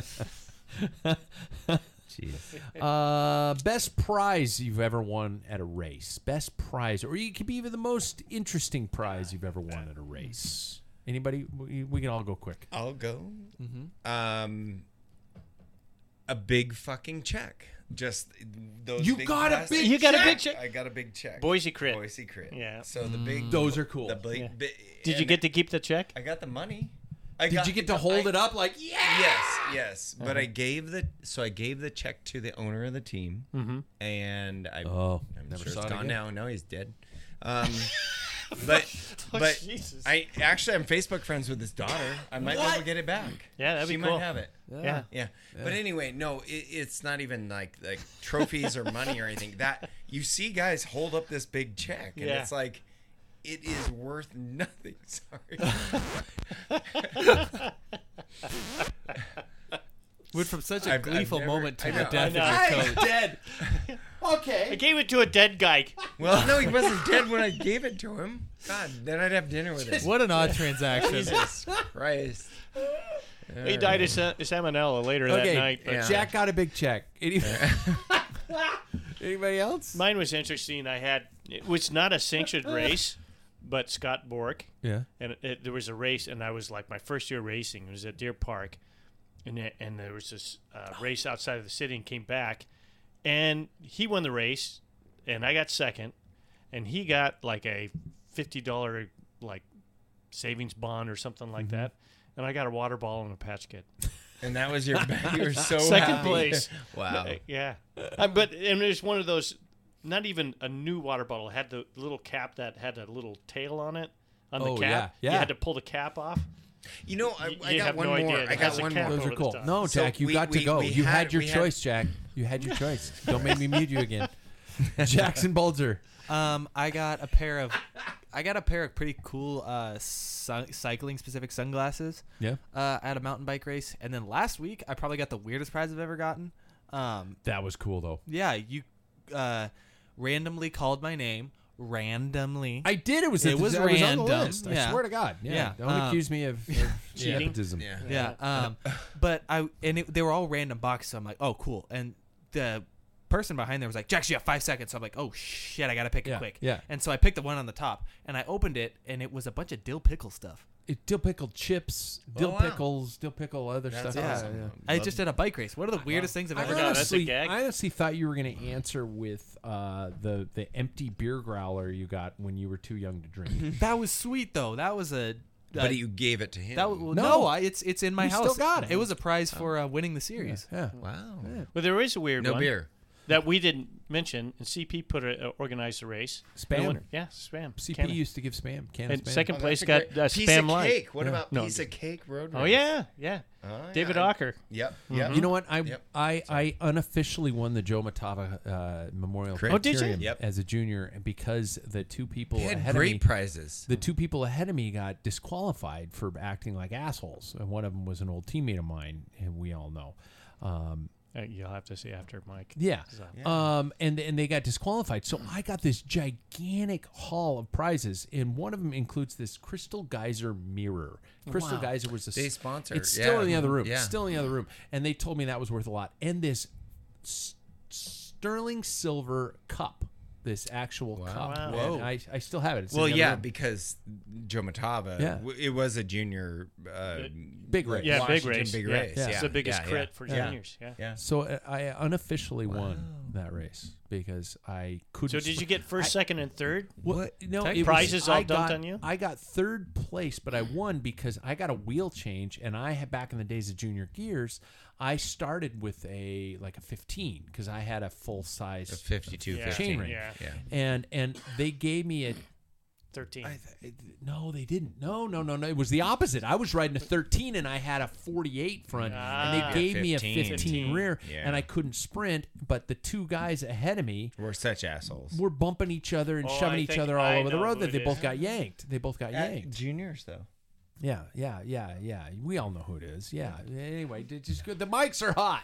G: Jeez.
E: Uh, best prize you've ever won at a race. Best prize, or it could be even the most interesting prize you've ever won at a race. Anybody? We, we can all go quick.
G: I'll go. Um, a big fucking check. Just those.
E: You
G: big
E: got a
G: plastic-
E: big
F: You got a big check?
G: I got a big check.
F: Boise Crit.
G: Boise Crit.
F: Yeah.
G: So the big.
E: Those are cool.
G: The big.
F: Yeah.
G: bi-
F: Did you
G: and
F: get to keep the check?
G: I got the money. I
E: Did
G: got,
E: you get to hold
G: I-
E: it up like yeah?
G: Yes, yes. But I gave the so I gave the check to the owner of the team,
F: Mm-hmm.
G: and I,
E: Oh,
G: I'm
E: never
G: sure
E: saw
G: it's
E: it
G: gone
E: again.
G: now. No, he's dead. Um, but
F: Oh,
G: but
F: Jesus.
G: I actually I'm Facebook friends with his daughter. I might be able to get it back.
F: Yeah, that'd
G: she
F: be cool.
G: might have it.
F: Yeah.
G: Yeah. But anyway, no, it, it's not even like like trophies or money or anything. That you see guys hold up this big check, and
F: Yeah.
G: it's like it is worth nothing. Sorry.
H: Went from such a
G: I've- I've
H: gleeful
G: never-
H: moment to
G: I
H: the
G: know,
H: death
F: I
H: of
F: know.
H: your coach.
E: Dead. Okay.
F: I gave it to a dead guy.
G: Well, no, he wasn't dead when I gave it to him. God, then I'd have dinner with him.
H: What an odd transaction.
G: Jesus Christ.
F: He died of sa- salmonella later
E: Okay,
F: that night. But
G: yeah.
E: Jack got a big check. Any- Anybody else?
F: Mine was interesting. I had it was not a sanctioned race, but Scott Bork,
E: Yeah.
F: and it, it, there was a race, and I was like my first year racing. It was at Deer Park, and it, and there was this uh, race outside of the city, and came back, and he won the race, and I got second, and he got like a fifty dollar like savings bond or something like that, and I got a water bottle and a patch kit.
G: And that was your you were so
F: Second
G: happy.
F: place.
G: Wow.
F: Uh, yeah, uh, but and it was one of those, not even a new water bottle. It had the little cap that had a little tail on it on the
E: Oh,
F: cap.
E: yeah, yeah.
F: You had to pull the cap off.
G: You know, I,
F: You-
G: I
F: you
G: got
F: have
G: one
F: no
G: more.
F: idea. It
G: I
F: has
G: got
F: a
G: one
F: cap
G: more.
E: Those
F: over
E: are
F: the
E: cool.
F: top.
E: No,
G: So
E: Jack, you
G: we-
E: got to
G: we-
E: go.
G: we
E: you had,
G: had-
E: your
G: we had-
E: choice, Jack. You had your choice. Don't make me mute you again. Jackson Bulger.
H: Um, I got a pair of, I got a pair of pretty cool uh, cy- cycling specific sunglasses.
E: Yeah.
H: Uh, at a mountain bike race, and then last week I probably got the weirdest prize I've ever gotten. Um,
E: That was cool, though.
H: yeah, you uh, randomly called my name. Randomly.
E: I did. It was
H: It
E: it
H: was
E: was, on the
H: random.
E: list. I
H: Yeah.
E: swear to God. Yeah.
H: Yeah,
E: Don't
H: um,
E: accuse me of, of
F: Cheating.
E: nepotism.
G: Yeah.
H: Yeah. Um, but I and it, they were all random boxes. So I'm like, oh, cool. And the person behind there was like, Jax, you have five seconds. So I'm like, oh shit, I gotta pick
E: Yeah,
H: it quick.
E: yeah.
H: And so I picked the one on the top, and I opened it, and it was a bunch of dill pickle stuff.
E: It, dill pickle chips, dill
G: Oh, wow.
E: pickles, dill pickle other
G: That's
E: stuff.
G: awesome.
E: Yeah, yeah.
H: I just did a bike race. What are the weirdest things I've
E: I
H: ever
F: know,
H: done?
F: that's a
E: honestly,
F: gag.
E: I honestly thought you were going to answer with uh, the the empty beer growler you got when you were too young to drink.
H: That was sweet though. That was a.
G: But
H: uh,
G: you gave it to him.
H: that was, no,
E: No.
H: I, it's it's in my
E: You
H: house.
E: still got it.
H: It was a prize for uh, winning the series.
E: yeah.
G: wow.
F: Well, there is a weird
G: No
F: one
G: beer.
F: that we didn't mention. And C P put a, uh, organized a race.
E: Spam.
F: The winner- Yeah, spam.
E: C P
F: Canna.
E: used to give spam. Can of
F: And
E: spam.
F: second
G: Oh,
F: place
G: that's
F: got
G: a great-
F: uh,
G: piece
F: spam
G: of
F: light.
G: cake. What
E: Yeah.
G: about
F: No,
G: piece
F: just-
G: of cake road
F: Oh
G: race?
F: yeah, yeah.
G: Oh, yeah.
F: David
G: I-
F: Ocker.
G: Yep. Yep.
E: You know what? I
G: Yep.
E: I, I unofficially won the Joe Matava uh, Memorial
G: Correct. Oh,
F: did you?
E: Criterium
G: Yep.
E: as a junior because the two people
G: They had
E: ahead
G: great
E: of me,
G: prizes.
E: the two people ahead of me got disqualified for acting like assholes, and one of them was an old teammate of mine, and we all know. Um,
F: Uh, you'll have to see after Mike.
E: Yeah.
F: So-
E: Um, and and they got disqualified. So I got this gigantic haul of prizes, and one of them includes this Crystal Geyser mirror. Crystal
H: Wow.
E: Geyser was a
G: They sponsor,
E: It's still
G: yeah.
E: in the other room.
G: Yeah.
E: Still in the other room, and they told me that was worth a lot. And this s- sterling silver cup. This actual
G: Wow.
E: cup.
F: Wow.
E: And
G: Whoa.
E: I, I still have it. It's in
G: Well,
E: the other
G: yeah,
E: room.
G: because Joe Matava,
E: Yeah.
G: w- it was a junior uh,
E: Big race.
F: Yeah, big
G: Washington
F: race.
G: big
F: yeah.
G: race.
E: Yeah.
G: Yeah.
F: It's the biggest
G: yeah,
F: crit
G: yeah.
F: for
G: yeah.
F: juniors. Yeah.
G: Yeah.
E: So uh, I unofficially won that race because I couldn't.
F: So did
E: sp-
F: you get first, second, and third?
E: What? No,
F: Tech
E: it was-
F: prizes all
E: I
F: dumped
E: got,
F: on you?
E: I got third place, but I won because I got a wheel change, and I had back in the days of junior gears, I started with a like a fifteen because I had a full size
G: A fifty-two,
F: Yeah.
G: fifteen.
E: chain ring,
F: Yeah.
G: Yeah.
E: and and they gave me a.
F: thirteen.
E: I, th- no, they didn't. No, no, no, no. It was the opposite. I was riding a thirteen and I had a forty-eight front,
F: Ah.
E: and they gave me a
G: fifteen.
E: fifteen rear,
G: Yeah.
E: and I couldn't sprint. But the two guys ahead of me
G: We're such assholes.
E: were bumping each other and
F: Oh,
E: shoving
F: I
E: each
F: think
E: other all
F: I
E: over the
F: know
E: road.
F: who
E: That
F: it
E: they
F: is.
E: both got yanked. They both got yanked.
G: juniors, though.
E: Yeah, yeah, yeah, yeah. We all know who it is. Yeah. Anyway, d- just good. The mics are hot.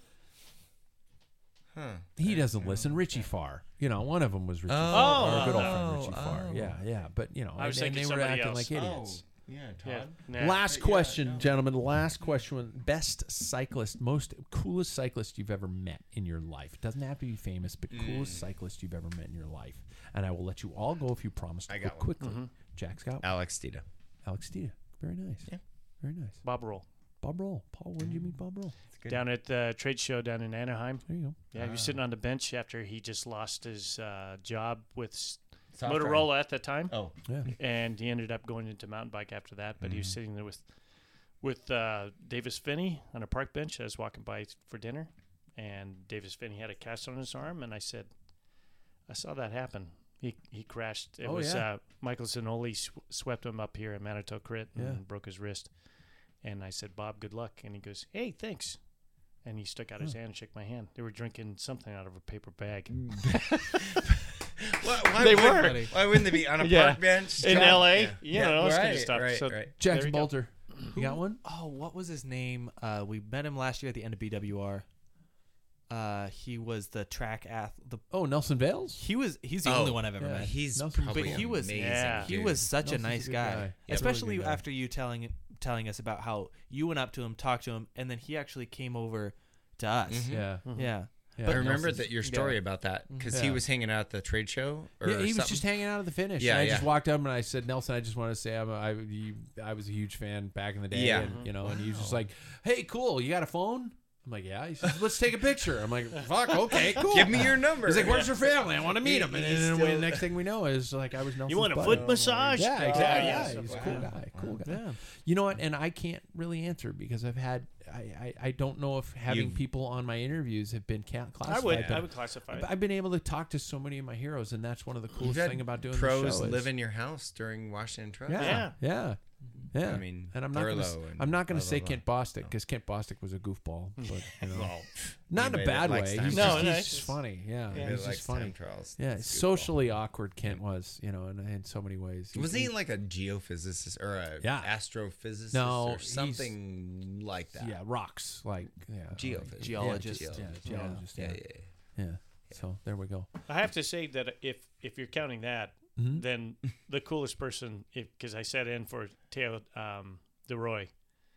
G: Huh.
E: He doesn't listen. Richie Farr. You know, one of them was Richie
G: Oh,
E: Farr. Our good old
G: oh,
E: friend Richie Farr.
G: oh.
E: Yeah, yeah. But, you know,
F: I was
E: and, and
F: thinking
E: they were
F: somebody
E: acting
F: else.
E: like idiots.
G: Yeah,
F: Yeah.
G: Todd.
F: Nah.
E: Last question, gentlemen. Last question. Best cyclist, most coolest cyclist you've ever met in your life. It doesn't have to be famous, but
G: Mm.
E: coolest cyclist you've ever met in your life. And I will let you all go if you promise to
G: I
E: go
G: got one.
E: quickly.
F: Mm-hmm.
E: Jack's got one.
G: Alex Tita.
E: Alex Tita. Very nice.
G: Yeah.
E: Very nice.
F: Bob Roll.
E: Bob Roll. Paul, when did you meet Bob Roll?
F: Down at the trade show down in Anaheim.
E: There you go.
F: Yeah, he was sitting on the bench after he just lost his uh, job with s-
G: Soft
F: Motorola at the time.
G: Oh.
E: Yeah.
F: And he ended up going into mountain bike after that. But he
E: Mm-hmm.
F: was sitting there with with uh, Davis Finney on a park bench. I was walking by for dinner, and Davis Finney had a cast on his arm, and I said, I saw that happen. He he crashed. It
E: Oh,
F: was
E: yeah.
F: uh, Michael Zanoli sw- swept him up here in Manitou Crit and
E: Yeah.
F: broke his wrist. And I said, Bob, good luck. And he goes, hey, thanks. And he stuck out his hand and shook my hand. They were drinking something out of a paper bag.
G: Why, why
F: They
G: would-
F: were.
G: Why wouldn't they be on a
F: Yeah.
G: park bench?
F: In
G: Yeah.
F: L A,
G: Yeah.
F: you know, those kind of
G: right,
F: stuff.
G: Right,
F: So-
G: right.
E: Jackson
F: There you go.
E: Bolter. You got one?
H: Oh, what was his name? Uh, we met him last year at the end of B W R. Uh, he was the track ath. The
E: Oh, Nelson Vales?
H: he was he's the
G: Oh,
H: only one I've ever
E: yeah.
H: met.
G: He's
E: Nelson-
G: probably
H: But he was-
G: amazing.
F: Yeah.
H: He
G: dude.
H: was such
E: Nelson's
H: a
E: a
H: nice
E: good
H: guy,
E: guy. Yeah, really
H: especially
E: good guy.
H: after you telling telling us about how you went up to him, talked to him, and then he actually came over to us.
G: Mhm.
E: Yeah.
H: Yeah,
E: yeah.
G: I remember
E: Nelson's-
G: that your story
H: yeah.
G: about that because
E: Yeah.
G: he was hanging out at the trade show. Or
E: Yeah, he was
G: something.
E: just hanging out at the finish.
G: Yeah,
E: and I
G: yeah.
E: just walked up and I said, Nelson, I just want to say I'm a, I, you, I was a huge fan back in the day.
G: Yeah.
E: And, you know, and he was just like, hey, cool, you got a phone? I'm like, yeah. He says, let's take a picture. I'm like, fuck, okay, cool.
G: Give me your number.
E: He's like, where's your family? I want to meet
G: He-
E: him. And
G: he's
E: then
G: still-
E: the next thing we know is like I was Nelson's
F: You want a
E: buddy.
F: foot massage?
E: Yeah,
F: Oh,
E: exactly.
F: yes.
E: Yeah, he's a
G: Wow.
E: cool guy. Cool guy.
H: Yeah.
E: You know what? And I can't really answer because I've had I, I, I don't know if having
G: You've-
E: people on my interviews have been ca- classified.
F: I would,
E: but
F: I would classify it.
E: I've been able to talk to so many of my heroes, and that's one of the
G: You've
E: coolest
G: had
E: thing about doing
G: pros
E: the show. is-
G: live in your house during Washington Trust.
E: yeah,
F: Yeah.
E: yeah, yeah.
G: I mean,
E: and I'm not gonna, s-
G: Thurlow and
E: I'm not going
G: blah,
E: to say
G: blah,
E: Kent
G: blah.
E: Bostic because Kent Bostic was a goofball, but you know,
G: Well,
E: not in a
G: anybody
E: bad
G: that
E: way.
G: likes
E: He's
G: time
E: just,
F: No,
E: he's
F: no,
E: just
F: it's just-
E: funny. Yeah,
G: Anybody
E: he's
G: that likes
E: just funny.
G: time trials.
E: Yeah,
G: It's goofball.
E: socially awkward Kent was, you know, in, in so many ways.
G: Wasn't he like a geophysicist or a
E: Yeah.
G: astrophysicist
E: No,
G: or
E: he's-
G: something like that?
E: Yeah, rocks like yeah,
G: Geophys-
E: like-
H: Geologist.
E: Yeah,
G: Geologist.
E: yeah, geologist.
G: Yeah,
E: Yeah,
G: yeah, yeah.
E: yeah. So there we go.
F: I have to say that if if you're counting that,
E: Mhm.
F: then the coolest person, because I sat in for Teo um, DeRoy,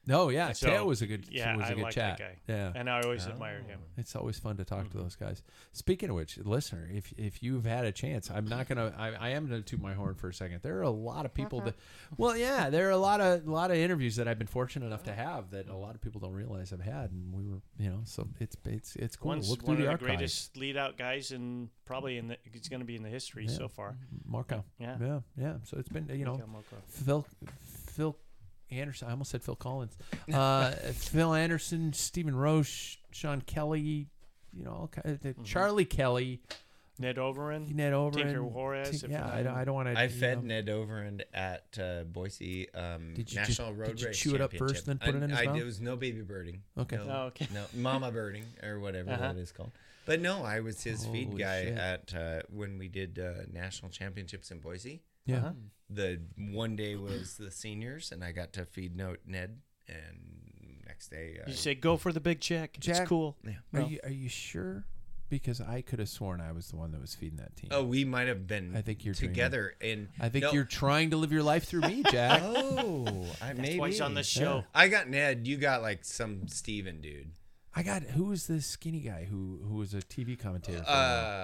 E: Oh yeah,
F: So,
E: Teo was a good.
F: Yeah,
E: was a
F: I
E: good
F: like
E: chat.
F: that guy.
E: Yeah,
F: and I always admired him.
E: it's always fun to talk
F: Mm-hmm.
E: to those guys. Speaking of which, listener, if if you've had a chance, I'm not gonna. I, I am gonna toot my horn for a second. There are a lot of people that. Well, yeah, there are a lot of a lot of interviews that I've been fortunate enough to have that a lot of people don't realize I've had, and we were, you know, so it's it's it's cool.
F: One's
E: Look
F: one
E: through
F: of
E: the
F: the
E: archives.
F: greatest lead out guys, and probably in the it's going to be in the history
E: Yeah.
F: so far.
E: Marco.
F: Yeah.
E: yeah, yeah. So it's been, you know,
F: Mikael Marco.
E: Phil, Phil Anderson. I almost said Phil Collins. Uh, Phil Anderson, Stephen Roche, Sean Kelly. You know, all kind of,
F: Mm-hmm.
E: Charlie Kelly,
F: Ned Overend,
E: Ned Overend,
F: Tinker Juarez.
E: Tink-
F: if
E: yeah,
F: not-
E: I don't, I don't want to.
G: I fed Ned Overend at uh, Boise um,
E: Did you
G: National
E: just-
G: Road
E: did you
G: Race
E: chew it up
G: Championship.
E: first, then put it in his
G: I,
E: mouth?
G: There was no baby birding.
E: Okay.
G: No,
F: Oh, okay.
G: no mama birding or whatever
F: Uh-huh.
G: that is called. But no, I was his feed
E: Holy
G: guy
E: shit.
G: at uh, when we did uh, national championships in Boise.
E: Yeah.
F: Uh-huh.
G: The one day was the seniors, and I got to feed note Ned. And next day, I,
F: You say go for the big check.
E: Jack-
F: It's cool.
G: yeah.
E: Are
F: No.
E: you are you sure? Because I could have sworn I was the one that was feeding that team.
G: Oh, we might have been.
E: I think you're dreaming.
G: together. And
E: I think
G: no.
E: you're trying to live your life through me, Jack.
G: Oh, I
F: That's
G: maybe.
F: why he's on the show.
G: I got Ned. You got like some Steven dude.
E: I got who was the skinny guy who who was a T V commentator? For a while?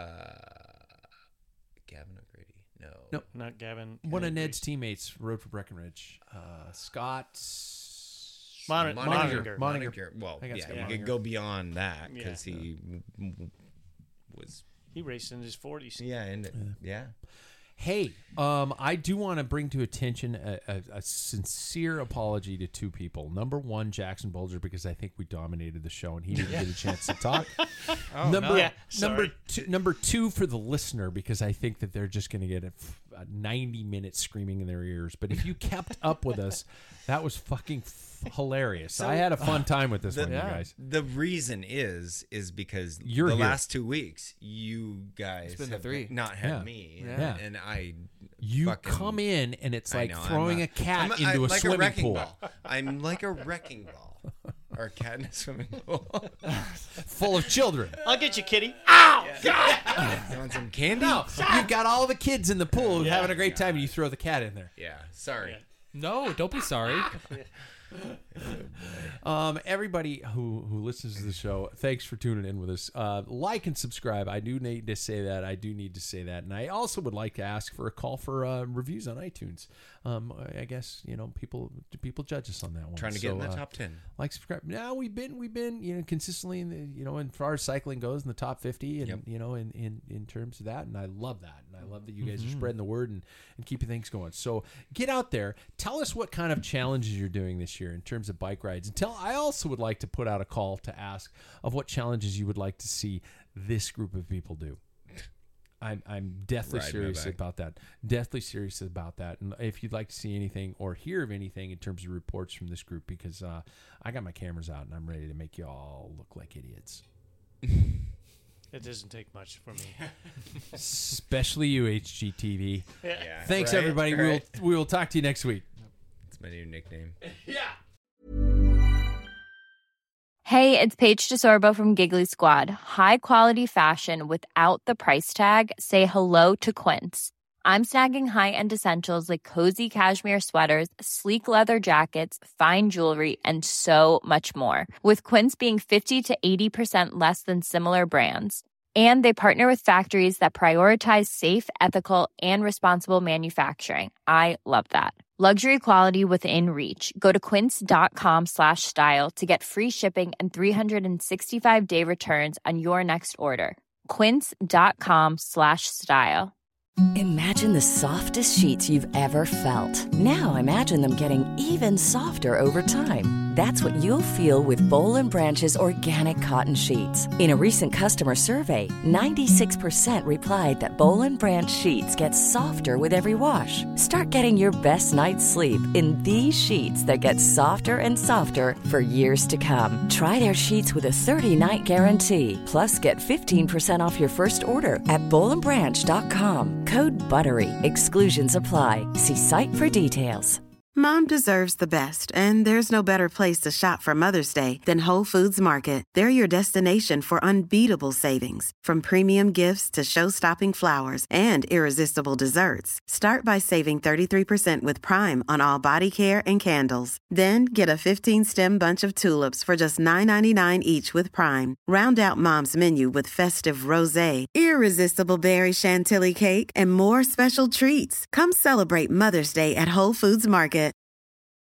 G: Uh, Gavin O'Grady. No.
E: No.
F: Not Gavin.
E: One of
F: Henry
E: Ned's
F: Priest.
E: teammates rode for Breckenridge. Uh, Scott
F: Mon-
E: Moniger.
F: Moniger.
E: Moniger.
G: Well,
E: I got
G: yeah,
E: Scott
G: you
E: Moniger.
G: could go beyond that
F: Yeah.
G: because he w- w- was.
F: He raced in his forties.
G: Yeah, and yeah.
E: Hey, um, I do want to bring to attention a, a, a sincere apology to two people. Number one, Jackson Bulger, because I think we dominated the show and he didn't get a chance to talk.
H: Oh,
E: number
H: no.
F: Yeah,
E: number
F: sorry.
E: two, number two for the listener, because I think that they're just going to get a, a ninety minutes screaming in their ears. But if you kept up with us, that was fucking f- hilarious.
G: So-
E: I had a fun time with this
G: The,
E: one, you guys.
G: the reason is is because
E: You're
G: the
E: here.
G: last two weeks you guys
H: been the
G: have
H: three.
G: not had
E: Yeah.
G: me,
E: Yeah.
G: and I
E: You
G: fucking-
E: come in and it's
G: I
E: like
G: know, I'm
E: throwing
G: a-
E: a cat
G: I'm
E: into
G: I'm
E: a
G: like
E: swimming
G: a wrecking
E: pool
G: ball. I'm like a wrecking ball, or a cat in a swimming pool.
E: full of children.
F: I'll get you, kitty.
G: You want some candy?
E: No, you've got all the kids in the pool having a great time, and you throw the cat in there.
G: Yeah, sorry.
H: No, don't be sorry.
E: Um, everybody who who listens to the show, thanks for tuning in with us. Uh, like and subscribe. I do need to say that. I do need to say that, and I also would like to ask for a call for uh, reviews on iTunes. Um, I guess you know people people judge us on that one.
G: Trying to get
E: So,
G: in the
E: uh,
G: top ten.
E: Like subscribe. Now we've been we've been you know consistently in the you know as far as cycling goes in the top fifty, and
G: Yep.
E: you know in, in in terms of that, and I love that, and I love that you guys are spreading the word and and keeping things going. So get out there, tell us what kind of challenges you're doing this year in terms of bike rides, and tell. I also would like to put out a call to ask of what challenges you would like to see this group of people do. I'm I'm deathly
G: Ride my
E: serious
G: bike.
E: about that. Deathly serious about that. And if you'd like to see anything or hear of anything in terms of reports from this group, because uh, I got my cameras out and I'm ready to make you all look like idiots.
F: It doesn't take much for me.
E: Especially you, H G T V.
G: Yeah,
E: Thanks,
G: right,
E: everybody.
G: right.
E: We'll we will talk to you next week.
G: It's my new nickname.
J: Hey, it's Paige DeSorbo from Giggly Squad. High quality fashion without the price tag. Say hello to Quince. I'm snagging high-end essentials like cozy cashmere sweaters, sleek leather jackets, fine jewelry, and so much more. With Quince being fifty to eighty percent less than similar brands. And they partner with factories that prioritize safe, ethical, and responsible manufacturing. I love that. Luxury quality within reach. Go to quince.com slash style to get free shipping and three sixty-five day returns on your next order. Quince.com slash style.
K: Imagine the softest sheets you've ever felt. Now imagine them getting even softer over time. That's what you'll feel with Boll and Branch's organic cotton sheets. In a recent customer survey, ninety-six percent replied that Boll and Branch sheets get softer with every wash. Start getting your best night's sleep in these sheets that get softer and softer for years to come. Try their sheets with a thirty-night guarantee. Plus, get fifteen percent off your first order at boll and branch dot com. Code BUTTERY. Exclusions apply. See site for details.
L: Mom deserves the best, and there's no better place to shop for Mother's Day than Whole Foods Market. They're your destination for unbeatable savings, from premium gifts to show-stopping flowers and irresistible desserts. Start by saving thirty-three percent with Prime on all body care and candles. Then get a fifteen-stem bunch of tulips for just nine ninety-nine each with Prime. Round out Mom's menu with festive rosé, irresistible berry chantilly cake, and more special treats. Come celebrate Mother's Day at Whole Foods Market.